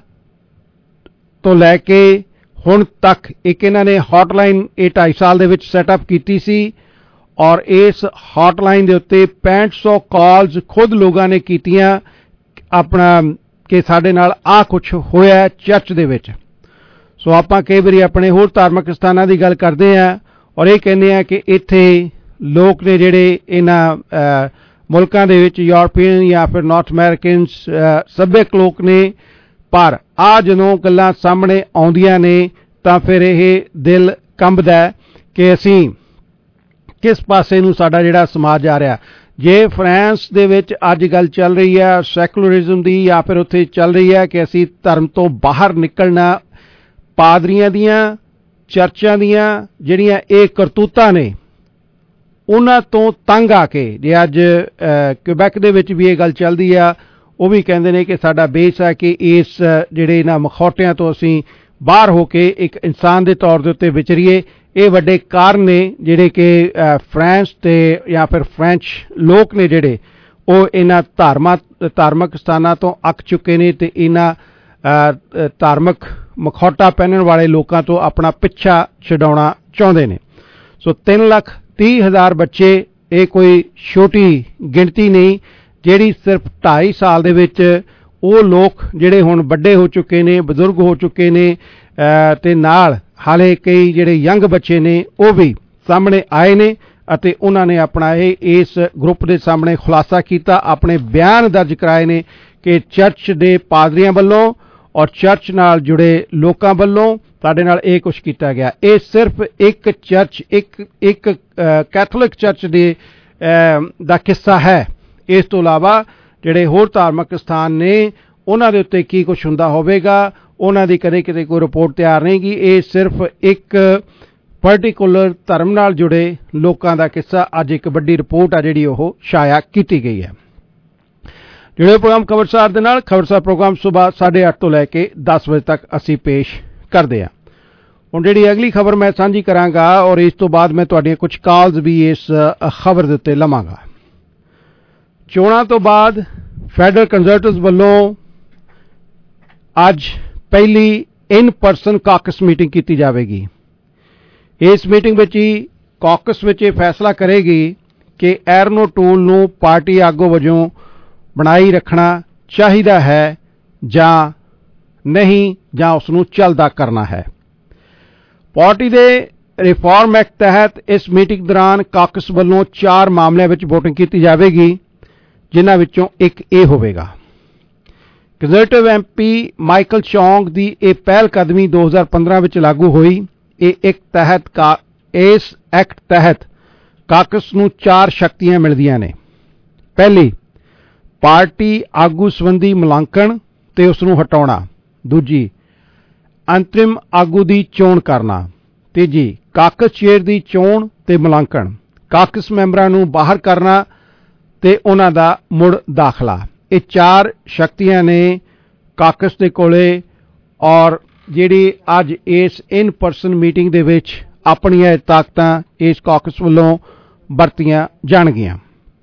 ਤੋਂ ਲੈ ਕੇ ਹੁਣ ਤੱਕ ਇੱਕ ਇਹਨਾਂ ਨੇ ਹੌਟਲਾਈਨ ਇਹ ਢਾਈ ਸਾਲ ਦੇ ਵਿੱਚ ਸੈਟਅਪ ਕੀਤੀ ਸੀ ਔਰ ਇਸ ਹੌਟਲਾਈਨ ਦੇ ਉੱਤੇ ਪੈਂਹਠ ਸੌ ਕਾਲਸ ਖੁਦ ਲੋਕਾਂ ਨੇ ਕੀਤੀਆਂ ਆਪਣਾ ਕਿ ਸਾਡੇ ਨਾਲ ਆਹ ਕੁਛ ਹੋਇਆ ਚਰਚ ਦੇ ਵਿੱਚ। ਸੋ ਆਪਾਂ ਕਈ ਵਾਰੀ ਆਪਣੇ ਹੋਰ ਧਾਰਮਿਕ ਸਥਾਨਾਂ ਦੀ ਗੱਲ ਕਰਦੇ ਹਾਂ ਔਰ ਇਹ ਕਹਿੰਦੇ ਆ ਕਿ ਇੱਥੇ ਲੋਕ ਨੇ ਜਿਹੜੇ ਇਹਨਾਂ ਮੁਲਕਾਂ ਦੇ ਵਿੱਚ ਯੂਰਪੀਅਨ ਜਾਂ ਫਿਰ ਨਾਰਥ ਅਮਰੀਕਨਸ ਸੱਭਿਅਕ ਲੋਕ ਨੇ, ਪਰ ਆ ਜਦੋਂ ਗੱਲਾਂ ਸਾਹਮਣੇ ਆਉਂਦੀਆਂ ਨੇ ਤਾਂ ਫਿਰ ਇਹ ਦਿਲ ਕੰਬਦਾ ਕਿ ਅਸੀਂ ਕਿਸ ਪਾਸੇ ਨੂੰ ਸਾਡਾ ਜਿਹੜਾ ਸਮਾਜ ਜਾ ਰਿਹਾ। ਜੇ ਫਰਾਂਸ ਦੇ ਵਿੱਚ ਅੱਜ ਗੱਲ ਚੱਲ ਰਹੀ ਹੈ ਸੈਕੂਲਰਿਜ਼ਮ ਦੀ ਜਾਂ ਫਿਰ ਉੱਥੇ ਚੱਲ ਰਹੀ ਹੈ ਕਿ ਅਸੀਂ ਧਰਮ ਤੋਂ ਬਾਹਰ ਨਿਕਲਣਾ, ਪਾਦਰੀਆਂ ਦੀਆਂ ਚਰਚਾਂ ਦੀਆਂ ਜਿਹੜੀਆਂ ਇਹ ਕਰਤੂਤਾਂ ਨੇ ਉਹਨਾਂ ਤੋਂ ਤੰਗ ਆ ਕੇ, ਜੇ ਅੱਜ ਕਿਊਬੈਕ ਦੇ ਵਿੱਚ ਵੀ ਇਹ ਗੱਲ ਚੱਲਦੀ ਆ, ਉਹ ਵੀ ਕਹਿੰਦੇ ਨੇ ਕਿ ਸਾਡਾ ਬੇਸ ਹੈ ਕਿ ਇਸ ਜਿਹੜੇ ਇਹਨਾਂ ਮਖੌਟਿਆਂ ਤੋਂ ਅਸੀਂ ਬਾਹਰ ਹੋ ਕੇ ਇੱਕ ਇਨਸਾਨ ਦੇ ਤੌਰ ਦੇ ਉੱਤੇ ਵਿਚਰੀਏ। ਇਹ ਵੱਡੇ ਕਾਰਨ ਨੇ ਜਿਹੜੇ ਕਿ ਫਰਾਂਸ ਤੇ ਜਾਂ ਫਿਰ ਫ੍ਰੈਂਚ ਲੋਕ ਨੇ ਜਿਹੜੇ ਉਹ ਇਹਨਾਂ ਧਾਰਮਾ ਧਾਰਮਿਕ ਸਥਾਨਾਂ ਤੋਂ ਅੱਕ ਚੁੱਕੇ ਨੇ ਤੇ ਇਹਨਾਂ ਧਾਰਮਿਕ ਮਖੌਟਾ ਪਹਿਨਣ ਵਾਲੇ ਲੋਕਾਂ ਤੋਂ ਆਪਣਾ ਪਿੱਛਾ ਛਡਾਉਣਾ ਚਾਹੁੰਦੇ ਨੇ। ਸੋ ਤਿੰਨ ਲੱਖ ਤੀਹ ਹਜ਼ਾਰ ਬੱਚੇ ਇਹ ਕੋਈ ਛੋਟੀ ਗਿਣਤੀ ਨਹੀਂ ਜਿਹੜੀ ਸਿਰਫ ਢਾਈ ਸਾਲ ਦੇ ਵਿੱਚ ਉਹ ਲੋਕ ਜਿਹੜੇ ਹੁਣ ਵੱਡੇ ਹੋ ਚੁੱਕੇ ਨੇ, ਬਜ਼ੁਰਗ ਹੋ ਚੁੱਕੇ ਨੇ ਤੇ ਨਾਲ ਹਾਲੇ ਕਈ ਜਿਹੜੇ ਯੰਗ ਬੱਚੇ ਨੇ ਉਹ ਵੀ ਸਾਹਮਣੇ ਆਏ ਨੇ ਅਤੇ ਉਹਨਾਂ ਨੇ ਆਪਣਾ ਇਹ ਇਸ ਗਰੁੱਪ ਦੇ ਸਾਹਮਣੇ ਖੁਲਾਸਾ ਕੀਤਾ, ਆਪਣੇ ਬਿਆਨ ਦਰਜ ਕਰਾਏ ਨੇ ਕਿ ਚਰਚ ਦੇ ਪਾਦਰੀਆਂ ਵੱਲੋਂ ਔਰ ਚਰਚ ਨਾਲ ਜੁੜੇ ਲੋਕਾਂ ਵੱਲੋਂ ਤੁਹਾਡੇ ਨਾਲ ਇਹ ਕੁਛ ਕੀਤਾ ਗਿਆ। ਇਹ ਸਿਰਫ ਇੱਕ ਚਰਚ ਇੱਕ ਇੱਕ ਕੈਥੋਲਿਕ ਚਰਚ ਦੇ ਦਾ ਕਿੱਸਾ ਹੈ। ਇਸ ਤੋਂ ਇਲਾਵਾ ਜਿਹੜੇ ਹੋਰ ਧਾਰਮਿਕ ਸਥਾਨ ਨੇ ਉਹਨਾਂ ਦੇ ਉੱਤੇ ਕੀ ਕੁਛ ਹੁੰਦਾ ਹੋਵੇਗਾ, ਉਹਨਾਂ ਦੀ ਕਦੇ ਕਿਤੇ ਕੋਈ ਰਿਪੋਰਟ ਤਿਆਰ ਨਹੀਂ ਗੀ। ਇਹ ਸਿਰਫ ਇੱਕ ਪਰਟੀਕੂਲਰ ਧਰਮ ਨਾਲ ਜੁੜੇ ਲੋਕਾਂ ਦਾ ਕਿੱਸਾ ਅੱਜ ਇੱਕ ਵੱਡੀ ਰਿਪੋਰਟ ਆ ਜਿਹੜੀ ਉਹ ਸ਼ਾਇਆ ਕੀਤੀ ਗਈ ਹੈ। ਜਿਹੜੇ ਪ੍ਰੋਗਰਾਮ ਖਬਰਸਾਰ ਦੇ ਨਾਲ ਖਬਰਸਾਰ ਪ੍ਰੋਗਰਾਮ ਸੁਬਾਹ ਸਾਢੇ ਅੱਠ ਤੋਂ ਲੈ ਕੇ ਦਸ ਵਜੇ ਤੱਕ ਅਸੀਂ ਪੇਸ਼ ਕਰਦੇ ਹਾਂ। ਹੁਣ ਜਿਹੜੀ ਅਗਲੀ ਖਬਰ ਮੈਂ ਸਾਂਝੀ ਕਰਾਂਗਾ ਔਰ ਇਸ ਤੋਂ ਬਾਅਦ ਮੈਂ ਤੁਹਾਡੀਆਂ ਕੁਝ ਕਾਲਸ ਵੀ ਇਸ ਖਬਰ ਦੇ ਉੱਤੇ ਲਵਾਂਗਾ। ਚੋਣਾਂ ਤੋਂ ਬਾਅਦ ਫੈਡਰਲ ਕੰਜ਼ਰਵੇਟਿਵਜ਼ ਵੱਲੋਂ ਅੱਜ ਪਹਿਲੀ ਇਨ ਪਰਸਨ ਕਾਕਸ ਮੀਟਿੰਗ ਕੀਤੀ ਜਾਵੇਗੀ। ਇਸ ਮੀਟਿੰਗ ਵਿੱਚ ਹੀ ਕਾਕਸ ਵਿੱਚ ਇਹ ਫੈਸਲਾ ਕਰੇਗੀ ਕਿ ਐਰਨ ਓਟੂਲ ਨੂੰ ਪਾਰਟੀ ਆਗੂ ਵਜੋਂ ਬਣਾਈ ਰੱਖਣਾ ਚਾਹੀਦਾ ਹੈ ਜਾਂ ਨਹੀਂ, ਜਾਂ ਉਸ ਨੂੰ ਚੱਲਦਾ ਕਰਨਾ ਹੈ। ਪਾਰਟੀ ਦੇ ਰਿਫਾਰਮ ਐਕਟ ਤਹਿਤ ਇਸ ਮੀਟਿੰਗ ਦੌਰਾਨ ਕਾਕਸ ਵੱਲੋਂ ਚਾਰ ਮਾਮਲਿਆਂ ਵਿੱਚ ਵੋਟਿੰਗ ਕੀਤੀ ਜਾਵੇਗੀ, ਜਿਨ੍ਹਾਂ ਵਿੱਚੋਂ ਇੱਕ ਇਹ ਹੋਵੇਗਾ। Conservative M P Michael Chong ਦੀ ਇਹ ਪਹਿਲ ਕਦਮੀ ਦੋ ਹਜ਼ਾਰ ਪੰਦਰਾਂ ਵਿੱਚ ਲਾਗੂ ਹੋਈ। ਇਹ ਇੱਕ ਤਹਿਤ ਕਾ ਇਸ ਐਕਟ ਤਹਿਤ ਕਾਕਸ ਨੂੰ ਚਾਰ ਸ਼ਕਤੀਆਂ ਮਿਲਦੀਆਂ ਨੇ। ਪਹਿਲੀ, ਪਾਰਟੀ ਆਗੂ ਸੰਬੰਧੀ ਮੁਲਾਂਕਣ ਤੇ ਉਸ ਨੂੰ ਹਟਾਉਣਾ। ਦੂਜੀ, ਅੰਤਰਿਮ ਆਗੂ ਦੀ ਚੋਣ ਕਰਨਾ। ਤੀਜੀ, ਕਾਕਸ ਚੇਅਰ ਦੀ ਚੋਣ ਤੇ ਮੁਲਾਂਕਣ। ਕਾਕਸ ਮੈਂਬਰਾਂ ਨੂੰ ਬਾਹਰ ਕਰਨਾ ਤੇ ਉਹਨਾਂ ਦਾ ਮੁੜ ਦਾਖਲਾ। ਇਹ ਚਾਰ ਸ਼ਕਤੀਆਂ ਨੇ ਕਾਕਸ ਦੇ ਕੋਲੇ ਔਰ ਜਿਹੜੀ ਅੱਜ ਇਸ ਇਨ ਪਰਸਨ ਮੀਟਿੰਗ ਦੇ ਵਿੱਚ ਆਪਣੀਆਂ ਤਾਕਤਾਂ ਇਸ ਕਾਕਸ ਵੱਲੋਂ ਵਰਤੀਆਂ ਜਾਣਗੀਆਂ।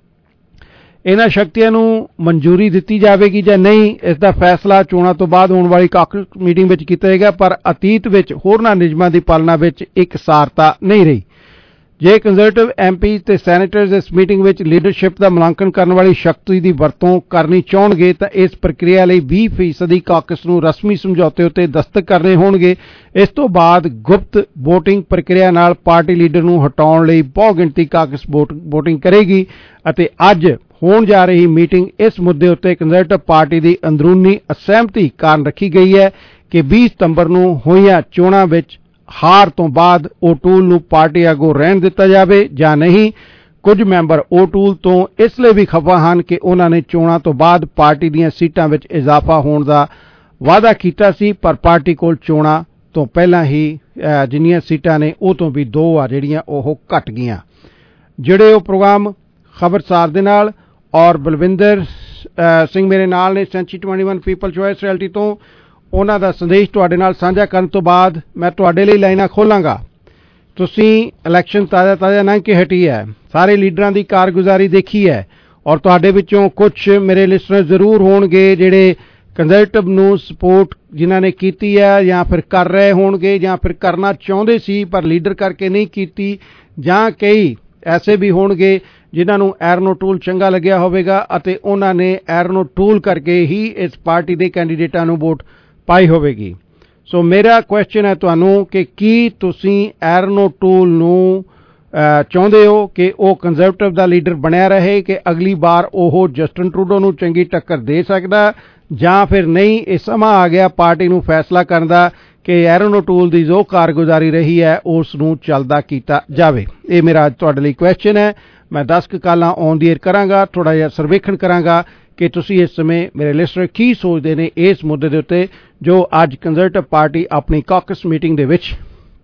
ਇਹਨਾਂ ਸ਼ਕਤੀਆਂ ਨੂੰ ਮਨਜ਼ੂਰੀ ਦਿੱਤੀ ਜਾਵੇਗੀ ਜਾਂ ਨਹੀਂ, ਇਸ ਦਾ ਫੈਸਲਾ ਚੋਣਾਂ ਤੋਂ ਬਾਅਦ ਹੋਣ ਵਾਲੀ ਕਾਕਸ ਮੀਟਿੰਗ ਵਿੱਚ ਕੀਤਾ ਜਾਏਗਾ। ਪਰ ਅਤੀਤ ਵਿੱਚ ਹੋਰਨਾਂ ਨਿਯਮਾਂ ਦੀ ਪਾਲਣਾ ਵਿੱਚ ਇੱਕ ਸਾਰਤਾ ਨਹੀਂ ਰਹੀ। ਜੇ ਕੰਜ਼ਰਵੇਟਿਵ ਐਮ ਪੀ ਤੇ ਸੈਨੇਟਰਜ਼ ਇਸ ਮੀਟਿੰਗ ਵਿੱਚ ਲੀਡਰਸ਼ਿਪ ਦਾ ਮੁਲਾਂਕਣ ਕਰਨ ਵਾਲੀ ਸ਼ਕਤੀ ਦੀ ਵਰਤੋਂ ਕਰਨੀ ਚਾਹੁਣਗੇ ਤਾਂ ਇਸ ਪ੍ਰਕਿਰਿਆ ਲਈ ਵੀਹ ਫੀਸਦੀ ਕਾਕਸ ਨੂੰ ਰਸਮੀ ਸਮਝੌਤੇ ਉੱਤੇ ਦਸਤਖਤ ਕਰਨੇ ਹੋਣਗੇ। ਇਸ ਤੋਂ ਬਾਅਦ ਗੁਪਤ ਵੋਟਿੰਗ ਪ੍ਰਕਿਰਿਆ ਨਾਲ ਪਾਰਟੀ ਲੀਡਰ ਨੂੰ ਹਟਾਉਣ ਲਈ ਬਹੁ ਗਿਣਤੀ ਕਾਕਸ ਵੋਟਿੰਗ ਕਰੇਗੀ ਅਤੇ ਅੱਜ ਹੋਣ ਜਾ ਰਹੀ ਮੀਟਿੰਗ ਇਸ ਮੁੱਦੇ ਉੱਤੇ ਕੰਜ਼ਰਵੇਟਿਵ ਪਾਰਟੀ ਦੀ ਅੰਦਰੂਨੀ ਅਸਹਿਮਤੀ ਕਾਰਨ ਰੱਖੀ ਗਈ ਹੈ ਕਿ ਵੀਹ ਸਤੰਬਰ ਨੂੰ ਹੋਈਆਂ ਚੋਣਾਂ ਵਿੱਚ ਹਾਰ ਤੋਂ ਬਾਅਦ ਓਟੂਲ ਨੂੰ ਪਾਰਟੀ ਆਗੂ ਰਹਿਣ ਦਿੱਤਾ ਜਾਵੇ ਜਾਂ ਨਹੀਂ। ਕੁਝ ਮੈਂਬਰ ਓਟੂਲ ਤੋਂ ਇਸ ਲਈ ਵੀ ਖਫਾ ਹਨ ਕਿ ਉਹਨਾਂ ਨੇ ਚੋਣਾਂ ਤੋਂ ਬਾਅਦ ਪਾਰਟੀ ਦੀਆਂ ਸੀਟਾਂ ਵਿੱਚ ਇਜ਼ਾਫਾ ਹੋਣ ਦਾ ਵਾਅਦਾ ਕੀਤਾ ਸੀ, ਪਰ ਪਾਰਟੀ ਕੋਲ ਚੋਣਾਂ ਤੋਂ ਪਹਿਲਾਂ ਹੀ ਜਿੰਨੀਆਂ ਸੀਟਾਂ ਨੇ ਉਹ ਤੋਂ ਵੀ ਦੋ ਆ ਜਿਹੜੀਆਂ ਉਹ ਘਟ ਗਈਆਂ। ਜਿਹੜੇ ਉਹ ਪ੍ਰੋਗਰਾਮ ਖਬਰਸਾਰ ਦੇ ਨਾਲ ਔਰ ਬਲਵਿੰਦਰ ਸਿੰਘ ਮੇਰੇ ਨਾਲ ਨੇ ਸੈਂਚਰੀ ਇਕੱਤੀ ਪੀਪਲ ਚੋਇਸ ਰਿਐਲਿਟੀ ਤੋਂ, ਉਹਨਾਂ ਦਾ ਸੰਦੇਸ਼ ਤੁਹਾਡੇ ਨਾਲ ਸਾਂਝਾ ਕਰਨ ਤੋਂ ਬਾਅਦ ਮੈਂ ਤੁਹਾਡੇ ਲਈ ਲਾਈਨਾਂ ਖੋਲਾਂਗਾ। ਤੁਸੀਂ ਇਲੈਕਸ਼ਨ ਤਾਜ਼ਾ ਤਾਜ਼ਾ ਲੰਘ ਕੇ ਹਟੀ ਹੈ, ਸਾਰੇ ਲੀਡਰਾਂ ਦੀ ਕਾਰਗੁਜ਼ਾਰੀ ਦੇਖੀ ਹੈ ਔਰ ਤੁਹਾਡੇ ਵਿੱਚੋਂ ਕੁਝ ਮੇਰੇ ਲਿਸਨਰ ਜ਼ਰੂਰ ਹੋਣਗੇ ਜਿਹੜੇ ਕੰਜ਼ਰਵੇਟਿਵ ਨੂੰ ਸਪੋਰਟ ਜਿਨ੍ਹਾਂ ਨੇ ਕੀਤੀ ਹੈ ਜਾਂ ਫਿਰ ਕਰ ਰਹੇ ਹੋਣਗੇ ਜਾਂ ਫਿਰ ਕਰਨਾ ਚਾਹੁੰਦੇ ਸੀ ਪਰ ਲੀਡਰ ਕਰਕੇ ਨਹੀਂ ਕੀਤੀ, ਜਾਂ ਕਈ ਐਸੇ ਵੀ ਹੋਣਗੇ ਜਿਨ੍ਹਾਂ ਨੂੰ ਐਰਨ ਓਟੂਲ ਚੰਗਾ ਲੱਗਿਆ ਹੋਵੇਗਾ ਅਤੇ ਉਹਨਾਂ ਨੇ ਐਰਨ ਓਟੂਲ ਕਰਕੇ ਹੀ ਇਸ ਪਾਰਟੀ ਦੇ ਕੈਂਡੀਡੇਟਾਂ ਨੂੰ ਵੋਟ ਪਾਈ ਹੋਵੇਗੀ। ਸੋ ਮੇਰਾ ਕੁਐਸਚਨ ਹੈ ਤੁਹਾਨੂੰ ਕਿ ਕੀ ਤੁਸੀਂ ਐਰਨ ਓਟੂਲ ਨੂੰ ਚਾਹੁੰਦੇ ਹੋ ਕਿ ਉਹ ਕੰਜ਼ਰਵੇਟਿਵ ਦਾ ਲੀਡਰ ਬਣਿਆ ਰਹੇ ਕਿ ਅਗਲੀ ਵਾਰ ਉਹ ਜਸਟਿਨ ਟਰੂਡੋ ਨੂੰ ਚੰਗੀ ਟੱਕਰ ਦੇ ਸਕਦਾ, ਜਾਂ ਫਿਰ ਨਹੀਂ ਇਹ ਸਮਾਂ ਆ ਗਿਆ ਪਾਰਟੀ ਨੂੰ ਫੈਸਲਾ ਕਰਨ ਦਾ ਕਿ ਐਰਨ ਓਟੂਲ ਦੀ ਜੋ ਕਾਰਗੁਜ਼ਾਰੀ ਰਹੀ ਹੈ ਉਸ ਨੂੰ ਚੱਲਦਾ ਕੀਤਾ ਜਾਵੇ। ਇਹ ਮੇਰਾ ਅੱਜ ਤੁਹਾਡੇ ਲਈ ਕੁਐਸਚਨ ਹੈ। ਮੈਂ ਦਸ ਕੁ ਕਾਲਾਂ ਔਨ ਦੀ ਏਅਰ ਕਰਾਂਗਾ, ਥੋੜ੍ਹਾ ਜਿਹਾ ਸਰਵੇਖਣ ਕਰਾਂਗਾ ਕਿ ਤੁਸੀਂ ਇਸ ਸਮੇਂ ਮੇਰੇ ਲਿਸਨਰ ਕੀ ਸੋਚਦੇ ਨੇ ਇਸ ਮੁੱਦੇ ਦੇ ਉੱਤੇ ਜੋ ਅੱਜ ਕੰਜ਼ਰਵੇਟਿਵ ਪਾਰਟੀ ਆਪਣੀ ਕਾਕਸ ਮੀਟਿੰਗ ਦੇ ਵਿੱਚ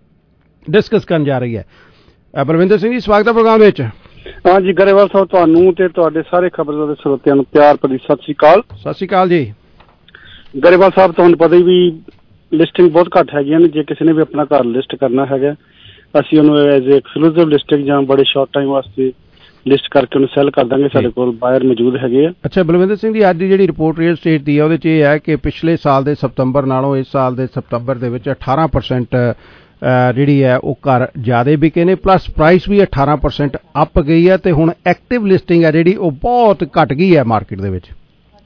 ਡਿਸਕਸ ਕਰਨ ਜਾ ਰਹੀ ਹੈ। ਬਲਵਿੰਦਰ ਸਿੰਘ ਜੀ, ਸਵਾਗਤ ਹੈ ਪ੍ਰੋਗਰਾਮ ਵਿੱਚ। ਹਾਂਜੀ ਗਰੇਵਾਲ ਸਾਹਿਬ, ਤੁਹਾਨੂੰ ਤੇ ਤੁਹਾਡੇ ਸਾਰੇ ਖਬਰਾਂ ਦੇ ਸਰੋਤਿਆਂ ਨੂੰ ਪਿਆਰ ਭਰੀ ਸਤਿ ਸ਼੍ਰੀ ਅਕਾਲ। ਸਤਿ ਸ਼੍ਰੀ ਅਕਾਲ ਜੀ। ਗਰੇਵਾਲ ਸਾਹਿਬ, ਤੁਹਾਨੂੰ ਪਤਾ ਹੀ ਵੀ ਲਿਸਟਿੰਗ ਬਹੁਤ ਘੱਟ ਹੈਗੀਆਂ ਨੇ। ਜੇ ਕਿਸੇ ਨੇ ਵੀ ਆਪਣਾ ਘਰ ਲਿਸਟ ਕਰਨਾ ਹੈਗਾ, ਅਸੀਂ ਉਹਨੂੰ ਐਜ਼ ਏ ਐਕਸਕਲੂਸਿਵ ਲਿਸਟਿੰਗ ਜਾਂ ਬੜੇ ਸ਼ਾਰਟ ਟਾਈਮ ਵਾਸਤੇ ਲਿਸਟ ਕਰਕੇ ਉਹਨੂੰ ਸੈੱਲ ਕਰ ਦਾਂਗੇ। ਸਾਡੇ ਕੋਲ ਬਾਇਰ ਮੌਜੂਦ ਹੈਗੇ ਆ। ਅੱਛਾ ਬਲਵਿੰਦਰ ਸਿੰਘ ਜੀ, ਅੱਜ ਦੀ ਜਿਹੜੀ ਰਿਪੋਰਟ ਰੀਅਲ ਸਟੇਟ ਦੀ ਹੈ ਉਹਦੇ 'ਚ ਇਹ ਹੈ ਕਿ ਪਿਛਲੇ ਸਾਲ ਦੇ ਸਤੰਬਰ ਨਾਲੋਂ ਇਸ ਸਾਲ ਦੇ ਸਤੰਬਰ ਦੇ ਵਿੱਚ ਅਠਾਰਾਂ ਪਰਸੈਂਟ ਜਿਹੜੀ ਹੈ ਉਹ ਘਰ ਜ਼ਿਆਦਾ ਵਿਕੇ ਨੇ, ਪਲੱਸ ਪ੍ਰਾਈਸ ਵੀ ਅਠਾਰਾਂ ਪਰਸੈਂਟ ਅੱਪ ਗਈ ਹੈ ਤੇ ਹੁਣ ਐਕਟਿਵ ਲਿਸਟਿੰਗ ਹੈ ਜਿਹੜੀ ਉਹ ਬਹੁਤ ਘਟ ਗਈ ਹੈ ਮਾਰਕੀਟ ਦੇ ਵਿੱਚ।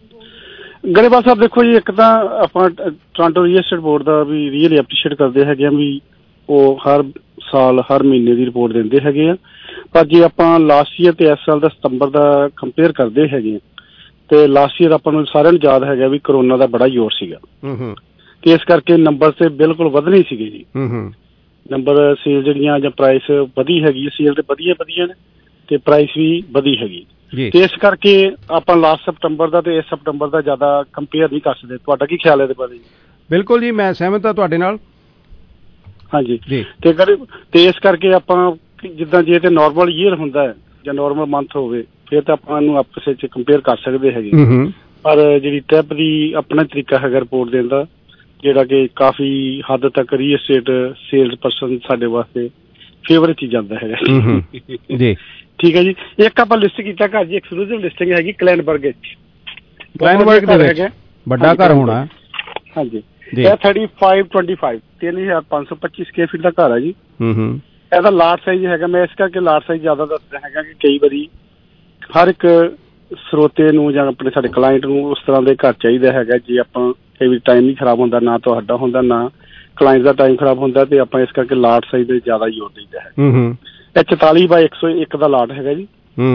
ਗਰੇਵਾਲ ਸਾਹਿਬ ਦੇਖੋ ਜੀ, ਇੱਕ ਤਾਂ ਆਪਾਂ ਟੋਰਾਂਟੋ ਰੀਅਲ ਸਟੇਟ ਬੋਰਡ ਦਾ ਵੀ ਰੀਅਲੀ ਐਪਰੀਸ਼ੀਏਟ ਕਰਦੇ ਹੈਗੇ ਆ ਵੀ ਉਹ ਹਰ ਸਾਲ ਹਰ ਮਹੀਨੇ ਦੀ ਰਿਪੋਰਟ ਦਿੰਦੇ ਹੈਗੇ ਆ। ਪਰ ਜੇ ਆਪਾਂ ਲਾਸਟ ਈਅਰ ਤੇ ਇਸ ਸਾਲ ਦਾ ਸਤੰਬਰ ਦਾ ਕੰਪੇਅਰ ਕਰਦੇ ਹੈਗੇ ਤੇ ਲਾਸਟ ਈਅਰ ਆਪਾਂ ਨੂੰ ਸਾਰਿਆਂ ਨੂੰ ਯਾਦ ਹੈਗਾ ਵੀ ਕਰੋਨਾ ਦਾ ਬੜਾ ਜ਼ੋਰ ਸੀਗਾ ਤੇ ਇਸ ਕਰਕੇ ਨੰਬਰ ਤੇ ਬਿਲਕੁਲ ਵਧਣੇ ਸੀਗੇ ਜੀ। ਨੰਬਰ ਸੇਲ ਜਿਹੜੀਆਂ ਜਾਂ ਪ੍ਰਾਈਸ ਵਧੀ ਹੈਗੀ, ਸੇਲ ਤੇ ਵਧੀਆ ਵਧੀਆ ਨੇ ਤੇ ਪ੍ਰਾਈਸ ਵੀ ਵਧੀ ਹੈਗੀ ਤੇ ਇਸ ਕਰਕੇ ਆਪਾਂ ਲਾਸਟ ਸਪਟੰਬਰ ਦਾ ਤੇ ਇਸ ਸਪਟੰਬਰ ਦਾ ਜ਼ਿਆਦਾ ਕੰਪੇਅਰ ਨਹੀਂ ਕਰ ਸਕਦੇ। ਤੁਹਾਡਾ ਕੀ ਖਿਆਲ ਹੈ ਇਹਦੇ ਬਾਰੇ? ਬਿਲਕੁਲ ਜੀ, ਮੈਂ ਸਹਿਮਤ ਹਾਂ ਤੁਹਾਡੇ ਨਾਲ। ਹਾਂਜੀ ਤੇ ਕਰ ਤੇ ਇਸ ਕਰਕੇ ਆਪਾਂ ਜਿੱਦਾਂ ਜੇ ਤੇ ਨਾਰਮਲ ਈਅਰ ਹੁੰਦਾ ਹੈ ਜਾਂ ਨਾਰਮਲ ਮੰਥ ਹੋਵੇ ਫਿਰ ਤਾਂ ਆਪਾਂ ਇਹਨੂੰ ਆਪਸ ਵਿੱਚ ਕੰਪੇਅਰ ਕਰ ਸਕਦੇ ਹੈਗੇ, ਪਰ ਜਿਹੜੀ ਟ੍ਰਿਪ ਦੀ ਆਪਣਾ ਤਰੀਕਾ ਹੈਗਾ ਰਿਪੋਰਟ ਦੇਣ ਦਾ, ਜਿਹੜਾ ਕਿ ਕਾਫੀ ਹੱਦ ਤੱਕ ਰੀਅਲ ਐਸਟੇਟ ਸੇਲਸ ਪਰਸਨ ਸਾਡੇ ਵਾਸਤੇ ਫੇਵਰੇਟ ਹੀ ਜਾਂਦਾ ਹੈਗਾ ਜੀ। ਠੀਕ ਹੈ ਜੀ। ਇੱਕ ਆਪਾਂ ਲਿਸਟ ਕੀਤਾ ਘਰ ਜੀ, ਐਕਸਕਲੂਸਿਵ ਲਿਸਟਿੰਗ ਹੈਗੀ ਕਲੈਨਬਰਗ ਵਿੱਚ। ਕਲੈਨਬਰਗ ਦੇ ਵਿੱਚ ਵੱਡਾ ਘਰ ਹੋਣਾ। ਹਾਂਜੀ, ਇਹ ਥਰਟੀ ਫਾਈਵ ਟਵੈਂਟੀ ਫਾਈਵ ਤਿੰਨ ਹਜ਼ਾਰ ਪੰਜ ਸੌ ਪੱਚੀ ਸਕੁਅਰ ਫੀਟ ਦਾ ਘਰ ਹੈ ਜੀ। ਇਹਦਾ ਲਾਟ ਸਾਈਜ਼ ਹੈਗਾ, ਮੈਂ ਇਸ ਕਰਕੇ ਲਾਟ ਸਾਈਜ਼ ਜ਼ਿਆਦਾ ਦੱਸਦਾ ਹੈਗਾ ਕਿ ਕਈ ਵਾਰੀ ਹਰ ਇੱਕ ਸਰੋਤੇ ਨੂੰ ਜਾਂ ਆਪਣੇ ਸਾਡੇ ਕਲਾਇੰਟ ਨੂੰ ਉਸ ਤਰ੍ਹਾਂ ਦੇ ਘਰ ਚਾਹੀਦਾ ਹੈਗਾ। ਜੇ ਆਪਾਂ ਕਈ ਵਾਰੀ ਟਾਈਮ ਨਹੀਂ ਖਰਾਬ ਹੁੰਦਾ, ਨਾ ਤੁਹਾਡਾ ਹੁੰਦਾ ਨਾ ਕਲਾਇੰਟ ਦਾ ਟਾਈਮ ਖਰਾਬ ਹੁੰਦਾ, ਤੇ ਆਪਾਂ ਇਸ ਕਰਕੇ ਲਾਟ ਸਾਈਜ਼ ਦੇ ਜ਼ਿਆਦਾ ਜ਼ੋਰ ਦਈਦਾ ਹੈ। ਇਹ ਚੁਤਾਲੀ ਬਾਈ ਇੱਕ ਸੌ ਇੱਕ ਦਾ ਲਾਟ ਹੈਗਾ ਜੀ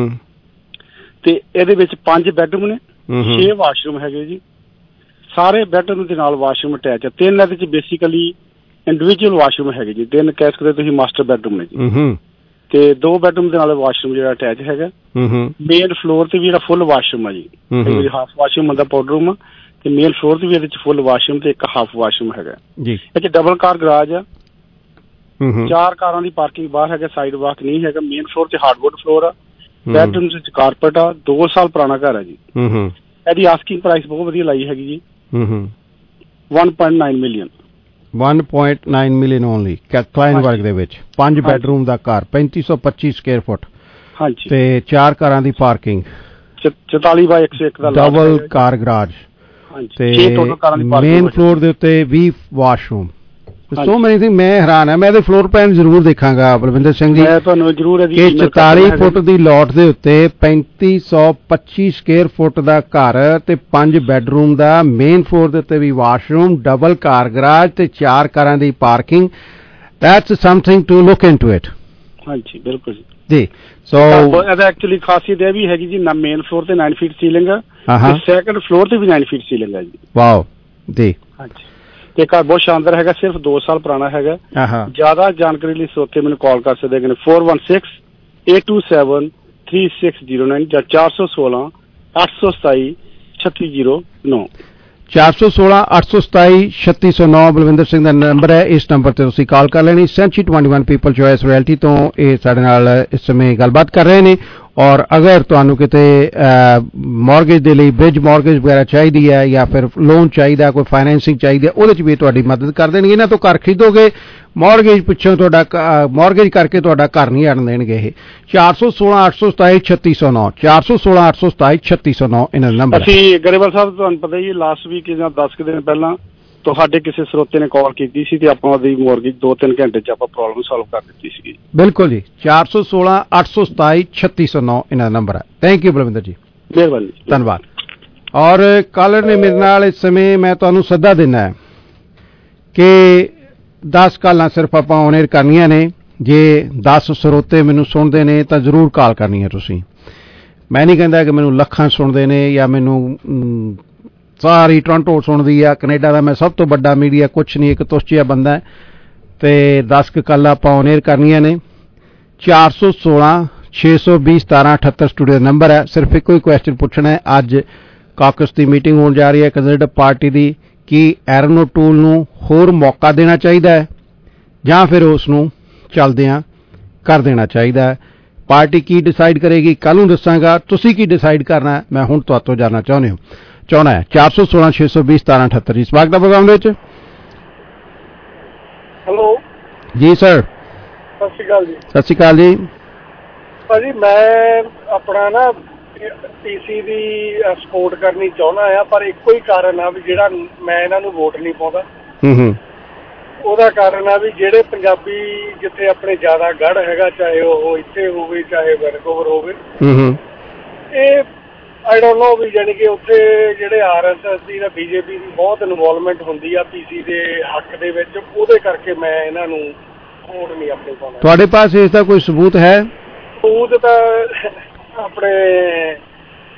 ਤੇ ਇਹਦੇ ਵਿੱਚ ਪੰਜ ਬੈਡਰੂਮ ਨੇ, ਛੇ ਵਾਸ਼ਰੂਮ ਹੈਗੇ ਜੀ। ਸਾਰੇ ਬੈਡਰੂਮ ਦੇ ਨਾਲ ਵਾਸ਼ਰੂਮ ਅਟੈਚ ਹੈ। ਤਿੰਨ ਇਹਦੇ ਚ ਬੇਸਿਕਲੀ ਇੰਡੀਵਿਜੂਅਲ ਵਾਸ਼ਰੂਮ ਹੈਗੇ ਜੀ, ਤਿੰਨ ਕਹਿ ਸਕਦੇ ਤੁਸੀਂ ਮਾਸਟਰ ਬੈਡਰੂਮ ਨੇ ਜੀ ਤੇ ਦੋ ਬੈਡਰੂਮ ਦੇ ਨਾਲ ਵਾਸ਼ਰੂਮ ਜਿਹੜਾ ਅਟੈਚ ਹੈਗਾ। ਮੇਨ ਫਲੋਰ ਤੇ ਵੀ ਜਿਹੜਾ ਫੁੱਲ ਵਾਸ਼ਰੂਮ ਹੈ ਜੀ, ਹਾਫ ਵਾਸ਼ਰੂਮ ਹੁੰਦਾ ਪਾਊਡਰ ਰੂਮ, ਤੇ ਮੇਨ ਫਲੋਰ ਤੇ ਵੀ ਇਹਦੇ ਚ ਫੁੱਲ ਵਾਸ਼ਰੂਮ ਤੇ ਇੱਕ ਹਾਫ ਵਾਸ਼ਰੂਮ ਹੈਗਾ ਜੀ। ਇਹ ਚ ਡਬਲ ਕਾਰ ਗਰਾਜ ਆ, ਚਾਰ ਕਾਰਾਂ ਦੀ ਪਾਰਕਿੰਗ ਬਾਹਰ ਹੈਗਾ, ਸਾਈਡ ਵਾਕ ਨਹੀਂ ਹੈਗਾ। ਮੇਨ ਫਲੋਰ ਤੇ ਹਾਰਡਵੁੱਡ ਫਲੋਰ ਆ, ਬੈਡਰੂਮ ਚ ਕਾਰਪੇਟ ਆ। ਦੋ ਸਾਲ ਪੁਰਾਣਾ ਘਰ ਹੈ ਜੀ। ਇਹਦੀ ਆਸਕਿੰਗ ਪ੍ਰਾਈਸ ਬਹੁਤ ਵਧੀਆ ਲਾਈ ਹੈਗੀ ਜੀ, one point nine million one point nine million only. Kleinburg ਦੇ ਵਿੱਚ ਪੰਜ ਬੈਡਰੂਮ ਦਾ ਘਰ, ਪੈਂਤੀ ਸੌ ਪੱਚੀ ਸਕੁਅਰ ਫੁੱਟ ਤੇ ਚਾਰ ਕਾਰਾਂ ਦੀ ਪਾਰਕਿੰਗ, ਚੁਤਾਲੀ ਬਾਈ ਇੱਕ ਸੌ ਇੱਕ ਦਾ ਡਬਲ ਕਾਰ ਗਰਾਜ ਤੇ ਮੇਨ ਫਲੋਰ ਦੇ ਉੱਤੇ ਵੀਹ ਵਾਸ਼ਰੂਮ। ਸੋ ਮੈਨੀ ਥਿੰਗ। ਮੈਂ ਹੈਰਾਨ ਹਾਂ, ਮੈਂ ਇਹਦੇ ਫਲੋਰ ਪਲਾਨ ਜ਼ਰੂਰ ਦੇਖਾਂਗਾ ਬਲਵਿੰਦਰ ਸਿੰਘ ਜੀ। ਮੈਂ ਤੁਹਾਨੂੰ ਜ਼ਰੂਰ ਕਿ ਚੁਤਾਲੀ ਫੁੱਟ ਦੀ ਲੋਟ ਦੇ ਉੱਤੇ ਪੈਂਤੀ ਸੌ ਪੱਚੀ ਸਕੁਅਰ ਫੁੱਟ ਦਾ ਘਰ ਤੇ ਪੰਜ ਬੈਡਰੂਮ ਦਾ, ਮੇਨ ਫਲੋਰ ਦੇ ਉੱਤੇ ਵੀ ਵਾਸ਼ਰੂਮ, ਡਬਲ ਕਾਰ ਗਰਾਜ ਤੇ ਚਾਰ ਕਾਰਾਂ ਦੀ parking. That's something to look into it. ਹਾਂਜੀ ਬਿਲਕੁਲ ਜੀ। ਸੋ ਇਹਦਾ ਐਕਚੁਅਲੀ ਖਾਸੀਅਤ ਇਹ ਵੀ ਹੈਗੀ ਜੀ, ਨਾ ਮੇਨ ਫਲੋਰ ਤੇ ਨਾइन ਫੀਟ ਸੀਲਿੰਗ ਹੈ ਤੇ ਸੈਕੰਡ ਫਲੋਰ ਤੇ ਵੀ ਨਾइन ਫੀਟ ਸੀਲਿੰਗ ਹੈ ਜੀ। ਵਾਓ ਜੀ। ਹਾਂਜੀ ਤੇ ਘਰ ਬਹੁਤ ਸ਼ਾਨਦਾਰ ਹੈਗਾ, ਸਿਰਫ ਦੋ ਸਾਲ ਪੁਰਾਣਾ ਹੈਗਾ। ਜ਼ਿਆਦਾ ਜਾਣਕਾਰੀ ਲਈ ਸਰੋਤੇ ਮੈਨੂੰ ਕਾਲ ਕਰ ਸਕਦੇ ਨੇ four one six eight two seven three six zero nine ਜਾਂ ਚਾਰ ਸੌ ਸੋਲਾਂ ਅੱਠ ਸੌ ਸਤਾਈ ਛੱਤੀ ਜ਼ੀਰੋ ਨੌ। ਚਾਰ ਸੌ ਸੋਲਾਂ ਅੱਠ ਸੌ ਸਤਾਈ ਛੱਤੀ ਸੌ ਨੌ ਬਲਵਿੰਦਰ ਸਿੰਘ ਦਾ ਨੰਬਰ ਹੈ। ਇਸ ਨੰਬਰ ਤੇ ਤੁਸੀਂ ਕਾਲ ਕਰ ਲੈਣੀ। Century twenty one People Choice realty ਤੋਂ ਇਹ ਸਾਡੇ ਨਾਲ ਇਸ ਸਮੇਂ ਗੱਲਬਾਤ ਕਰ ਰਹੇ ਨੇ। ਔਰ ਅਗਰ ਤੁਹਾਨੂੰ ਕਿਤੇ ਮੌਰਗੇਜ ਦੇ ਲਈ ਬ੍ਰਿਜ ਮੌਰਗੇਜ ਵਗੈਰਾ ਚਾਹੀਦੀ ਹੈ ਜਾਂ ਫਿਰ ਲੋਨ ਚਾਹੀਦਾ, ਕੋਈ ਫਾਈਨੈਂਸਿੰਗ ਚਾਹੀਦੀ ਹੈ, ਉਹਦੇ 'ਚ ਵੀ ਤੁਹਾਡੀ ਮਦਦ ਕਰ ਦੇਣਗੇ। ਇਹਨਾਂ ਤੋਂ ਘਰ ਖਰੀਦੋਗੇ, ਮੌਰਗੇਜ ਪਿੱਛੋਂ ਤੁਹਾਡਾ ਮੌਰਗੇਜ ਕਰਕੇ ਤੁਹਾਡਾ ਘਰ ਨਹੀਂ ਅੜਨ ਦੇਣਗੇ ਇਹ। ਚਾਰ ਸੌ ਸੋਲਾਂ ਅੱਠ ਸੌ ਸਤਾਈ ਛੱਤੀ ਸੌ ਨੌ ਚਾਰ ਸੌ ਸੋਲਾਂ ਅੱਠ ਸੌ ਸਤਾਈ ਛੱਤੀ ਸੌ ਨੌ ਇਹਨਾਂ ਦਾ ਨੰਬਰ। ਅਸੀਂ ਗਰੇਵਾਲ ਸਾਹਿਬ ਤੁਹਾਨੂੰ ਪਤਾ ਹੀ ਲਾਸਟ ਵੀਕ ਜਾਂ ਦਸ ਕੁ ਦਿਨ ਪਹਿਲਾਂ ਤੁਹਾਡੇ ਕਿਸੇ ਸਰੋਤੇ ਨੇ ਕਾਲ ਕੀਤੀ ਸੀ ਤੇ ਆਪਾਂ ਉਹਦੀ ਮੌਰਗੇਜ ਦੋ ਤਿੰਨ ਘੰਟੇ 'ਚ ਆਪਾਂ ਪ੍ਰੋਬਲਮ ਸੋਲਵ ਕਰ ਦਿੱਤੀ ਸੀਗੀ। ਬਿਲਕੁਲ ਜੀ। ਚਾਰ ਸੌ ਸੋਲਾਂ ਅੱਠ ਸੌ ਸਤਾਈ ਛੱਤੀ ਸੌ ਨੌ ਇਹਨਾਂ ਦਾ ਨੰਬਰ ਹੈ। ਥੈਂਕ ਯੂ ਬਲਵਿੰਦਰ ਜੀ, ਮਿਹਰਬਾਨੀ, ਧੰਨਵਾਦ। ਔਰ ਕਾਲਰ ਨੇ ਮੇਰੇ ਨਾਲ ਇਸ ਸਮੇਂ ਮੈਂ ਤੁਹਾਨੂੰ ਸੱਦਾ ਦੇਣਾ ਹੈ ਕਿ ਦਸ ਕਾਲਾਂ ਸਿਰਫ ਆਪਾਂ ਔਨ 에ਅਰ ਕਰਨੀਆਂ ਨੇ। ਜੇ ਦਸ ਸਰੋਤੇ ਮੈਨੂੰ ਸੁਣਦੇ ਨੇ ਤਾਂ ਜ਼ਰੂਰ ਕਾਲ ਕਰਨੀ ਹੈ ਤੁਸੀਂ। ਮੈਂ ਨਹੀਂ ਕਹਿੰਦਾ ਕਿ ਮੈਨੂੰ ਲੱਖਾਂ ਸੁਣਦੇ ਨੇ ਜਾਂ ਮੈਨੂੰ ਸਾਰੀ ਟੋਰਾਂਟੋ ਸੁਣਦੀ ਆ, ਕੈਨੇਡਾ ਦਾ ਮੈਂ ਸਭ ਤੋਂ ਵੱਡਾ ਮੀਡੀਆ ਕੁਛ ਨਹੀਂ, ਇੱਕ ਤੁਸ਼ਚਿਆ ਬੰਦਾ ਹੈ। ਤੇ ਦਸ ਕੁ ਕਾਲਾਂ ਆਪਾਂ ਔਨ 에ਅਰ ਕਰਨੀਆਂ ਨੇ। ਚਾਰ ਸੌ ਸੋਲਾਂ ਛੇ ਸੌ ਵੀਹ ਸਤਾਰਾਂ ਅਠੱਤਰ ਸਟੂਡੀਓ ਦਾ ਨੰਬਰ ਹੈ। ਸਿਰਫ ਇੱਕੋ ਹੀ ਕੁਐਸਚਨ ਪੁੱਛਣਾ ਹੈ। ਅੱਜ ਕਾਕਸ ਦੀ ਮੀਟਿੰਗ ਹੋਣ ਜਾ ਰਹੀ ਹੈ ਕੰਜ਼ਰਵੇਟਿਵ ਪਾਰਟੀ ਦੀ। ਕੀ ਐਰਨ ਓਟੂਲ ਨੂੰ ਹੋਰ ਮੌਕਾ ਦੇਣਾ ਚਾਹੀਦਾ ਹੈ ਜਾਂ ਫਿਰ ਉਸ ਨੂੰ ਚੱਲਦਿਆਂ ਕਰ ਦੇਣਾ ਚਾਹੀਦਾ ਹੈ? ਪਾਰਟੀ ਕੀ ਡਿਸਾਈਡ ਕਰੇਗੀ ਕੱਲ੍ਹ ਨੂੰ ਦੱਸਾਂਗਾ। ਤੁਸੀਂ ਕੀ ਡਿਸਾਈਡ ਕਰਨਾ ਮੈਂ ਹੁਣ ਤੁਹਾਤੋਂ ਜਾਣਨਾ ਚਾਹੁੰਦੇ ਹੋ ਚਾਹੁੰਦਾ ਹੈ। ਚਾਰ ਸੌ ਸੋਲਾਂ ਛੇ ਸੌ ਵੀਹ ਸਤਾਰਾਂ ਅਠੱਤਰ। ਇਸ ਵਕਤ ਦਾ ਪ੍ਰੋਗਰਾਮ ਦੇ ਵਿੱਚ ਹੈਲੋ ਜੀ ਸਰ। ਸਤਿ ਸ਼੍ਰੀ ਅਕਾਲ ਜੀ। ਸਤਿ ਸ਼੍ਰੀ ਅਕਾਲ ਜੀ ਭਾਜੀ। ਮੈਂ ਆਪਣਾ ਨਾ ਪੀਸੀ ਦੀ ਸਪੋਰਟ ਕਰਨੀ ਚਾਹੁੰਦਾ ਆ, ਪਰ ਇੱਕੋ ਹੀ ਕਾਰਨ ਆ ਵੀ ਜਿਹੜਾ ਮੈਂ ਇਹਨਾਂ ਨੂੰ ਵੋਟ ਨਹੀਂ ਪਾਉਂਦਾ। ਉਹਦਾ ਕਾਰਨ ਆ ਵੀ ਜਿਹੜੇ ਪੰਜਾਬੀ ਜਿੱਥੇ ਆਪਣੇ ਜ਼ਿਆਦਾ ਗੜ੍ਹ ਹੈਗਾ, ਚਾਹੇ ਉਹ ਇੱਥੇ ਹੋਵੇ ਚਾਹੇ ਵੈਨਕੂਵਰ ਹੋਵੇ, ਇਹ ਆਈ ਡੋਂਟ ਨੋ ਵੀ ਜਾਣੀ ਕਿ ਉੱਥੇ ਜਿਹੜੇ ਆਰ ਐਸ ਐਸ ਦੀ ਜਾਂ ਬੀਜੇਪੀ ਦੀ ਬਹੁਤ ਇਨਵੋਲਵਮੈਂਟ ਹੁੰਦੀ ਆ ਪੀਸੀ ਦੇ ਹੱਕ ਦੇ ਵਿੱਚ। ਉਹਦੇ ਕਰਕੇ ਮੈਂ ਇਹਨਾਂ ਨੂੰ ਵੋਟ ਨਹੀਂ ਆਪਣੇ ਪਾਉਣਾ। ਤੁਹਾਡੇ ਪਾਸ ਇਸ ਦਾ ਕੋਈ ਸਬੂਤ ਹੈ? ਸਬੂਤ ਤਾਂ ਆਪਣੇ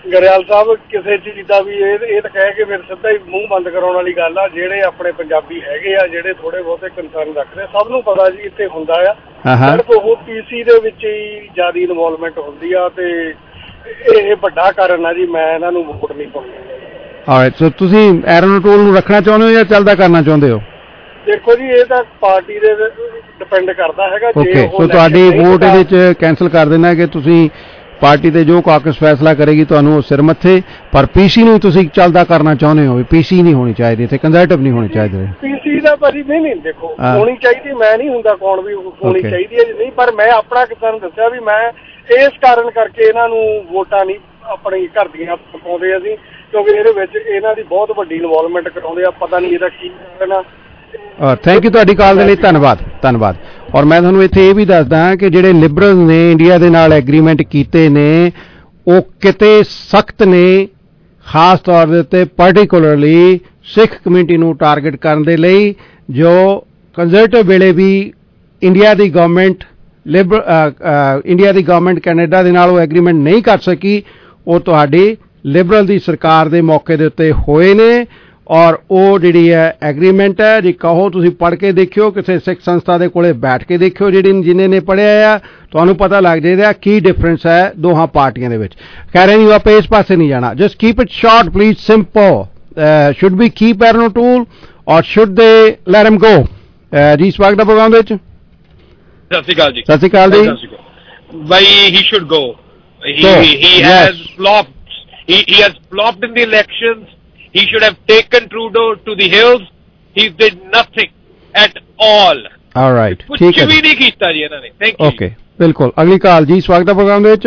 ਗਰੇਵਾਲ ਸਾਹਿਬ ਕਿਸੇ ਚੀਜ਼ ਦਾ ਵੀ ਇਹ ਇਹ ਤਾਂ ਕਹਿ ਕੇ ਫਿਰ ਸਿੱਧਾ ਹੀ ਮੂੰਹ ਬੰਦ ਕਰਾਉਣ ਵਾਲੀ ਗੱਲ ਆ। ਜਿਹੜੇ ਆਪਣੇ ਪੰਜਾਬੀ ਹੈਗੇ ਆ ਜਿਹੜੇ ਥੋੜੇ ਬਹੁਤੇ ਕੰਸਰਨ ਰੱਖਦੇ ਸਭ ਨੂੰ ਪਤਾ ਜੀ ਇੱਥੇ ਹੁੰਦਾ ਆ, ਸਿਰਫ ਉਹ ਪੀਸੀ ਦੇ ਵਿੱਚ ਹੀ ਜ਼ਿਆਦਾ ਇਨਵੋਲਵਮੈਂਟ ਹੁੰਦੀ ਆ ਤੇ ਇਹ ਵੱਡਾ ਕਾਰਨ ਆ ਜੀ। ਮੈਂ ਇਹਨਾਂ ਨੂੰ ਵੋਟ ਨਹੀਂ ਪਾਉਂਦਾ। ਆਲਰਾਈਟ, ਸੋ ਤੁਸੀਂ ਐਰਨ ਓਟੂਲ ਨੂੰ ਰੱਖਣਾ ਚਾਹੁੰਦੇ ਹੋ ਜਾਂ ਚੱਲਦਾ ਕਰਨਾ ਚਾਹੁੰਦੇ ਹੋ? ਦੇਖੋ ਜੀ ਇਹ ਤਾਂ ਪਾਰਟੀ ਦੇ ਡਿਪੈਂਡ ਕਰਦਾ ਹੈਗਾ। ਓਕੇ, ਸੋ ਤੁਹਾਡੀ ਵੋਟ ਇਹਦੇ ਚ ਕੈਂਸਲ ਕਰ ਦੇਣਾ ਕਿ ਤੁਸੀਂ ਪਾਰਟੀ ਤੇ ਜੋ ਕਾਕਸ ਫੈਸਲਾ ਕਰੇਗੀ ਤੁਹਾਨੂੰ ਉਹ ਸਿਰ ਮੱਥੇ, ਪਰ ਪੀਸੀ ਨੂੰ ਤੁਸੀਂ ਚੱਲਦਾ ਕਰਨਾ ਚਾਹੁੰਦੇ ਹੋ? ਪੀਸੀ ਨਹੀਂ ਹੋਣੀ ਚਾਹੀਦੀ ਇੱਥੇ, ਕੰਜ਼ਰਵੇਟਿਵ ਨਹੀਂ ਹੋਣੀ ਚਾਹੀਦੀ। ਪੀਸੀ ਦਾ ਭਾਜੀ ਨਹੀਂ ਨਹੀਂ ਦੇਖੋ ਹੋਣੀ ਚਾਹੀਦੀ, ਮੈਂ ਨਹੀਂ ਹੁੰਦਾ ਕੌਣ ਵੀ ਹੋਣੀ ਚਾਹੀਦੀ ਹੈ ਨਹੀਂ, ਪਰ ਮੈਂ ਆਪਣਾ ਕਿਸਾਨ ਦੱਸਿਆ ਵੀ ਮੈਂ ਇਸ ਕਾਰਨ ਕਰਕੇ ਇਹਨਾਂ ਨੂੰ ਵੋਟਾਂ ਨਹੀਂ ਆਪਣੀ ਘਰ ਦੀਆਂ ਪਾਉਂਦੇ ਅਸੀਂ, ਕਿਉਂਕਿ ਇਹਦੇ ਵਿੱਚ ਇਹਨਾਂ ਦੀ ਬਹੁਤ ਵੱਡੀ ਇਨਵੋਲਵਮੈਂਟ ਕਰਾਉਂਦੇ ਆ। ਪਤਾ ਨਹੀਂ ਇਹਦਾ ਕੀ ਕਰਨਾ। ਥੈਂਕ ਯੂ ਤੁਹਾਡੀ ਕਾਲ ਦੇ ਲਈ, ਧੰਨਵਾਦ ਧੰਨਵਾਦ। ਔਰ ਮੈਂ ਤੁਹਾਨੂੰ ਇੱਥੇ ਇਹ ਵੀ ਦੱਸਦਾ ਕਿ ਜਿਹੜੇ ਲਿਬਰਲ ਨੇ ਇੰਡੀਆ ਦੇ ਨਾਲ ਐਗਰੀਮੈਂਟ ਕੀਤੇ ਨੇ ਉਹ ਕਿਤੇ ਸਖਤ ਨੇ, ਖਾਸ ਤੌਰ ਦੇ ਉੱਤੇ ਪਾਰਟੀਕੂਲਰਲੀ ਸਿੱਖ ਕਮਿਊਨਿਟੀ ਨੂੰ ਟਾਰਗੇਟ ਕਰਨ ਦੇ ਲਈ, ਜੋ ਕੰਜ਼ਰਵੇਟਿਵ ਵੇਲੇ ਵੀ ਇੰਡੀਆ ਦੀ ਗਵਰਨਮੈਂਟ ਲਿਬਰ ਇੰਡੀਆ ਦੀ ਗਵਰਨਮੈਂਟ ਕੈਨੇਡਾ ਦੇ ਨਾਲ ਉਹ ਐਗਰੀਮੈਂਟ ਨਹੀਂ ਕਰ ਸਕੀ, ਉਹ ਤੁਹਾਡੀ ਲਿਬਰਲ ਦੀ ਸਰਕਾਰ ਦੇ ਮੌਕੇ ਦੇ ਉੱਤੇ ਹੋਏ ਨੇ। ਔਰ ਉਹ ਜਿਹੜੀ ਹੈ ਐਗਰੀਮੈਂਟ ਹੈ, ਜੇ ਕਹੋ ਤੁਸੀਂ ਪੜ੍ਹ ਕੇ ਦੇਖਿਓ, ਕਿਸੇ ਸਿੱਖ ਸੰਸਥਾ ਦੇ ਕੋਲੇ ਬੈਠ ਕੇ ਦੇਖਿਓ ਜਿਹੜੀ ਜਿਨ੍ਹਾਂ ਨੇ ਪੜ੍ਹਿਆ ਆ, ਤੁਹਾਨੂੰ ਪਤਾ ਲੱਗ ਜਾਏਗਾ ਕੀ ਡਿਫਰੈਂਸ ਹੈ ਦੋਹਾਂ ਪਾਰਟੀਆਂ ਦੇ ਵਿੱਚ। ਕਹਿ ਰਹੇ ਨਹੀਂ ਆਪਾਂ ਇਸ ਪਾਸੇ ਨਹੀਂ ਜਾਣਾ। Just keep it short please, simple. Should we keep Erin O'Toole or should ਦੇ ਲੈਟ ਹਿਮ ਗੋ? ਜੀ ਸਵਾਗਤ ਹੈ ਪ੍ਰੋਗਰਾਮ ਦੇ ਵਿੱਚ। ਸਤਿ ਸ਼੍ਰੀ ਅਕਾਲ ਜੀ। ਸਤਿ ਸ਼੍ਰੀ ਅਕਾਲ ਜੀ। ਬਾਈ he should go. He, he, he has flopped. He, he has flopped in the elections. He should have taken Trudeau to the hills. He did nothing at all. All right. ਕੁਝ ਵੀ ਨਹੀਂ ਕੀਤਾ ਜੀ ਇਹਨਾਂ ਨੇ। Thank you. ਓਕੇ, ਬਿਲਕੁਲ। ਅਗਲੀ ਕਾਲ ਜੀ, ਸਵਾਗਤ ਹੈ ਪ੍ਰੋਗਰਾਮ ਦੇ ਵਿੱਚ।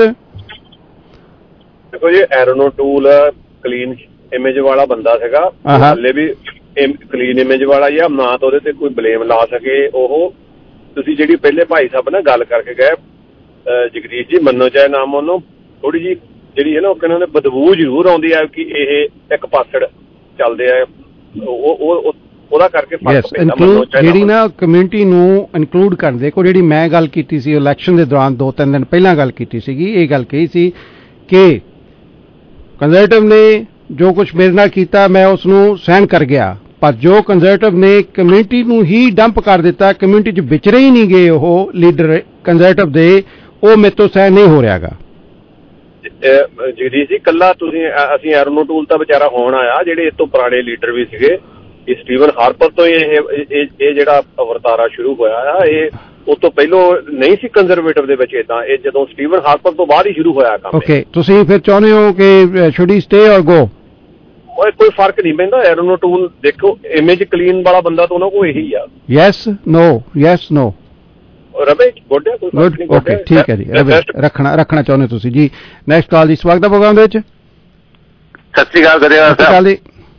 ਦੇਖੋ ਜੀ, ਐਰਨ ਓਟੂਲ ਕਲੀਨ ਇਮੇਜ ਵਾਲਾ ਬੰਦਾ ਸੀਗਾ, ਹਾਲੇ ਵੀ ਕਲੀਨ ਇਮੇਜ ਵਾਲਾ ਹੀ ਆ, ਨਾ ਤਾਂ ਉਹਦੇ ਤੇ ਕੋਈ ਬਲੇਮ ਲਾ ਸਕੇ। ਉਹ ਤੁਸੀਂ ਜਿਹੜੀ ਪਹਿਲੇ ਭਾਈ ਸਾਹਿਬ ਨਾਲ ਗੱਲ ਕਰਕੇ ਗਏ, ਜਗਦੀਸ਼ ਜੀ, ਮੰਨੋ ਚਾਹੇ ਨਾ ਮੰਨੋ, ਥੋੜੀ ਜੀ ਜਿਹੜੀ ਹੈ ਨਾ ਉਹ ਕਹਿੰਦੇ ਨੇ ਬਦਬੂ ਜ਼ਰੂਰ ਆਉਂਦੀ ਹੈ ਕਿ ਇਹ ਇੱਕ ਪਾਸੜ ਚੱਲਦੇ ਆ, ਉਹ ਉਹਦਾ ਕਰਕੇ ਜਿਹੜੀ ਨਾ ਕਮਿਊਨਿਟੀ ਨੂੰ ਇਨਕਲੂਡ ਕਰਨ ਦੇ ਕੋ ਜਿਹੜੀ ਮੈਂ ਗੱਲ ਕੀਤੀ ਸੀ ਇਲੈਕਸ਼ਨ ਦੇ ਦੌਰਾਨ ਦੋ ਤਿੰਨ ਦਿਨ ਪਹਿਲਾਂ ਗੱਲ ਕੀਤੀ ਸੀਗੀ, ਇਹ ਗੱਲ ਕਹੀ ਸੀ ਕਿ ਕੰਜ਼ਰਵੇਟਿਵ ਨੇ ਜੋ ਕੁਝ ਮੇਰੇ ਨਾਲ ਕੀਤਾ ਮੈਂ ਉਸ ਨੂੰ ਸਹਿਣ ਕਰ ਗਿਆ, ਪਰ ਜੋ ਕੰਜ਼ਰਵੇਟਿਵ ਨੇ ਕਮਿਊਨਿਟੀ ਨੂੰ ਹੀ ਡੰਪ ਕਰ ਦਿੱਤਾ, ਕਮਿਊਨਿਟੀ 'ਚ ਵਿਚਰੇ ਹੀ ਨਹੀਂ ਗਏ ਉਹ ਲੀਡਰ ਕੰਜ਼ਰਵੇਟਿਵ ਦੇ, ਉਹ ਮੇਰੇ ਤੋਂ ਸਹਿਣ ਨਹੀਂ ਹੋ ਰਿਹਾਗਾ। ਜਗਦੀਸ਼ ਜੀ, ਕੱਲਾ ਤੁਸੀਂ ਅਸੀਂ ਐਰਨ ਓਟੂਲ ਤਾਂ ਵਿਚਾਰਾ ਹੋਣ ਆਇਆ, ਜਿਹੜੇ ਇਸ ਤੋਂ ਪੁਰਾਣੇ ਲੀਡਰ ਵੀ ਸੀਗੇ, ਇਹ ਸਟੀਵਨ ਹਾਰਪਰ ਤੋਂ ਇਹ ਇਹ ਜਿਹੜਾ ਵਰਤਾਰਾ ਸ਼ੁਰੂ ਹੋਇਆ ਆ, ਇਹ ਉਸ ਤੋਂ ਪਹਿਲਾਂ ਨਹੀਂ ਸੀ ਕੰਜ਼ਰਵੇਟਿਵ ਦੇ ਵਿੱਚ ਏਦਾਂ, ਇਹ ਜਦੋਂ ਸਟੀਵਨ ਹਾਰਪਰ ਤੋਂ ਬਾਅਦ ਹੀ ਸ਼ੁਰੂ ਹੋਇਆ ਕੰਮ। ਓਕੇ, ਤੁਸੀਂ ਫਿਰ ਚਾਹੁੰਦੇ ਹੋ ਕਿ ਸ਼ੁੱਡ ਹੀ ਸਟੇ ਔਰ ਗੋ? ਕੋਈ ਫਰਕ ਨਹੀਂ ਪੈਂਦਾ। ਐਰਨ ਓਟੂਲ ਦੇਖੋ ਇਮੇਜ ਕਲੀਨ ਵਾਲਾ ਬੰਦਾ ਤਾਂ ਉਹਨਾਂ ਕੋਲ ਇਹੀ ਆ। ਯੈਸ ਨੋ ਯੈਸ ਨੋ ਰਵੇ ਗੋਡਿਆ ਕੋਈ ਗੁੱਡ। ਓਕੇ, ਠੀਕ ਹੈ ਜੀ, ਰਵੇ ਰੱਖਣਾ ਰੱਖਣਾ ਚਾਹੁੰਦੇ ਤੁਸੀਂ ਜੀ। ਨੈਕਸਟ ਕਾਲ ਜੀ, ਸਵਾਗਤ ਹੈ ਪ੍ਰੋਗਰਾਮ ਦੇ ਵਿੱਚ। ਸਤਿ ਸ਼੍ਰੀ ਅਕਾਲ ਕਰਿਆ ਜੀ।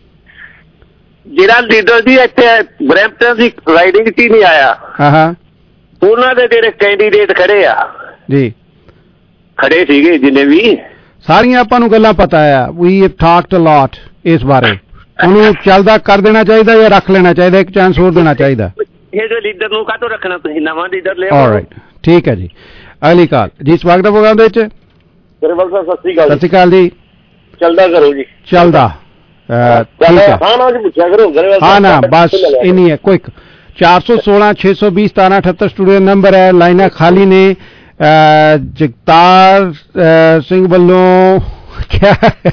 ਜਿਹੜਾ ਲੀਡਰ ਜੀ ਇੱਥੇ ਬਰੈਂਪਟਨ ਦੀ ਰਾਈਡਿੰਗ 'ਚ ਹੀ ਨਹੀਂ ਆਇਆ, ਹਾਂ ਹਾਂ, ਉਹਨਾਂ ਦੇ ਜਿਹੜੇ ਕੈਂਡੀਡੇਟ ਖੜੇ ਆ ਜੀ, ਖੜੇ ਸੀਗੇ ਜਿੰਨੇ ਵੀ, ਸਾਰੀਆਂ ਆਪਾਂ ਨੂੰ ਗੱਲਾਂ ਪਤਾ ਆ। ਵੀ ਹੈਵ ਟਾਕਡ ਅ ਲੋਟ ਇਸ ਬਾਰੇ। ਉਹਨੂੰ ਚੱਲਦਾ ਕਰ ਦੇਣਾ ਚਾਹੀਦਾ ਜਾਂ ਰੱਖ ਲੈਣਾ ਚਾਹੀਦਾ, ਇੱਕ ਚਾਂਸ ਹੋਰ ਦੇਣਾ ਚਾਹੀਦਾ? ਇਹ ਜੋ ਲੀਡਰ ਨੂੰ ਕਾਹਤੋਂ ਰੱਖਣਾ, ਤੁਸੀਂ ਨਵਾਂ ਲੀਡਰ ਲਿਆਓ। ਆਲਰਾਈਟ, ਠੀਕ ਹੈ ਜੀ। ਅਗਲੀ ਕਾਲ ਜੀ, ਸਵਾਗਤ ਹੈ ਪ੍ਰੋਗਰਾਮ ਦੇ ਵਿੱਚ। ਗਰੇਵਾਲ ਸਾਹਿਬ ਸਤਿ ਸ਼੍ਰੀ ਅਕਾਲ। ਸਤਿ ਸ਼੍ਰੀ ਅਕਾਲ ਜੀ। ਚੱਲਦਾ ਕਰੋ ਜੀ। ਚੱਲਦਾ ਠੀਕ ਹੈ। ਹਾਂ ਨਾ ਜੀ, ਪੁੱਛਿਆ ਕਰੋ ਗਰੇਵਾਲ ਸਾਹਿਬ। ਹਾਂ ਨਾ, ਬਸ ਇੰਨੀ ਹੈ। ਕੁਇਕ ਚਾਰ ਸੌ ਸੋਲਾਂ ਛੇ ਸੌ ਵੀਹ ਸਤਾਰਾਂ ਅਠੱਤਰ ਸਟੂਡੀਓ ਨੰਬਰ ਹੈ। ਲਾਈਨਾਂ ਖਾਲੀ ਨੇ। ਜਗਤਾਰ ਸਿੰਘ ਵੱਲੋਂ ਕਿਆ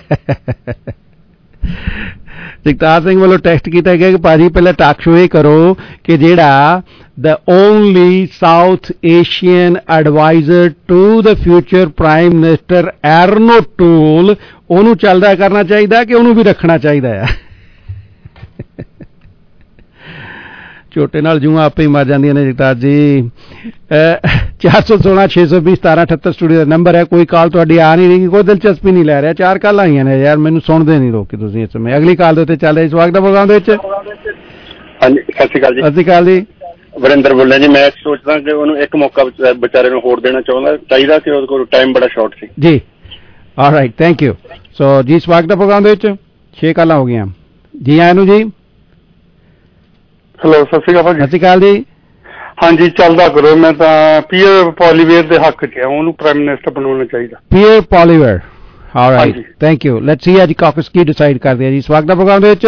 ਜਗਤਾਰ ਸਿੰਘ ਵੱਲੋਂ ਟੈਕਸਟ ਕੀਤਾ ਗਿਆ ਕਿ ਭਾਜੀ ਪਹਿਲਾਂ ਟਾਕ ਸ਼ੋ ਇਹ ਕਰੋ ਕਿ ਜਿਹੜਾ the only South Asian advisor to the future Prime Minister Erin O'Toole, ਉਹਨੂੰ ਚੱਲਦਾ ਕਰਨਾ ਚਾਹੀਦਾ ਕਿ ਉਹਨੂੰ ਵੀ ਰੱਖਣਾ ਚਾਹੀਦਾ ਆ? ਝੋਟੇ ਨਾਲ ਜੂਆਂ ਆਪੇ ਹੀ ਮਰ ਜਾਂਦੀਆਂ ਨੇ ਜਗਤਾਰ ਜੀ। ਚਾਰ ਸੌ ਸੋਲਾਂ ਛੇ ਸੌ ਵੀਹ ਸਤਾਰਾਂ ਅਠੱਤਰ ਸਟੂਡੀਓ ਦਾ ਨੰਬਰ ਹੈ। ਕੋਈ ਕਾਲ ਤੁਹਾਡੀ ਆ ਨਹੀਂ ਰਹੀ, ਕੋਈ ਦਿਲਚਸਪੀ ਨਹੀਂ ਲੈ ਰਿਹਾ। ਚਾਰ ਕਾਲਾਂ ਆਈਆਂ ਨੇ ਯਾਰ, ਮੈਨੂੰ ਸੁਣਦੇ ਨਹੀਂ ਲੋਕ ਤੁਸੀਂ ਇਸ ਸਮੇਂ। ਅਗਲੀ ਕਾਲ ਦੇ ਉੱਤੇ ਚੱਲ ਰਹੀ ਸਵਾਗਤ ਦਾ ਪ੍ਰੋਗਰਾਮ ਦੇ ਵਿੱਚ। ਹਾਂਜੀ, ਸਤਿ ਸ਼੍ਰੀ ਅਕਾਲ ਜੀ। ਸਤਿ ਸ਼੍ਰੀ ਅਕਾਲ ਜੀ। ਵਰਿੰਦਰ ਬੋਲਿਆ ਜੀ। ਮੈਂ ਸੋਚਦਾ ਕਿ ਉਹਨੂੰ ਇੱਕ ਮੌਕਾ ਵਿਚਾਰੇ ਨੂੰ ਹੋਰ ਦੇਣਾ ਚਾਹੁੰਦਾ ਚਾਹੀਦਾ ਕਿ ਉਹਦੇ ਕੋਲ ਟਾਈਮ ਬੜਾ ਸ਼ਾਰਟ ਸੀ ਜੀ। All right, thank you. ਸੋ ਜੀ ਸਵਾਗਤ ਦਾ ਪ੍ਰੋਗਰਾਮ ਦੇ ਵਿੱਚ। ਛੇ ਕਾਲਾਂ ਹੋ ਗਈਆਂ ਜੀ। ਆਇਆਂ ਨੂੰ ਜੀ। ਹੈਲੋ, ਸਤਿ ਸ਼੍ਰੀ ਅਕਾਲ। ਸਤਿ ਸ਼੍ਰੀ ਅਕਾਲ ਜੀ। ਹਾਂਜੀ, ਚੱਲਦਾ ਕਰੋ। ਮੈਂ ਤਾਂ ਪੀਅਰ ਪੋਲੀਵੇਅਰ ਦੇ ਹੱਕ 'ਚ ਆ, ਉਹਨੂੰ ਪ੍ਰਾਈਮ ਮਿਨਿਸਟਰ ਬਣਾਉਣਾ ਚਾਹੀਦਾ। Pierre Poilievre, alright thank you let's see ਅੱਜ ਕਾਕਸ ਕੀ ਡਿਸਾਈਡ ਕਰਦੇ ਆ ਜੀ ਸਵਾਗਤ ਹੈ ਪ੍ਰੋਗਰਾਮ ਦੇ ਵਿੱਚ।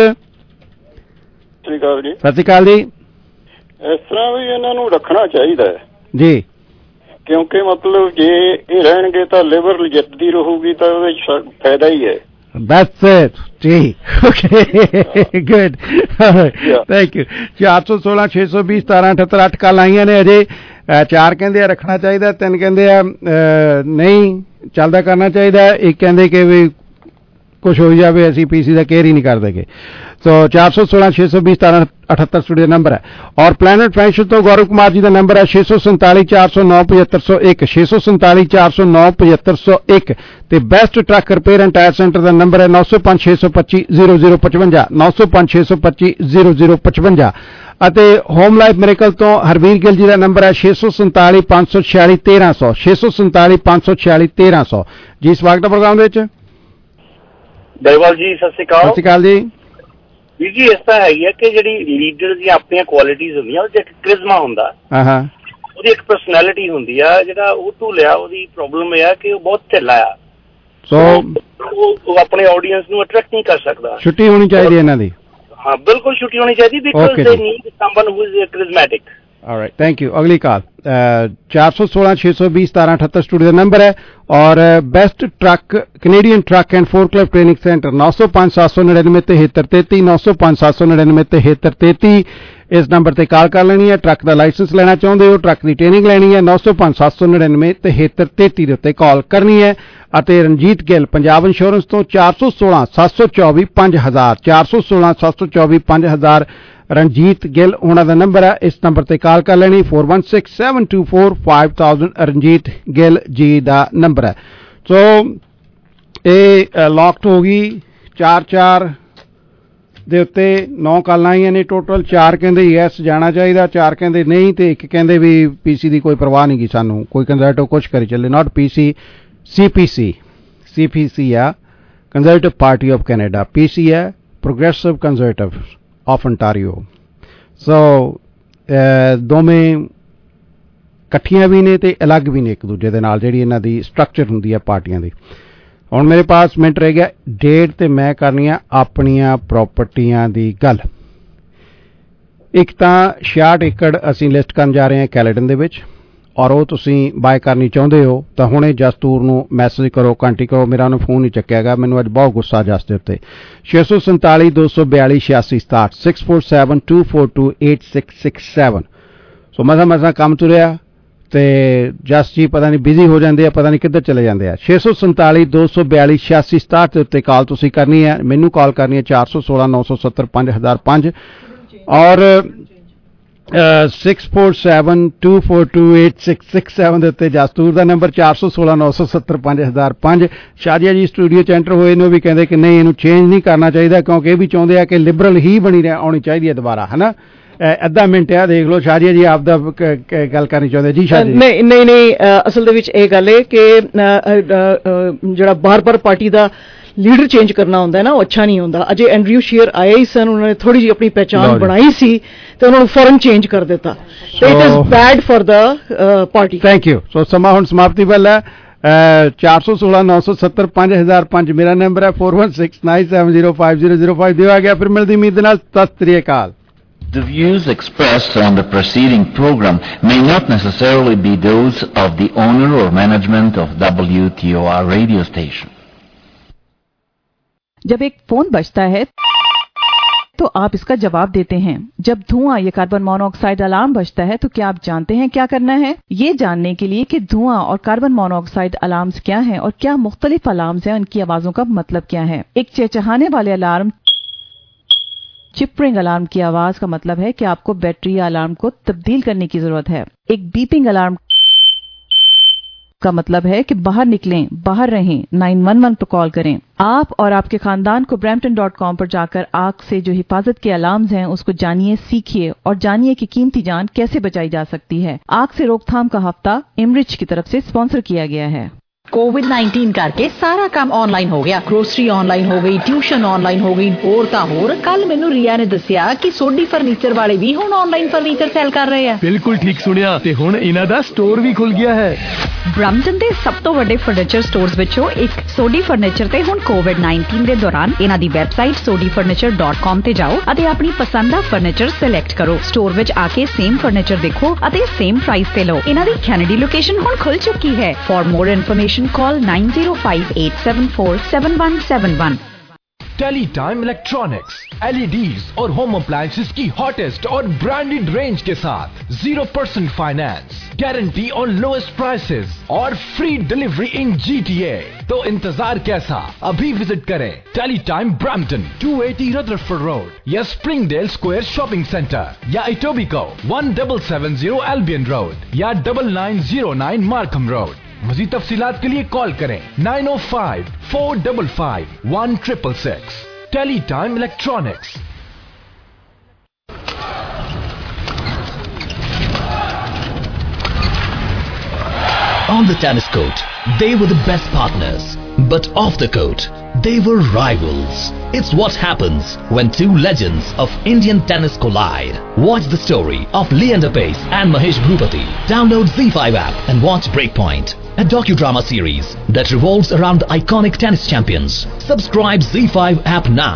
ਸਤਿ ਸ਼੍ਰੀ ਅਕਾਲ ਜੀ। ਸਤਿ ਸ਼੍ਰੀ ਅਕਾਲ ਜੀ। ਇਸ ਤਰ੍ਹਾਂ ਵੀ ਇਹਨਾਂ ਨੂੰ ਰੱਖਣਾ ਚਾਹੀਦਾ ਹੈ ਜੀ, ਕਿਉਂਕਿ ਮਤਲਬ ਜੇ ਇਹ ਰਹਿਣਗੇ ਤਾਂ ਲਿਬਰਲ ਜਿੱਤਦੀ ਰਹੂਗੀ ਤਾਂ ਉਹਦੇ ਚ ਫਾਇਦਾ ਹੀ ਹੈ। That's it. ਜੀ ਓਕੇ ਗੁੱਡ ਥੈਂਕ ਯੂ। ਚਾਰ ਸੌ ਸੋਲਾਂ ਛੇ ਸੌ ਵੀਹ ਸਤਾਰਾਂ ਅਠੱਤਰ ਅੱਠ ਕਾਲ ਆਈਆਂ ਨੇ ਅਜੇ। ਚਾਰ ਕਹਿੰਦੇ ਆ ਰੱਖਣਾ ਚਾਹੀਦਾ, ਤਿੰਨ ਕਹਿੰਦੇ ਆ ਨਹੀਂ ਚੱਲਦਾ ਕਰਨਾ ਚਾਹੀਦਾ, ਇੱਕ ਕਹਿੰਦੇ ਕਿ ਵੀ ਕੁਛ ਹੋ ਜਾਵੇ ਅਸੀਂ ਪੀਸੀ ਦਾ ਕੇਅਰ ਹੀ ਨਹੀਂ ਕਰਦੇਗੇ। तो चार सौ सोलह छह सौ बीस सतारह अठहत्तर स्टूडियो नंबर है। और प्लैनेट फैशन तो गौरव कुमार जी का नंबर है छे सौ संताली चार सौ नौ पचहत्तर सौ एक छे सौ संताली चार सौ नौ पचहत्तर सौ एक। ते best truck repair and tyre centre का नंबर है नौ सौ पांच छे सौ पच्ची जीरो जीरो पचवंजा नौ सौ पांच छे सौ पच्ची जीरो जीरो पचवंजा। ਅਤੇ ਹੋਮ ਲਾਈਫ ਮੈਰੀਕਲ ਤੋਂ ਹਰਵੀਰ ਗਿੱਲ ਜੀ ਦਾ ਨੰਬਰ ਹੈ ਛੇ ਸੌ ਸੰਤਾਲੀ ਪੰਜ ਸੌ ਛਿਆਲੀ ਤੇਰਾਂ ਸੌ ਛੇ ਸੌ ਸੰਤਾਲੀ ਪੰਜ ਸੌ ਛਿਆਲੀ ਤੇਰਾਂ ਸੌ। ਜੀ ਸਵਾਗਤ ਹੈ ਪ੍ਰੋਗਰਾਮ ਦੇ ਵਿੱਚ। ਦਰਵਾਲ ਜੀ ਸਤਿ ਸ਼੍ਰੀ ਅਕਾਲ। ਸਤਿ ਸ਼੍ਰੀ ਅਕਾਲ ਜੀ। ਵੀਰ ਜੀ ਇਸ ਤਰ੍ਹਾਂ ਹੈਗੀ ਹੈ ਕਿ ਜਿਹੜੀ ਲੀਡਰ ਦੀਆਂ ਆਪਣੀਆਂ ਕੁਆਲਿਟੀਜ਼ ਹੁੰਦੀਆਂ ਉਹਦੇ ਇੱਕ ਕ੍ਰਿਜ਼ਮਾ ਹੁੰਦਾ, ਹਾਂ ਉਹਦੀ ਇੱਕ ਪਰਸਨੈਲਿਟੀ ਹੁੰਦੀ ਆ। ਜਿਹੜਾ ਉਹ ਟੂ ਲਿਆ ਉਹਦੀ ਪ੍ਰੋਬਲਮ ਇਹ ਆ ਕਿ ਉਹ ਬਹੁਤ ਢਿੱਲਾ ਆ, ਸੋ ਉਹ ਆਪਣੇ ਆਡੀਅנס ਨੂੰ ਅਟਰੈਕਟ ਨਹੀਂ ਕਰ ਸਕਦਾ। ਛੁੱਟੀ ਹੋਣੀ ਚਾਹੀਦੀ ਇਹਨਾਂ ਦੀ। हाँ बिल्कुल छुट्टी होनी चाहिए because they need someone who is charismatic। Alright thank you. अगली कॉल चार सौ सोलह छह सौ बीस सतारह अठहत्तर स्टूडियो नंबर है। और best truck Canadian truck and four club training centre नौ सौ पांच सात सौ नड़िनवे तिहत्तर तेती नौ सौ पांच सात सौ नड़िनवे तिहत्तर तेती इस नंबर पर कॉल कर लेनी है। ट्रक का लाइसेंस लेना चाहते हो, ट्रक की ट्रेनिंग लेनी है, नौ सौ पांच सात सौ नड़िनवे तिहत्तर तेती के उत्ते कॉल करनी है। ਅਤੇ ਰਣਜੀਤ ਗਿੱਲ ਪੰਜਾਬ ਇੰਸ਼ੋਰੈਂਸ ਤੋਂ ਚਾਰ ਸੌ ਸੋਲਾਂ ਸੱਤ ਸੌ ਚੌਵੀ ਪੰਜ ਹਜ਼ਾਰ ਚਾਰ ਸੌ ਸੋਲਾਂ ਸੱਤ ਸੌ ਚੌਵੀ ਪੰਜ ਹਜ਼ਾਰ ਰਣਜੀਤ ਗਿੱਲ ਉਹਨਾਂ ਦਾ ਨੰਬਰ ਹੈ। ਇਸ ਨੰਬਰ ਤੇ ਕਾਲ ਕਰ ਲੈਣੀ four one six seven two four five thousand Ranjit Gill ji ਦਾ ਨੰਬਰ ਹੈ। ਸੋ ਇਹ ਲੌਕਡ ਹੋ ਗਈ ਚਾਰ ਚਾਰ ਦੇ ਉੱਤੇ ਨੌ ਕਾਲਾਂ ਆਈਆਂ ਨੇ ਟੋਟਲ। ਚਾਰ ਕਹਿੰਦੇ ਯੈਸ ਜਾਣਾ ਚਾਹੀਦਾ, ਚਾਰ ਕਹਿੰਦੇ ਨਹੀਂ, ਤੇ ਇੱਕ ਕਹਿੰਦੇ ਵੀ ਪੀਸੀ ਦੀ ਕੋਈ ਪਰਵਾਹ ਨਹੀਂ ਗੀ ਸਾਨੂੰ, ਕੋਈ ਕੰਜ਼ਰਵੇਟਿਵ ਕੁਛ ਕਰੀ ਚੱਲੇ। Not PC C P C C P C ਹੈ conservative party of Canada, P C ਹੈ progressive conservative of Ontario. So ਦੋਵੇਂ ਇਕੱਠੀਆਂ ਵੀ ਨੇ ਤੇ ਅਲੱਗ ਵੀ ਨੇ ਇੱਕ ਦੂਜੇ ਦੇ ਨਾਲ, ਜਿਹੜੀ ਇਹਨਾਂ ਦੀ ਸਟਰਕਚਰ ਹੁੰਦੀ ਹੈ ਪਾਰਟੀਆਂ ਦੀ। ਹੁਣ ਮੇਰੇ ਪਾਸ ਮਿੰਟ ਰਹਿ ਗਿਆ ਡੇਢ, ਤੇ ਮੈਂ ਕਰਨੀ ਆ ਆਪਣੀਆਂ ਪ੍ਰਾਪਰਟੀਆਂ ਦੀ ਗੱਲ। ਇੱਕ ਤਾਂ ਛਿਆਹਠ ਏਕੜ ਅਸੀਂ ਲਿਸਟ ਕਰਨ ਜਾ ਰਹੇ ਹਾਂ ਕੈਲੇਡਨ ਦੇ ਵਿੱਚ, ਔਰ ਉਹ ਤੁਸੀਂ ਬਾਏ ਕਰਨੀ ਚਾਹੁੰਦੇ ਹੋ ਤਾਂ ਹੁਣੇ ਜਸਤੂਰ ਨੂੰ ਮੈਸੇਜ ਕਰੋ, ਕੰਟੈਕਟ ਕਰੋ। ਮੇਰਾ ਉਹਨੂੰ ਫੋਨ ਨਹੀਂ ਚੱਕਿਆ ਗਿਆ, ਮੈਨੂੰ ਅੱਜ ਬਹੁਤ ਗੁੱਸਾ ਜਸ ਦੇ ਉੱਤੇ। ਛੇ ਸੌ ਸੰਤਾਲੀ ਦੋ ਸੌ ਬਿਆਲੀ ਛਿਆਸੀ ਸਤਾਹਠ six four seven two four two eight six six seven. So ਮਸਾਂ ਮਸਾਂ ਕੰਮ ਤੁਰਿਆ ਤੇ ਜਸ ਜੀ ਪਤਾ ਨਹੀਂ ਬਿਜ਼ੀ ਹੋ ਜਾਂਦੇ ਆ, ਪਤਾ ਨਹੀਂ ਕਿੱਧਰ ਚਲੇ ਜਾਂਦੇ ਆ। ਛੇ ਸੌ ਸੰਤਾਲੀ ਦੋ ਸੌ ਬਿਆਲੀ ਛਿਆਸੀ ਸਤਾਹਠ ਦੇ ਉੱਤੇ ਕਾਲ ਤੁਸੀਂ ਕਰਨੀ ਹੈ, ਮੈਨੂੰ ਕਾਲ ਕਰਨੀ ਹੈ ਚਾਰ ਸੌ ਸੋਲਾਂ ਨੌ ਸੌ ਸੱਤਰ ਪੰਜ ਹਜ਼ਾਰ ਪੰਜ ਔਰ six four seven two four two eight six six seven के उत्ते जसतूर का नंबर चार सौ सोलह नौ सौ सत्तर पांच हज़ार पांच। शाजिया जी स्टूडियो च एंटर होए ने भी कहते कि नहीं इनू चेंज नहीं करना चाहिए, क्योंकि ये भी चाहते हैं कि लिबरल ही बनी रह आनी चाहिए है दोबारा, है ना। अद्धा मिनट है देख लो शाजिया जी आप गल करनी चाहते जी। शाजिया नहीं नहीं नहीं असल दे विच इह गल है कि जिहड़ा बार बार पार्टी का लीडर चेंज करना होंदा है ना, वो अच्छा नहीं होंदा। अजे एंड्रयू शीयर आए ही सन, उन्होंने थोड़ी जी अपनी पहचान बनाई सी तो उन्होंने फौरन चेंज कर दिता। so, it is bad for the party. Thank you. So समा हुण समाप्ति वाला है। चार सौ सोलह नौ सौ सत्तर पांच हजार पांच मेरा नंबर है four one six nine seven zero five zero zero five दिया गया। फिर मिलती उम्मीद नाल सत श्री अकाल। The views expressed on the preceding program may not necessarily be those of the owner or management of W T O R radio station. जब एक फोन बजता है तो आप इसका जवाब देते हैं। जब धुआं या कार्बन मोनोऑक्साइड अलार्म बजता है तो क्या आप जानते हैं क्या करना है? ये जानने के लिए कि धुआं और कार्बन मोनोऑक्साइड अलार्म्स क्या हैं और क्या मुख्तलिफ अलार्म्स हैं, उनकी आवाजों का मतलब क्या है। एक चहचहाने वाले अलार्म चिपरिंग अलार्म की आवाज का मतलब है कि आपको बैटरी या अलार्म को तब्दील करने की जरूरत है। एक बीपिंग अलार्म का मतलब है कि बाहर निकलें, बाहर रहें, नाइन वन वन पर कॉल करें। आप और आपके खानदान को ब्रैम्पटन डॉट कॉम पर जाकर आग से जो हिफाजत के अलार्म्स हैं उसको जानिए, सीखिए और जानिए कि कीमती जान कैसे बचाई जा सकती है। आग से रोकथाम का हफ्ता इमरिच की तरफ से स्पॉन्सर किया गया है। कोविड नाइनटीन करके सारा काम ऑनलाइन हो गया। ग्रोसरी ऑनलाइन हो गई, ट्यूशन ऑनलाइन हो गई, होर ता होर। कल मैनू रिया ने दसिया कि सोडी फर्नीचर वाले भी हुण ऑनलाइन फर्नीचर सेल कर रहे हैं। बिल्कुल ठीक सुनिया, ते हुण इन्हां दा स्टोर भी खुल गया है। ब्रैम्पटन ਦੇ ਸਭ ਤੋਂ ਵੱਡੇ ਫਰਨੀਚਰ ਸਟੋਰਸ ਵਿੱਚੋਂ ਇੱਕ ਸੋਡੀ ਫਰਨੀਚਰ ਤੇ ਹੁਣ ਕੋਵਿਡ ਨਾਈਨਟੀਨ ਦੇ ਦੌਰਾਨ ਇਹਨਾਂ ਦੀ website Sodhi furniture dot com ਤੇ ਜਾਓ ਅਤੇ ਆਪਣੀ ਪਸੰਦ ਦਾ ਫਰਨੀਚਰ ਸਿਲੈਕਟ ਕਰੋ। ਸਟੋਰ ਵਿੱਚ ਆ ਕੇ ਸੇਮ ਫਰਨੀਚਰ ਦੇਖੋ ਅਤੇ ਸੇਮ ਪ੍ਰਾਈਸ ਤੇ ਲਓ। ਇਹਨਾਂ ਦੀ ਕੈਨੇਡੀ ਲੋਕੇਸ਼ਨ ਹੁਣ ਖੁੱਲ ਚੁੱਕੀ ਹੈ। For more information call nine zero five eight seven four seven one seven one. Teletime electronics L E Ds और होम अप्लायंसेस की हॉटेस्ट और ब्रांडेड रेंज के साथ zero percent finance, guarantee on lowest prices और free delivery in G T A. तो इंतजार कैसा, अभी विजिट करें Teletime Brampton two eighty Rutherford road या स्प्रिंगडेल स्क्वायर शॉपिंग सेंटर या Etobicoke one double seven zero Albion road या double nine zero nine Markham road. मज़ीद तफसीलात के लिए कॉल करें nine O five four double five one triple six. Teletime electronics. On the tennis court, they were the best partners, but off the court, they were rivals. It's what happens when two legends of Indian tennis collide. Watch the story of Leander Paes and Mahesh Bhupati. Download Z five app and watch Breakpoint, a docudrama series that revolves around the iconic tennis champions. Subscribe Z five app now.